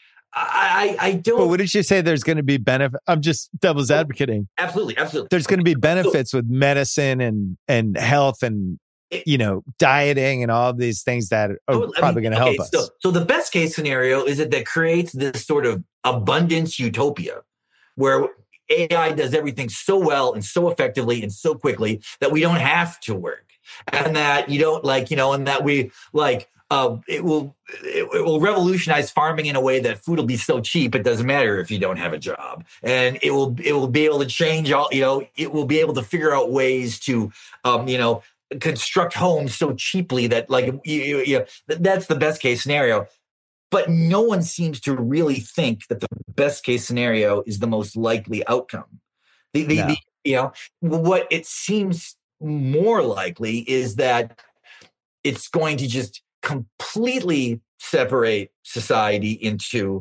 [SPEAKER 2] I, I don't.
[SPEAKER 1] But what did you say? There's going to be benefit. I'm just devil's advocating.
[SPEAKER 2] Absolutely, absolutely.
[SPEAKER 1] There's going to be benefits so, with medicine and and health and. You know, dieting and all of these things that are
[SPEAKER 2] oh,
[SPEAKER 1] probably
[SPEAKER 2] mean,
[SPEAKER 1] going to
[SPEAKER 2] okay,
[SPEAKER 1] help us.
[SPEAKER 2] So, so the best case scenario is that that creates this sort of abundance utopia where A I does everything so well and so effectively and so quickly that we don't have to work, and that you don't like, you know, and that we like uh, it will it, it will revolutionize farming in a way that food will be so cheap it doesn't matter if you don't have a job, and it will it will be able to change all, you know, it will be able to figure out ways to, um, you know. construct homes so cheaply that like you, you, you, that's the best case scenario. But no one seems to really think that the best case scenario is the most likely outcome. The, the, no. the you know what it seems more likely is that it's going to just completely separate society into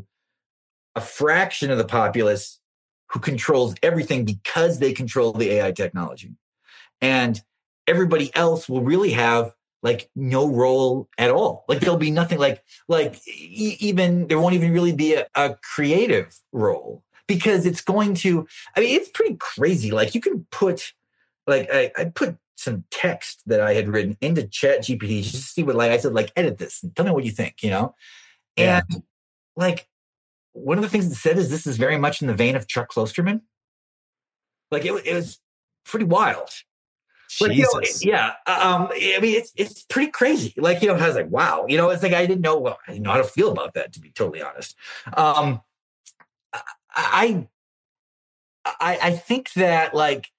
[SPEAKER 2] a fraction of the populace who controls everything because they control the A I technology, and everybody else will really have like no role at all. Like there'll be nothing like, like e- even there won't even really be a, a creative role because it's going to, I mean, it's pretty crazy. Like you can put like, I, I put some text that I had written into Chat G P T just to see what, like I said, like edit this and tell me what you think, you know? And yeah. like one of the things it said is this is very much in the vein of Chuck Klosterman. Like it, it was pretty wild. But, you know, yeah, um, I mean, it's it's pretty crazy. Like, you know, I was like, wow, you know, it's like I didn't know, well, I didn't know how to feel about that, to be totally honest. Um, I, I, I think that, like,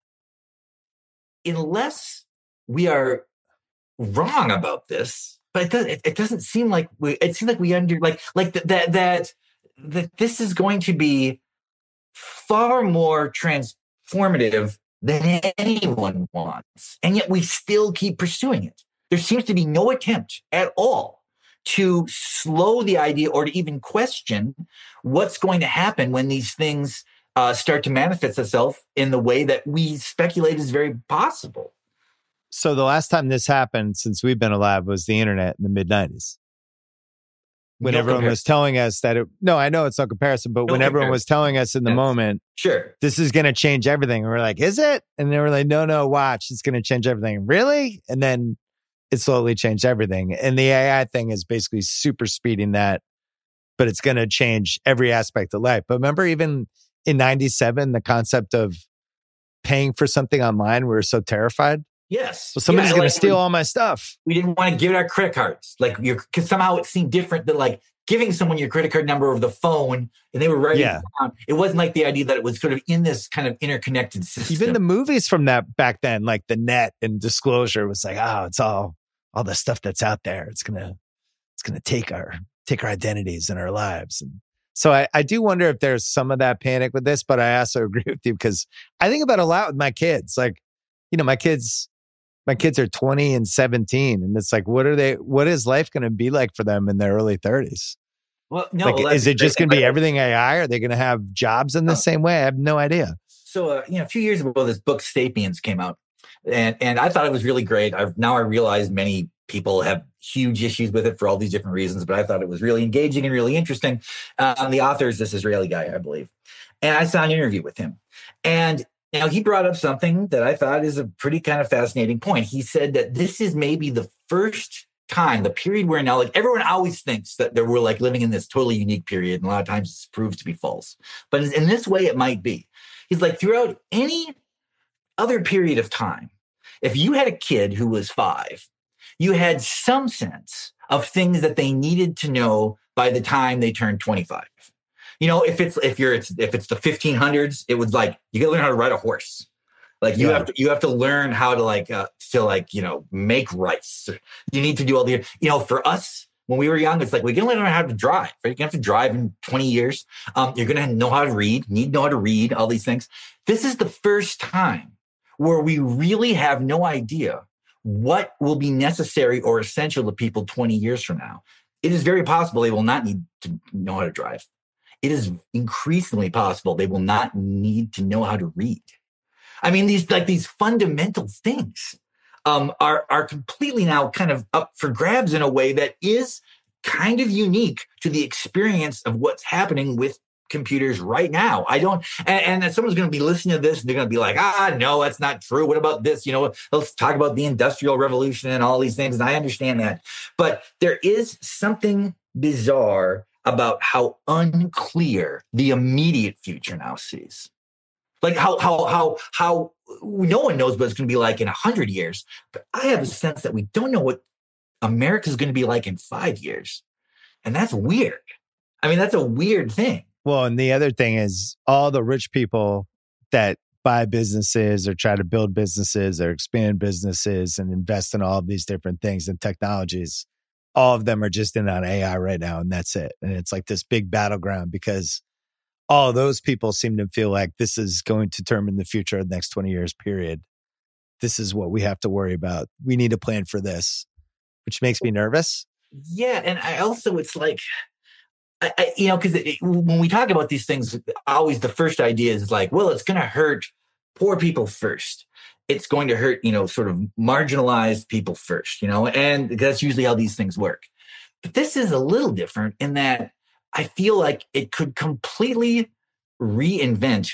[SPEAKER 2] unless we are wrong about this, but it doesn't, it, it doesn't seem like we, it seems like we under, like, like th- that, that, that this is going to be far more transformative than anyone wants. And yet we still keep pursuing it. There seems to be no attempt at all to slow the idea or to even question what's going to happen when these things uh, start to manifest itself in the way that we speculate is very possible.
[SPEAKER 1] So the last time this happened since we've been alive was the internet in the mid nineties. When
[SPEAKER 2] No
[SPEAKER 1] everyone
[SPEAKER 2] comparison.
[SPEAKER 1] was telling us that it, no, I know it's no comparison, but
[SPEAKER 2] No
[SPEAKER 1] when everyone
[SPEAKER 2] comparison.
[SPEAKER 1] was telling us in the
[SPEAKER 2] Yes.
[SPEAKER 1] moment,
[SPEAKER 2] Sure.
[SPEAKER 1] this is going to change everything. And we're like, is it? And they were like, no, no, watch, it's going to change everything. Really? And then it slowly changed everything. And the A I thing is basically super speeding that, but it's going to change every aspect of life. But remember, even in ninety-seven, the concept of paying for something online, we were so terrified.
[SPEAKER 2] Yes.
[SPEAKER 1] Well, somebody's
[SPEAKER 2] Yeah,
[SPEAKER 1] going
[SPEAKER 2] like,
[SPEAKER 1] to steal all my stuff.
[SPEAKER 2] We didn't want to give it our credit cards. Like you're, because somehow it seemed different than like giving someone your credit card number over the phone and they were writing
[SPEAKER 1] Yeah.
[SPEAKER 2] it down. It wasn't like the idea that it was sort of in this kind of interconnected system.
[SPEAKER 1] Even the movies from that back then, like the net and disclosure was like, oh, it's all, all the stuff that's out there. It's going to, it's going to take our, take our identities and our lives. And so I, I do wonder if there's some of that panic with this, but I also agree with you because I think about it a lot with my kids. Like, you know, my kids, my kids are twenty and seventeen. And it's like, what are they, what is life going to be like for them in their early thirties?
[SPEAKER 2] well, no,
[SPEAKER 1] Like,
[SPEAKER 2] well, that's
[SPEAKER 1] is it
[SPEAKER 2] the
[SPEAKER 1] just
[SPEAKER 2] thing.
[SPEAKER 1] going to be
[SPEAKER 2] Like,
[SPEAKER 1] everything A I? Are they going to have jobs in the
[SPEAKER 2] Oh.
[SPEAKER 1] same way? I have no idea.
[SPEAKER 2] So, uh, you know, a few years ago, this book Sapiens came out, and and I thought it was really great. I've now I realize many people have huge issues with it for all these different reasons, but I thought it was really engaging and really interesting. Um, the author is this Israeli guy, I believe, and I saw an interview with him, and you know, he brought up something that I thought is a pretty kind of fascinating point. He said that this is maybe the first time, the period where now, like everyone always thinks that they were like living in this totally unique period, and a lot of times it's proved to be false. But in this way, it might be. He's like, throughout any other period of time, if you had a kid who was five, you had some sense of things that they needed to know by the time they turned twenty-five. You know, if it's if you're it's, if it's the fifteen hundreds, it was like you got to learn how to ride a horse. Like you
[SPEAKER 1] Yeah.
[SPEAKER 2] have to you have to learn how to like uh, to like you know make rice. You need to do all the you know for us when we were young, it's like we're gonna learn how to drive. Right? You're gonna have to drive in twenty years. Um, you're gonna know how to read. Need to know how to read all these things. This is the first time where we really have no idea what will be necessary or essential to people twenty years from now. It is very possible they will not need to know how to drive. It is increasingly possible they will not need to know how to read. I mean, these like these fundamental things um, are are completely now kind of up for grabs in a way that is kind of unique to the experience of what's happening with computers right now. I don't, and, and someone's going to be listening to this and they're going to be like, ah, no, that's not true. What about this? You know, let's talk about the Industrial Revolution and all these things. And I understand that. But there is something bizarre about how unclear the immediate future now sees. Like how, how, how, how no one knows what it's going to be like in a hundred years, but I have a sense that we don't know what America is going to be like in five years. And that's weird. I mean, that's a weird thing.
[SPEAKER 1] Well, and the other thing is all the rich people that buy businesses or try to build businesses or expand businesses and invest in all of these different things and technologies, all of them are just in on A I right now. And that's it. And it's like this big battleground because all those people seem to feel like this is going to determine the future of the next twenty years, period. This is what we have to worry about. We need to plan for this, which makes me nervous.
[SPEAKER 2] Yeah. And I also, it's like, I, I, you know, because when we talk about these things, always the first idea is like, well, it's going to hurt poor people first. It's going to hurt, you know, sort of marginalized people first, you know, and that's usually how these things work. But this is a little different in that I feel like it could completely reinvent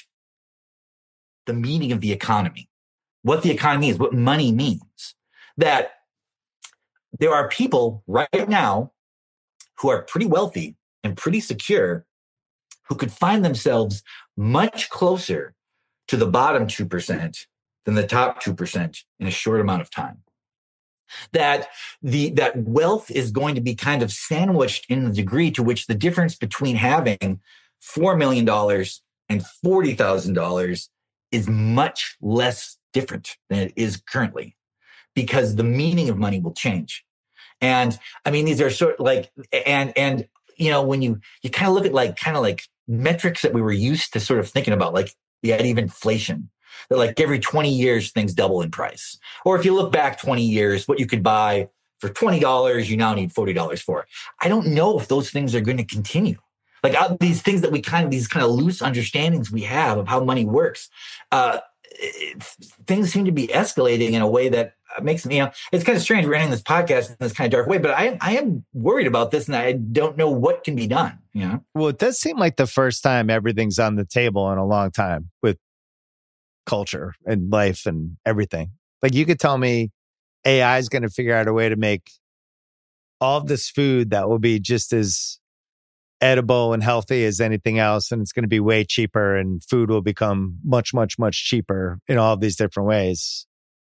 [SPEAKER 2] the meaning of the economy, what the economy is, what money means. That there are people right now who are pretty wealthy and pretty secure who could find themselves much closer to the bottom two percent than the top two percent in a short amount of time. That the that wealth is going to be kind of sandwiched in the degree to which the difference between having four million dollars and forty thousand dollars is much less different than it is currently, because the meaning of money will change. And I mean, these are sort of like, and, and, you know, when you, you kind of look at like, kind of like metrics that we were used to sort of thinking about, like the idea of inflation, that like every twenty years, things double in price. Or if you look back twenty years, what you could buy for twenty dollars, you now need forty dollars for. I don't know if those things are going to continue. Like uh, these things that we kind of, these kind of loose understandings we have of how money works, uh, it, things seem to be escalating in a way that it makes me, you know, it's kind of strange. We're ending this podcast in this kind of dark way, but I, I am worried about this and I don't know what can be done, you know?
[SPEAKER 1] Well, it does seem like the first time everything's on the table in a long time with culture and life and everything. Like you could tell me A I is going to figure out a way to make all of this food that will be just as edible and healthy as anything else. And it's going to be way cheaper and food will become much, much, much cheaper in all of these different ways.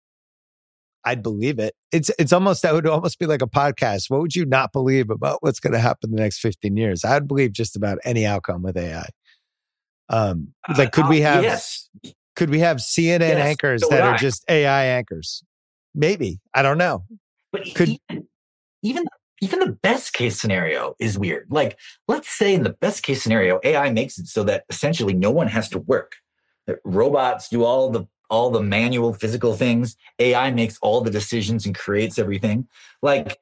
[SPEAKER 1] I'd believe it. It's it's almost, that would almost be like a podcast. What would you not believe about what's going to happen in the next fifteen years? I'd believe just about any outcome with A I. Um, like, could
[SPEAKER 2] uh,
[SPEAKER 1] we have,
[SPEAKER 2] yes.
[SPEAKER 1] could we have C N N
[SPEAKER 2] yes,
[SPEAKER 1] anchors
[SPEAKER 2] so
[SPEAKER 1] that are
[SPEAKER 2] I.
[SPEAKER 1] just A I anchors? Maybe. I don't know.
[SPEAKER 2] But
[SPEAKER 1] Could,
[SPEAKER 2] even, even even the best case scenario is weird. Like, let's say in the best case scenario, A I makes it so that essentially no one has to work. That robots do all the all the manual physical things. A I makes all the decisions and creates everything. Like,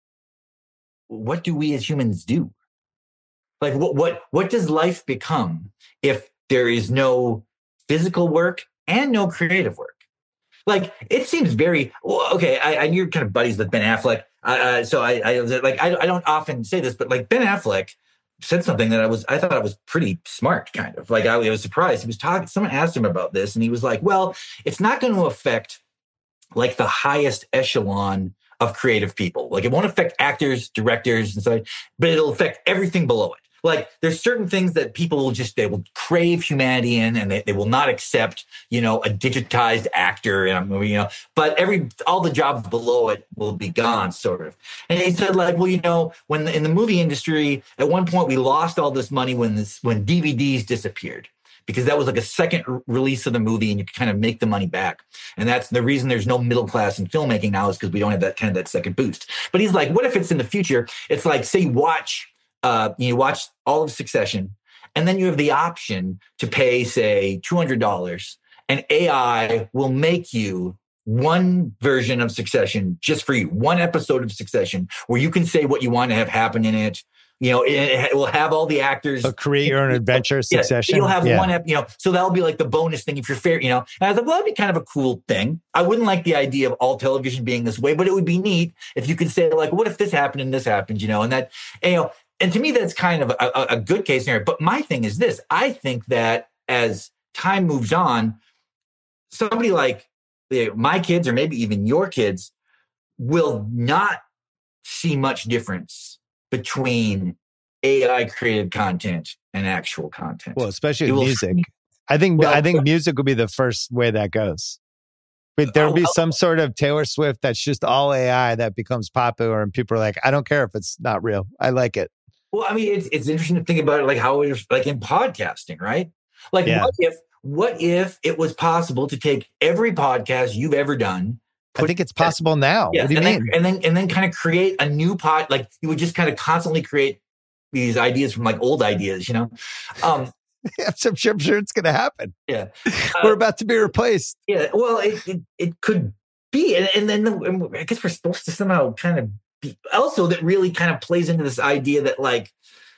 [SPEAKER 2] what do we as humans do? Like, what what what does life become if there is no physical work and no creative work? Like, it seems very well, okay. I, I you're kind of buddies with Ben Affleck, uh, so I, I like I, I don't often say this, but like Ben Affleck said something that I was I thought I was pretty smart, kind of like I, I was surprised. He was talking. Someone asked him about this, and he was like, "Well, it's not going to affect like the highest echelon of creative people. Like, it won't affect actors, directors, and so, but it'll affect everything below it." Like, there's certain things that people will just, they will crave humanity in, and they, they will not accept, you know, a digitized actor in a movie, you know, but every, all the jobs below it will be gone, sort of. And he said, like, well, you know, when the, in the movie industry, at one point we lost all this money when this, when D V Ds disappeared, because that was like a second r- release of the movie and you could kind of make the money back. And that's the reason there's no middle class in filmmaking now, is because we don't have that kind of that second boost. But he's like, what if it's in the future? It's like, say you watch, Uh, you watch all of Succession, and then you have the option to pay, say, two hundred dollars, and A I will make you one version of Succession just for you, one episode of Succession, where you can say what you want to have happen in it. You know, it, it will have all the actors.
[SPEAKER 1] So create your own adventure,
[SPEAKER 2] yeah,
[SPEAKER 1] Succession.
[SPEAKER 2] You'll have
[SPEAKER 1] yeah.
[SPEAKER 2] one, ep- you know, so that'll be like the bonus thing if you're fair, you know. And I thought, well, that'd be kind of a cool thing. I wouldn't like the idea of all television being this way, but it would be neat if you could say, like, what if this happened and this happened, you know, and that, and, you know, and to me, that's kind of a, a good case scenario. But my thing is this. I think that as time moves on, somebody like you know, my kids, or maybe even your kids, will not see much difference between A I-created content and actual content.
[SPEAKER 1] Well, especially
[SPEAKER 2] will,
[SPEAKER 1] music. I think
[SPEAKER 2] well,
[SPEAKER 1] I think music will be the first way that goes. But there'll be some sort of Taylor Swift that's just all A I that becomes popular, and people are like, I don't care if it's not real. I like it.
[SPEAKER 2] Well, I mean, it's it's interesting to think about it, like how it was like in podcasting, right? Like, yeah. what if what if it was possible to take every podcast you've ever done?
[SPEAKER 1] I think it's possible that, now. Yeah, what do you
[SPEAKER 2] and
[SPEAKER 1] mean?
[SPEAKER 2] Then, and then and then kind of create a new pod. Like, you would just kind of constantly create these ideas from like old ideas, you know. Um,
[SPEAKER 1] I'm sure, I'm sure it's going to happen.
[SPEAKER 2] Yeah,
[SPEAKER 1] we're
[SPEAKER 2] uh,
[SPEAKER 1] about to be replaced.
[SPEAKER 2] Yeah, well, it it, it could be, and, and then the, and I guess we're supposed to somehow kind of be. Also, that really kind of plays into this idea that like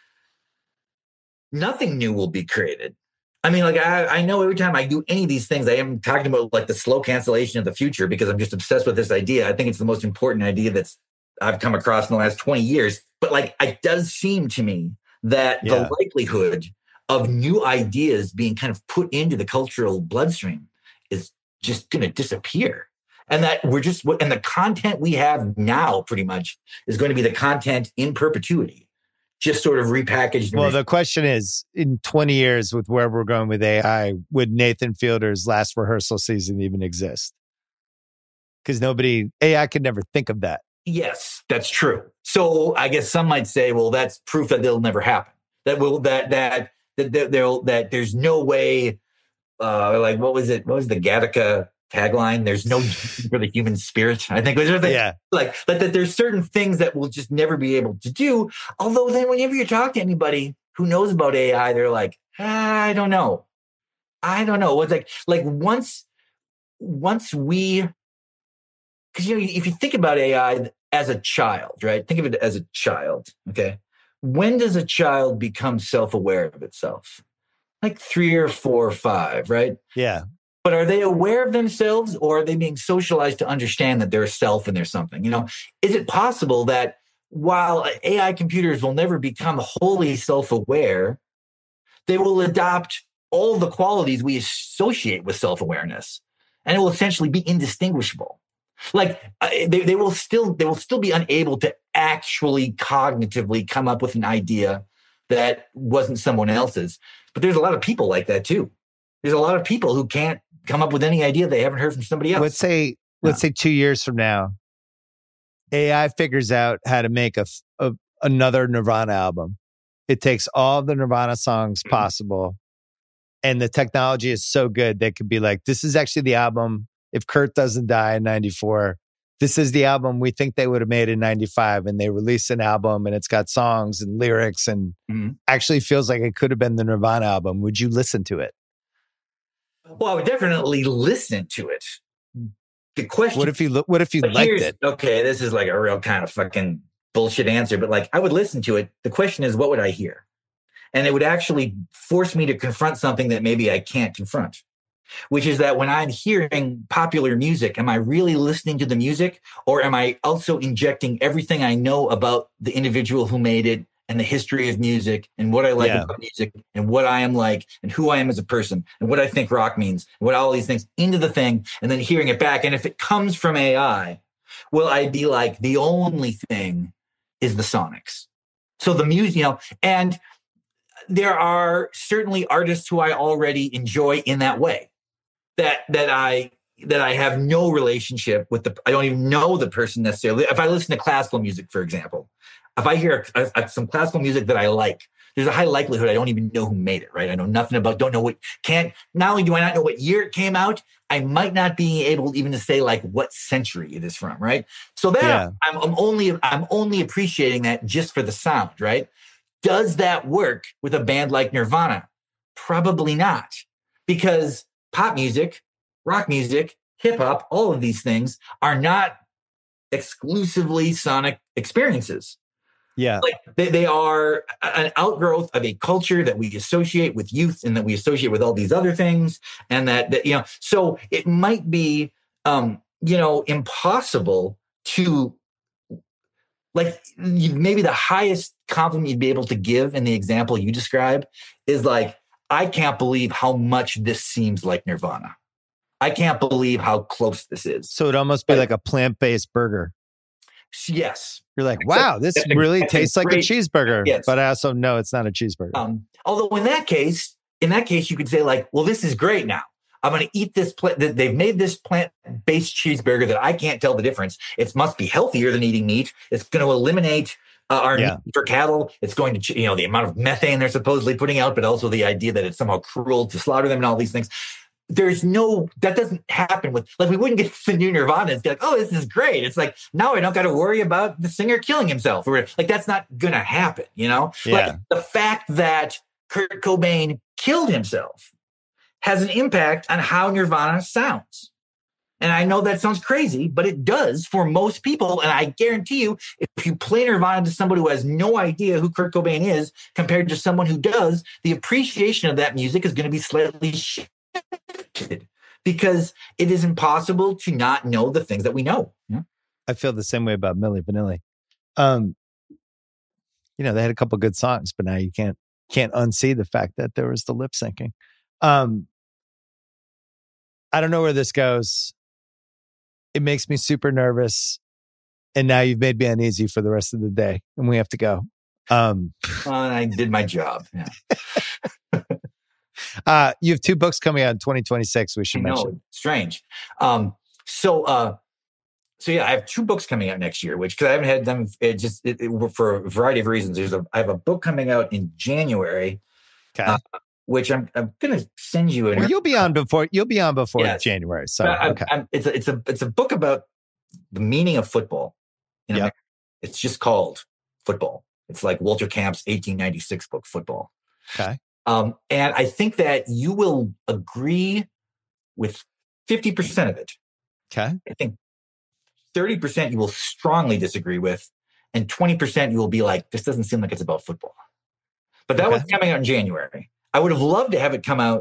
[SPEAKER 2] nothing new will be created. I mean, like I, I know every time I do any of these things, I am talking about like the slow cancellation of the future, because I'm just obsessed with this idea. I think it's the most important idea that's I've come across in the last twenty years. But like, it does seem to me that yeah. the likelihood of new ideas being kind of put into the cultural bloodstream is just going to disappear. And that we're just, and the content we have now pretty much is going to be the content in perpetuity, just sort of repackaged.
[SPEAKER 1] Well, the question is, in twenty years with where we're going with A I, would Nathan Fielder's last rehearsal season even exist? Because nobody, A I could never think of that.
[SPEAKER 2] Yes, that's true. So I guess some might say, well, that's proof that it'll never happen. That will, that, that, That there, that there's no way, uh, like what was it? What was the Gattaca tagline? There's no for the human spirit. I think was the,
[SPEAKER 1] yeah,
[SPEAKER 2] like, like that. There's certain things that we'll just never be able to do. Although then, whenever you talk to anybody who knows about A I, they're like, ah, I don't know, I don't know. What's like, like once, once we, because you know, if you think about A I as a child, right? Think of it as a child, okay. When does a child become self-aware of itself? Like three or four or five, right?
[SPEAKER 1] Yeah.
[SPEAKER 2] But are they aware of themselves, or are they being socialized to understand that they're a self and there's something? You know, is it possible that while A I computers will never become wholly self-aware, they will adopt all the qualities we associate with self-awareness, and it will essentially be indistinguishable. Like uh, they, they will still they will still be unable to actually cognitively come up with an idea that wasn't someone else's. But there's a lot of people like that too. There's a lot of people who can't come up with any idea they haven't heard from somebody else.
[SPEAKER 1] Let's say let's say two years from now, A I figures out how to make a, a another Nirvana album. It takes all the Nirvana songs mm-hmm. possible, and the technology is so good that could be like, this is actually the album. If Kurt doesn't die in ninety-four, this is the album we think they would have made in ninety-five, and they release an album and it's got songs and lyrics and mm-hmm. actually feels like it could have been the Nirvana album. Would you listen to it?
[SPEAKER 2] Well, I would definitely listen to it. The question:
[SPEAKER 1] What if you what if you liked it?
[SPEAKER 2] Okay, this is like a real kind of fucking bullshit answer, but like I would listen to it. The question is, what would I hear? And it would actually force me to confront something that maybe I can't confront, which is that when I'm hearing popular music, am I really listening to the music, or am I also injecting everything I know about the individual who made it and the history of music and what I like yeah. about music and what I am like and who I am as a person and what I think rock means and what all these things into the thing and then hearing it back. And if it comes from A I, will I be like, the only thing is the sonics? So the music, you know, and there are certainly artists who I already enjoy in that way. That that I that I have no relationship with the I don't even know the person necessarily. If I listen to classical music, for example, if I hear a, a, some classical music that I like, there's a high likelihood I don't even know who made it. Right? I know nothing about. Don't know what. Can't. Not only do I not know what year it came out, I might not be able even to say like what century it is from. Right? So that yeah. I'm, I'm only I'm only appreciating that just for the sound. Right? Does that work with a band like Nirvana? Probably not, because pop music, rock music, hip hop, all of these things are not exclusively sonic experiences.
[SPEAKER 1] Yeah.
[SPEAKER 2] Like they, they are an outgrowth of a culture that we associate with youth and that we associate with all these other things. And that, that you know, so it might be, um, you know, impossible to, like, maybe the highest compliment you'd be able to give in the example you describe is like, I can't believe how much this seems like Nirvana. I can't believe how close this is.
[SPEAKER 1] So it'd almost be but, like a plant-based burger.
[SPEAKER 2] Yes.
[SPEAKER 1] You're like, wow, this that's really a, tastes a great, like a cheeseburger.
[SPEAKER 2] Yes.
[SPEAKER 1] But I also know it's not a cheeseburger.
[SPEAKER 2] Um, although in that case, in that case, you could say like, well, this is great now. I'm going to eat this plant. They've made this plant-based cheeseburger that I can't tell the difference. It must be healthier than eating meat. It's going to eliminate uh, our yeah. meat for cattle. It's going to, you know, the amount of methane they're supposedly putting out, but also the idea that it's somehow cruel to slaughter them and all these things. There's no, that doesn't happen with, like, we wouldn't get the new Nirvana and be like, oh, this is great. It's like, now I don't got to worry about the singer killing himself. Or like, that's not going to happen, you know?
[SPEAKER 1] Yeah.
[SPEAKER 2] Like the fact that Kurt Cobain killed himself has an impact on how Nirvana sounds. And I know that sounds crazy, but it does for most people. And I guarantee you, if you play Nirvana to somebody who has no idea who Kurt Cobain is compared to someone who does, the appreciation of that music is going to be slightly shifted because it is impossible to not know the things that we know. Yeah?
[SPEAKER 1] I feel the same way about Milli Vanilli. Um, you know, they had a couple good songs, but now you can't can't unsee the fact that there was the lip syncing. Um, I don't know where this goes. It makes me super nervous. And now you've made me uneasy for the rest of the day and we have to go. Um,
[SPEAKER 2] well, I did my job. Yeah.
[SPEAKER 1] uh, you have two books coming out in twenty twenty-six. We should
[SPEAKER 2] I know,
[SPEAKER 1] mention.
[SPEAKER 2] Strange. Um, so, uh, so yeah, I have two books coming out next year, which, cause I haven't had them it just it, it, for a variety of reasons. There's a, I have a book coming out in January.
[SPEAKER 1] Okay. Uh,
[SPEAKER 2] which I'm I'm gonna send you.
[SPEAKER 1] Well, you'll be on before you'll be on before yes. January. So
[SPEAKER 2] I'm,
[SPEAKER 1] okay,
[SPEAKER 2] I'm, it's a it's a it's a book about the meaning of football. In
[SPEAKER 1] yep.
[SPEAKER 2] America. It's just called Football. It's like Walter Camp's eighteen ninety-six book, Football.
[SPEAKER 1] Okay,
[SPEAKER 2] um, and I think that you will agree with fifty percent of it.
[SPEAKER 1] Okay,
[SPEAKER 2] I think thirty percent you will strongly disagree with, and twenty percent you will be like, this doesn't seem like it's about football. But that
[SPEAKER 1] okay.
[SPEAKER 2] was coming out in January. I would have loved to have it come out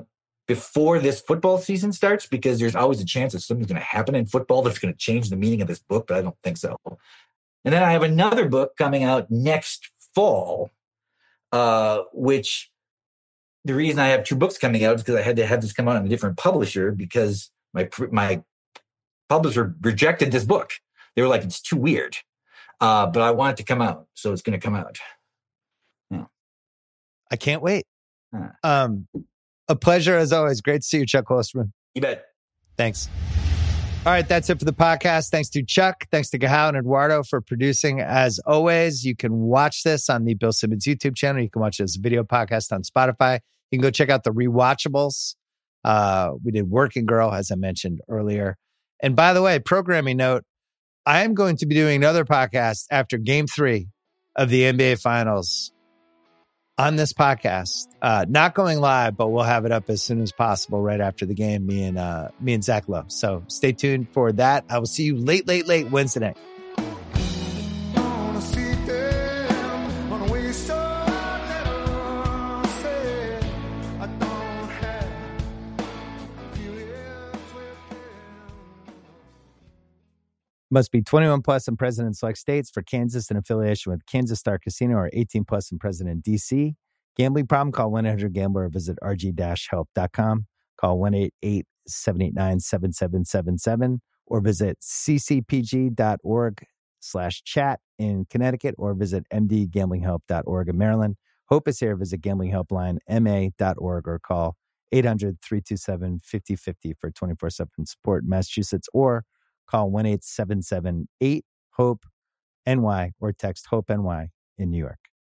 [SPEAKER 2] before this football season starts, because there's always a chance that something's going to happen in football that's going to change the meaning of this book, but I don't think so. And then I have another book coming out next fall, uh, which the reason I have two books coming out is because I had to have this come out on a different publisher because my my publisher rejected this book. They were like, it's too weird. Uh, but I want it to come out, so it's going to come out. Yeah.
[SPEAKER 1] I can't wait.
[SPEAKER 2] Huh.
[SPEAKER 1] Um, a pleasure as always. Great to see you, Chuck Klosterman.
[SPEAKER 2] You bet.
[SPEAKER 1] Thanks. All right, that's it for the podcast. Thanks to Chuck. Thanks to Gahao and Eduardo for producing. As always, you can watch this on the Bill Simmons YouTube channel. You can watch it as a video podcast on Spotify. You can go check out the rewatchables. Uh, we did Working Girl, as I mentioned earlier. And by the way, programming note, I am going to be doing another podcast after game three of the N B A Finals on this podcast. Uh, not going live, but we'll have it up as soon as possible right after the game, me and uh, me and Zach Lowe. So stay tuned for that. I will see you late, late, late Wednesday night. Must be twenty-one plus and present in select states. For Kansas, in affiliation with Kansas Star Casino, or eighteen plus and present in D C. Gambling problem? Call one eight hundred gambler or visit r g dash help dot com. Call one eight eight seven eight nine seven seven seven seven or visit c c p g dot org slash chat in Connecticut or visit m d gambling help dot org in Maryland. Hope is here. Visit gambling helpline m a dot org or call eight hundred three two seven five oh five oh for twenty-four seven support in Massachusetts, or call one eight seven seven eight hope N Y or text HOPE-N Y in New York.